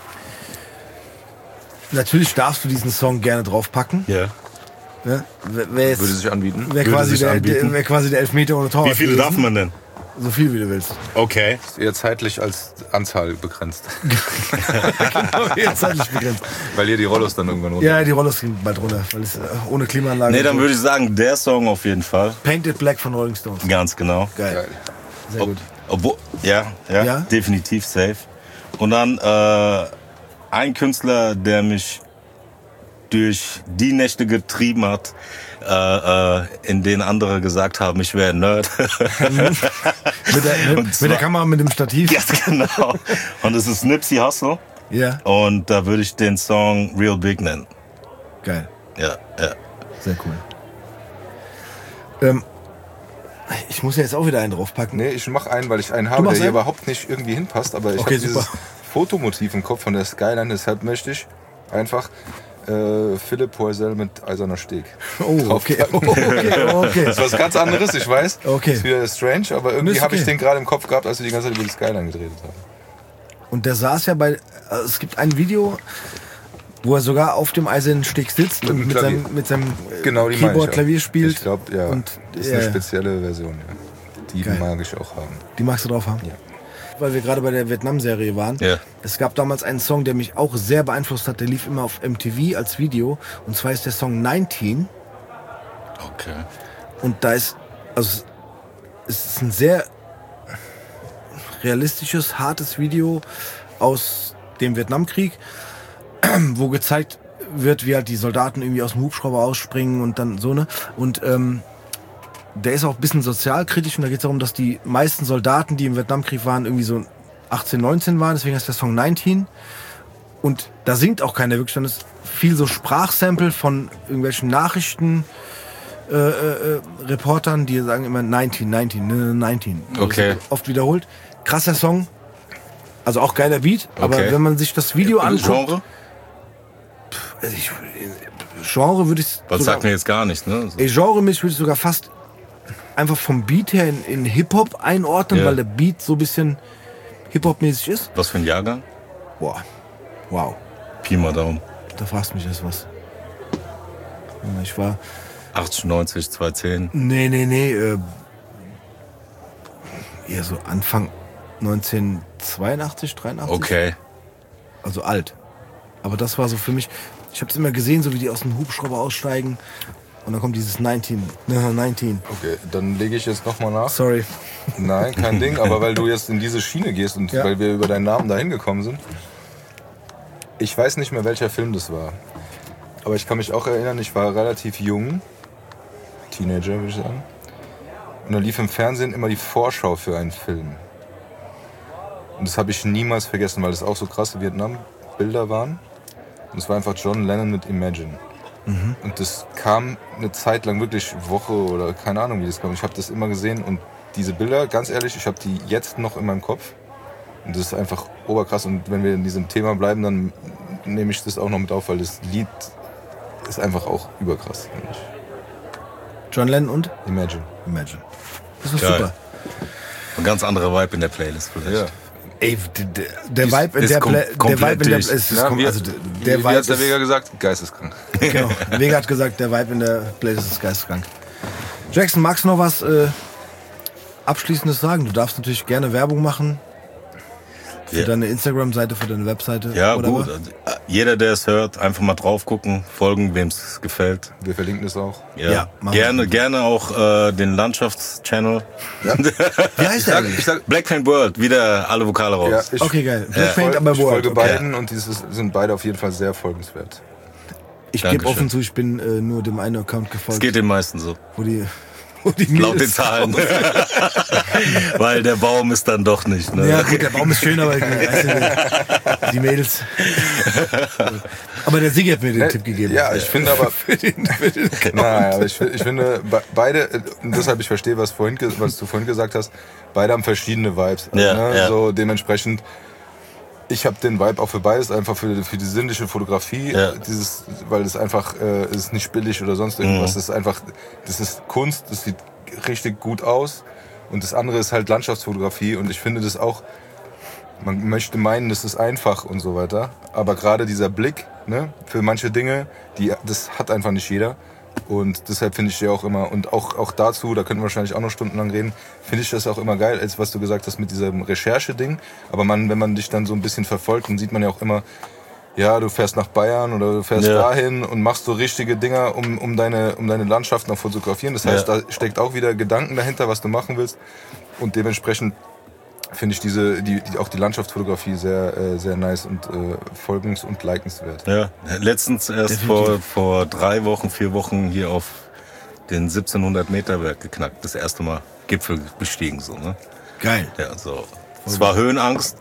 Natürlich darfst du diesen Song gerne draufpacken. Ja. Ja? Würde sich anbieten. Wäre quasi der Elfmeter ohne Tor. Wie viele darf man denn? So viel wie du willst. Okay. Ist eher zeitlich als Anzahl begrenzt. Genau, eher zeitlich begrenzt. Weil hier die Rollos dann irgendwann runter. Ja, die Rollos gehen bald runter, weil es ohne Klimaanlage. Nee, dann würde ich sagen, der Song auf jeden Fall. Painted Black von Rolling Stones. Ganz genau. Geil. Sehr gut. Obwohl, ja, definitiv safe. Und dann ein Künstler, der mich durch die Nächte getrieben hat, in denen andere gesagt haben, ich wäre ein Nerd. mit der Kamera, mit dem Stativ. Ja, genau. Und es ist Nipsey Hussle. Ja. Und da würde ich den Song Real Big nennen. Geil. Ja. Sehr cool. Ich muss ja jetzt auch wieder einen draufpacken. Nee, ich mache einen, weil ich einen habe, der hier überhaupt nicht irgendwie hinpasst. Aber ich habe dieses Fotomotiv im Kopf von der Skyline, deshalb möchte ich einfach Philipp Poisel mit Eiserner Steg. Oh, okay. Das ist was ganz anderes, ich weiß. Okay. Ist wieder strange, aber irgendwie habe ich den gerade im Kopf gehabt, als wir die ganze Zeit über die Skyline gedreht haben. Und der saß ja es gibt ein Video, wo er sogar auf dem Eisernen Steg sitzt und mit seinem Keyboard Klavier spielt. Ich glaube, ja. Und das ist eine spezielle Version, ja. Die mag ich auch haben. Die magst du drauf haben? Ja. Weil wir gerade bei der Vietnam-Serie waren. Ja. Es gab damals einen Song, der mich auch sehr beeinflusst hat. Der lief immer auf MTV als Video. Und zwar ist der Song 19. Okay. Und da ist, also es ist ein sehr realistisches, hartes Video aus dem Vietnamkrieg, wo gezeigt wird, wie halt die Soldaten irgendwie aus dem Hubschrauber ausspringen und dann so, ne? Und der ist auch ein bisschen sozialkritisch und da geht es darum, dass die meisten Soldaten, die im Vietnamkrieg waren, irgendwie so 18, 19 waren, deswegen heißt der Song 19. Und da singt auch keiner wirklich, sondern es ist viel so Sprachsample von irgendwelchen Nachrichten, Reportern, die sagen immer 19. Okay. Oft wiederholt. Krasser Song. Also auch geiler Beat. Aber wenn man sich das Video anguckt... Genre? Genre würde ich... Das sagt mir jetzt gar nicht, ne? So. Genre-mäßig würde ich sogar fast einfach vom Beat her in Hip-Hop einordnen, weil der Beat so ein bisschen Hip-Hop-mäßig ist. Was für ein Jahrgang? Boah. Wow. Pi mal Daumen. Da fragst du mich jetzt was. Ich war... 80, 90, 2010. Nee. Eher so Anfang 1982, 83. Okay. Also alt. Aber das war so für mich... Ich habe es immer gesehen, so wie die aus dem Hubschrauber aussteigen. Und dann kommt dieses 19. Okay, dann lege ich jetzt nochmal nach. Sorry. Nein, kein Ding. Aber weil du jetzt in diese Schiene gehst und weil wir über deinen Namen dahin gekommen sind. Ich weiß nicht mehr, welcher Film das war. Aber ich kann mich auch erinnern, ich war relativ jung. Teenager, würde ich sagen. Und da lief im Fernsehen immer die Vorschau für einen Film. Und das habe ich niemals vergessen, weil das auch so krasse Vietnam-Bilder waren. Und es war einfach John Lennon mit Imagine. Mhm. Und das kam eine Zeit lang, wirklich Woche oder keine Ahnung, wie das kam. Ich habe das immer gesehen und diese Bilder, ganz ehrlich, ich habe die jetzt noch in meinem Kopf. Und das ist einfach oberkrass. Und wenn wir in diesem Thema bleiben, dann nehme ich das auch noch mit auf, weil das Lied ist einfach auch überkrass. John Lennon und? Imagine. Das ist super. Ein ganz anderer Vibe in der Playlist vielleicht. Ja. Ey, der Vibe in der Playlist ist wie hat der Vega gesagt? Geisteskrank. Genau. Vega hat gesagt, der Vibe in der Playlist ist geisteskrank. Jackson, magst du noch was Abschließendes sagen? Du darfst natürlich gerne Werbung machen. Für deine Instagram-Seite, für deine Webseite. Ja, gut. Jeder, der es hört, einfach mal drauf gucken, folgen, wem es gefällt. Wir verlinken es auch. Ja, gerne auch den Landschaftschannel. Ja. Wie heißt der eigentlich? Black Paint World, wieder alle Vokale raus. Ja, okay, geil. Black Paint, aber World. Ich folge beiden und die sind beide auf jeden Fall sehr folgenswert. Ich gebe offen zu, ich bin nur dem einen Account gefolgt. Es geht den meisten so. Wo die laut den Zahlen. Weil der Baum ist dann doch nicht. Ne? Ja gut, der Baum ist schön, aber die Mädels. Aber der Sigi hat mir den Tipp gegeben. Ja, ich finde aber... aber ich finde, beide, und deshalb ich verstehe, was du vorhin gesagt hast, beide haben verschiedene Vibes. So dementsprechend... Ich habe den Vibe auch für beides, einfach für die sinnliche Fotografie, weil es einfach ist nicht billig oder sonst irgendwas. Das ist Kunst, das sieht richtig gut aus. Und das andere ist halt Landschaftsfotografie und ich finde das auch, man möchte meinen, das ist einfach und so weiter. Aber gerade dieser Blick, ne, für manche Dinge, das hat einfach nicht jeder. Und deshalb finde ich die auch immer, und auch dazu, da könnten wir wahrscheinlich auch noch stundenlang reden, finde ich das auch immer geil, als was du gesagt hast mit diesem Recherche-Ding. Aber wenn man dich dann so ein bisschen verfolgt, dann sieht man ja auch immer, ja, du fährst nach Bayern oder du fährst dahin und machst so richtige Dinger, um deine Landschaften auch fotografieren. Das heißt, da steckt auch wieder Gedanken dahinter, was du machen willst. Und dementsprechend finde ich auch die Landschaftsfotografie sehr, sehr nice und folgens- und likenswert. Ja, letztens erst vor 3 Wochen, 4 Wochen hier auf den 1700 Meter Berg geknackt. Das erste Mal Gipfel bestiegen, so, ne? Geil. Ja, so. Es war Höhenangst.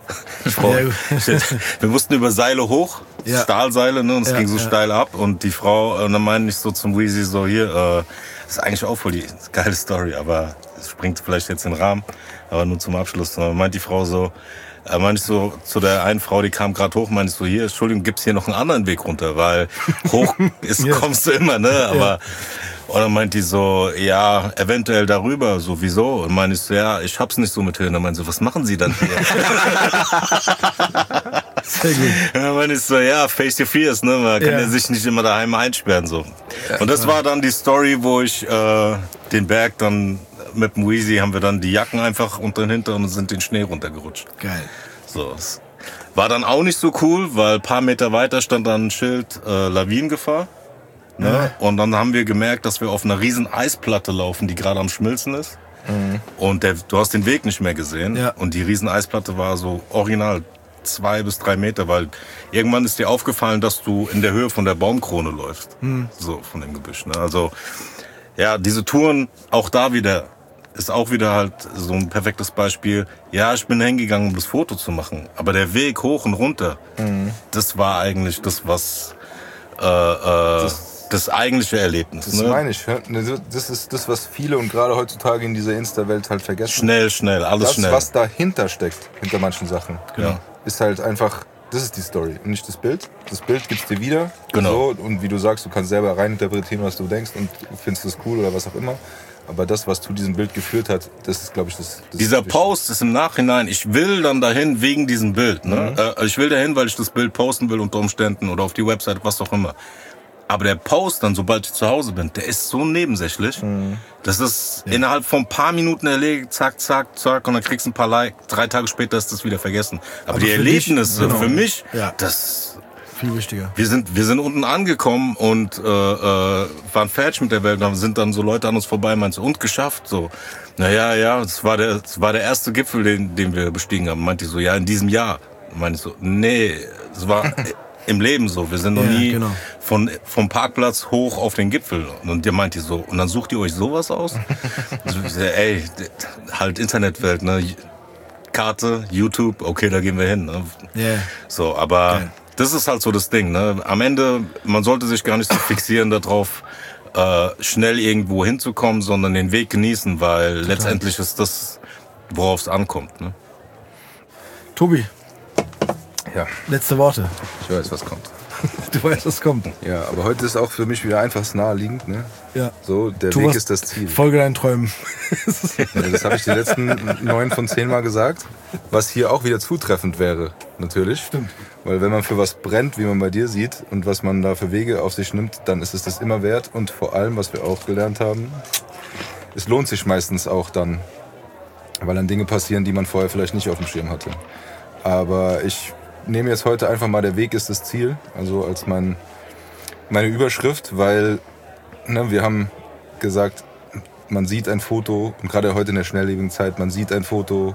Wir mussten über Seile hoch, Stahlseile, ne? Und es ging so steil ab. Und die Frau, und dann meinte ich so zum Weezy so, hier, das ist eigentlich auch voll die geile Story, aber es springt vielleicht jetzt in den Rahmen. Aber nur zum Abschluss. Dann meint die Frau so, meinte ich so zu der einen Frau, die kam gerade hoch, meinte ich so, hier, Entschuldigung, gibt's hier noch einen anderen Weg runter? Weil hoch kommst du immer, ne? Aber und dann meint die so, ja, eventuell darüber, so, wieso? Und meinte ich so, ja, ich hab's nicht so mit Höhen. Dann meinte sie so, was machen Sie dann hier? Sehr gut. Und dann meinte ich so, ja, face your fears, ne? Man kann ja sich nicht immer daheim einsperren, so. Und das war dann die Story, wo ich den Berg dann mit dem Weezy haben wir dann die Jacken einfach unter den Hintern und sind den Schnee runtergerutscht. Geil. So, war dann auch nicht so cool, weil ein paar Meter weiter stand dann ein Schild Lawinengefahr. Ne? Und dann haben wir gemerkt, dass wir auf einer riesen Eisplatte laufen, die gerade am Schmilzen ist. Und du hast den Weg nicht mehr gesehen. Ja. Und die riesen Eisplatte war so original 2 bis 3 Meter, weil irgendwann ist dir aufgefallen, dass du in der Höhe von der Baumkrone läufst. So, von dem Gebüsch. Ne? Also, ja, diese Touren, auch da wieder, ist auch wieder halt so ein perfektes Beispiel. Ja, ich bin hingegangen, um das Foto zu machen. Aber der Weg hoch und runter, das war eigentlich das, was das eigentliche Erlebnis. Das ne? meine ich. Das ist das, was viele und gerade heutzutage in dieser Insta-Welt halt vergessen. Schnell, alles das, schnell. was dahinter steckt, hinter manchen Sachen, Genau. ist halt einfach, das ist die Story und nicht das Bild. Das Bild gibt's dir wieder. Genau. So, und wie du sagst, du kannst selber reininterpretieren, was du denkst und findest es cool oder was auch immer. Aber das, was zu diesem Bild geführt hat, das ist, glaube ich, das Dieser Post ist im Nachhinein, ich will dann dahin wegen diesem Bild. Ne? Ich will dahin, weil ich das Bild posten will unter Umständen oder auf die Website, was auch immer. Aber der Post dann, sobald ich zu Hause bin, der ist so nebensächlich. Das ist innerhalb von ein paar Minuten erledigt, zack, zack, zack, und dann kriegst du ein paar Likes. 3 Tage später ist das wieder vergessen. Aber die Erlebnisse für mich, das viel wichtiger. Wir sind unten angekommen und waren fertig mit der Welt. Da sind dann so Leute an uns vorbei, meinst du, und geschafft? So, ja, das war der erste Gipfel, den wir bestiegen haben. Meinte ich so, ja, in diesem Jahr. Meinte ich so, nee, es war im Leben so. Wir sind noch nie vom Parkplatz hoch auf den Gipfel. Und der meinte so, und dann sucht ihr euch sowas aus? Ey, halt Internetwelt, ne? Karte, YouTube, okay, da gehen wir hin. Ne? So, aber das ist halt so das Ding. Ne? Am Ende, man sollte sich gar nicht so fixieren darauf, schnell irgendwo hinzukommen, sondern den Weg genießen, weil letztendlich ist das, worauf es ankommt. Ne? Tobi, Ja, letzte Worte. ich weiß, was kommt. Du weißt, was kommt. Ja, aber heute ist auch für mich wieder einfach naheliegend. Ne? Ja. So, der Tu Weg was, ist das Ziel. Folge deinen Träumen. Ja, das habe ich die letzten 9 von 10 Mal gesagt. Was hier auch wieder zutreffend wäre, natürlich. Stimmt. Weil wenn man für was brennt, wie man bei dir sieht, und was man da für Wege auf sich nimmt, dann ist es das immer wert. Und vor allem, was wir auch gelernt haben, es lohnt sich meistens auch dann. Weil dann Dinge passieren, die man vorher vielleicht nicht auf dem Schirm hatte. Aber ich nehme jetzt heute einfach mal, der Weg ist das Ziel, also als meine Überschrift, weil wir haben gesagt, man sieht ein Foto, und gerade heute in der schnelllebigen Zeit, man sieht ein Foto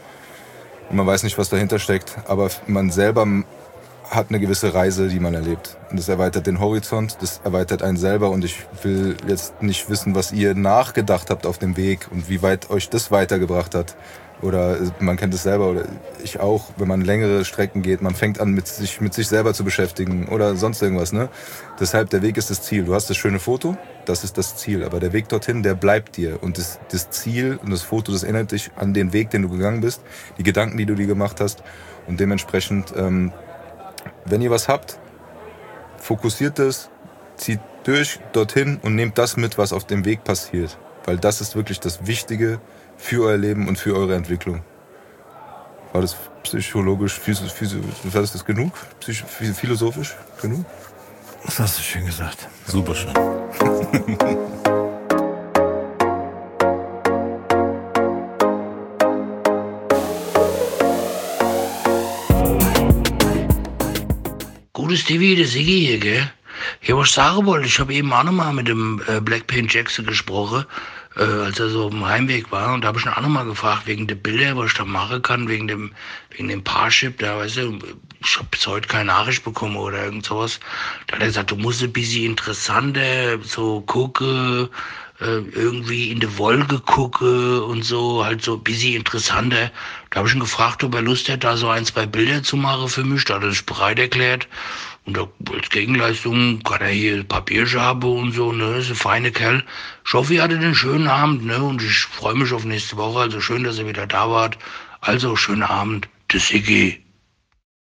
und man weiß nicht, was dahinter steckt, aber man selber hat eine gewisse Reise, die man erlebt. Und das erweitert den Horizont, das erweitert einen selber, und ich will jetzt nicht wissen, was ihr nachgedacht habt auf dem Weg und wie weit euch das weitergebracht hat. Oder man kennt es selber, oder ich auch, wenn man längere Strecken geht, man fängt an, mit sich selber zu beschäftigen oder sonst irgendwas. Ne? Deshalb, der Weg ist das Ziel. Du hast das schöne Foto, das ist das Ziel. Aber der Weg dorthin, der bleibt dir. Und das Ziel und das Foto, das erinnert dich an den Weg, den du gegangen bist, die Gedanken, die du dir gemacht hast. Und dementsprechend, wenn ihr was habt, fokussiert es, zieht durch dorthin und nehmt das mit, was auf dem Weg passiert. Weil das ist wirklich das Wichtige für euer Leben und für eure Entwicklung. War das psychologisch, war das genug? Philosophisch genug? Das hast du schön gesagt. Super schön. Gutes TV, der Siggi hier, gell? Ja, was ich sagen wollte, ich habe eben auch nochmal mit dem Black Paint Jackson gesprochen, als er so auf dem Heimweg war. Und da habe ich ihn auch nochmal gefragt, wegen der Bilder, was ich da machen kann, wegen dem Parship. Da, weißt du, ich habe bis heute keine Nachricht bekommen oder irgend sowas. Da hat er gesagt, du musst ein bisschen interessanter so gucken, irgendwie in die Wolke gucken und so, halt so ein bisschen interessanter. Da habe ich ihn gefragt, ob er Lust hätte, da so 1, 2 Bilder zu machen für mich. Da hat er sich bereit erklärt. Und als Gegenleistung kann er hier Papierschabe und so, ne, ist ein feiner Kerl. Ich hoffe, ihr hattet einen schönen Abend, ne, und ich freue mich auf nächste Woche. Also schön, dass ihr wieder da wart. Also, schönen Abend, der Siggi.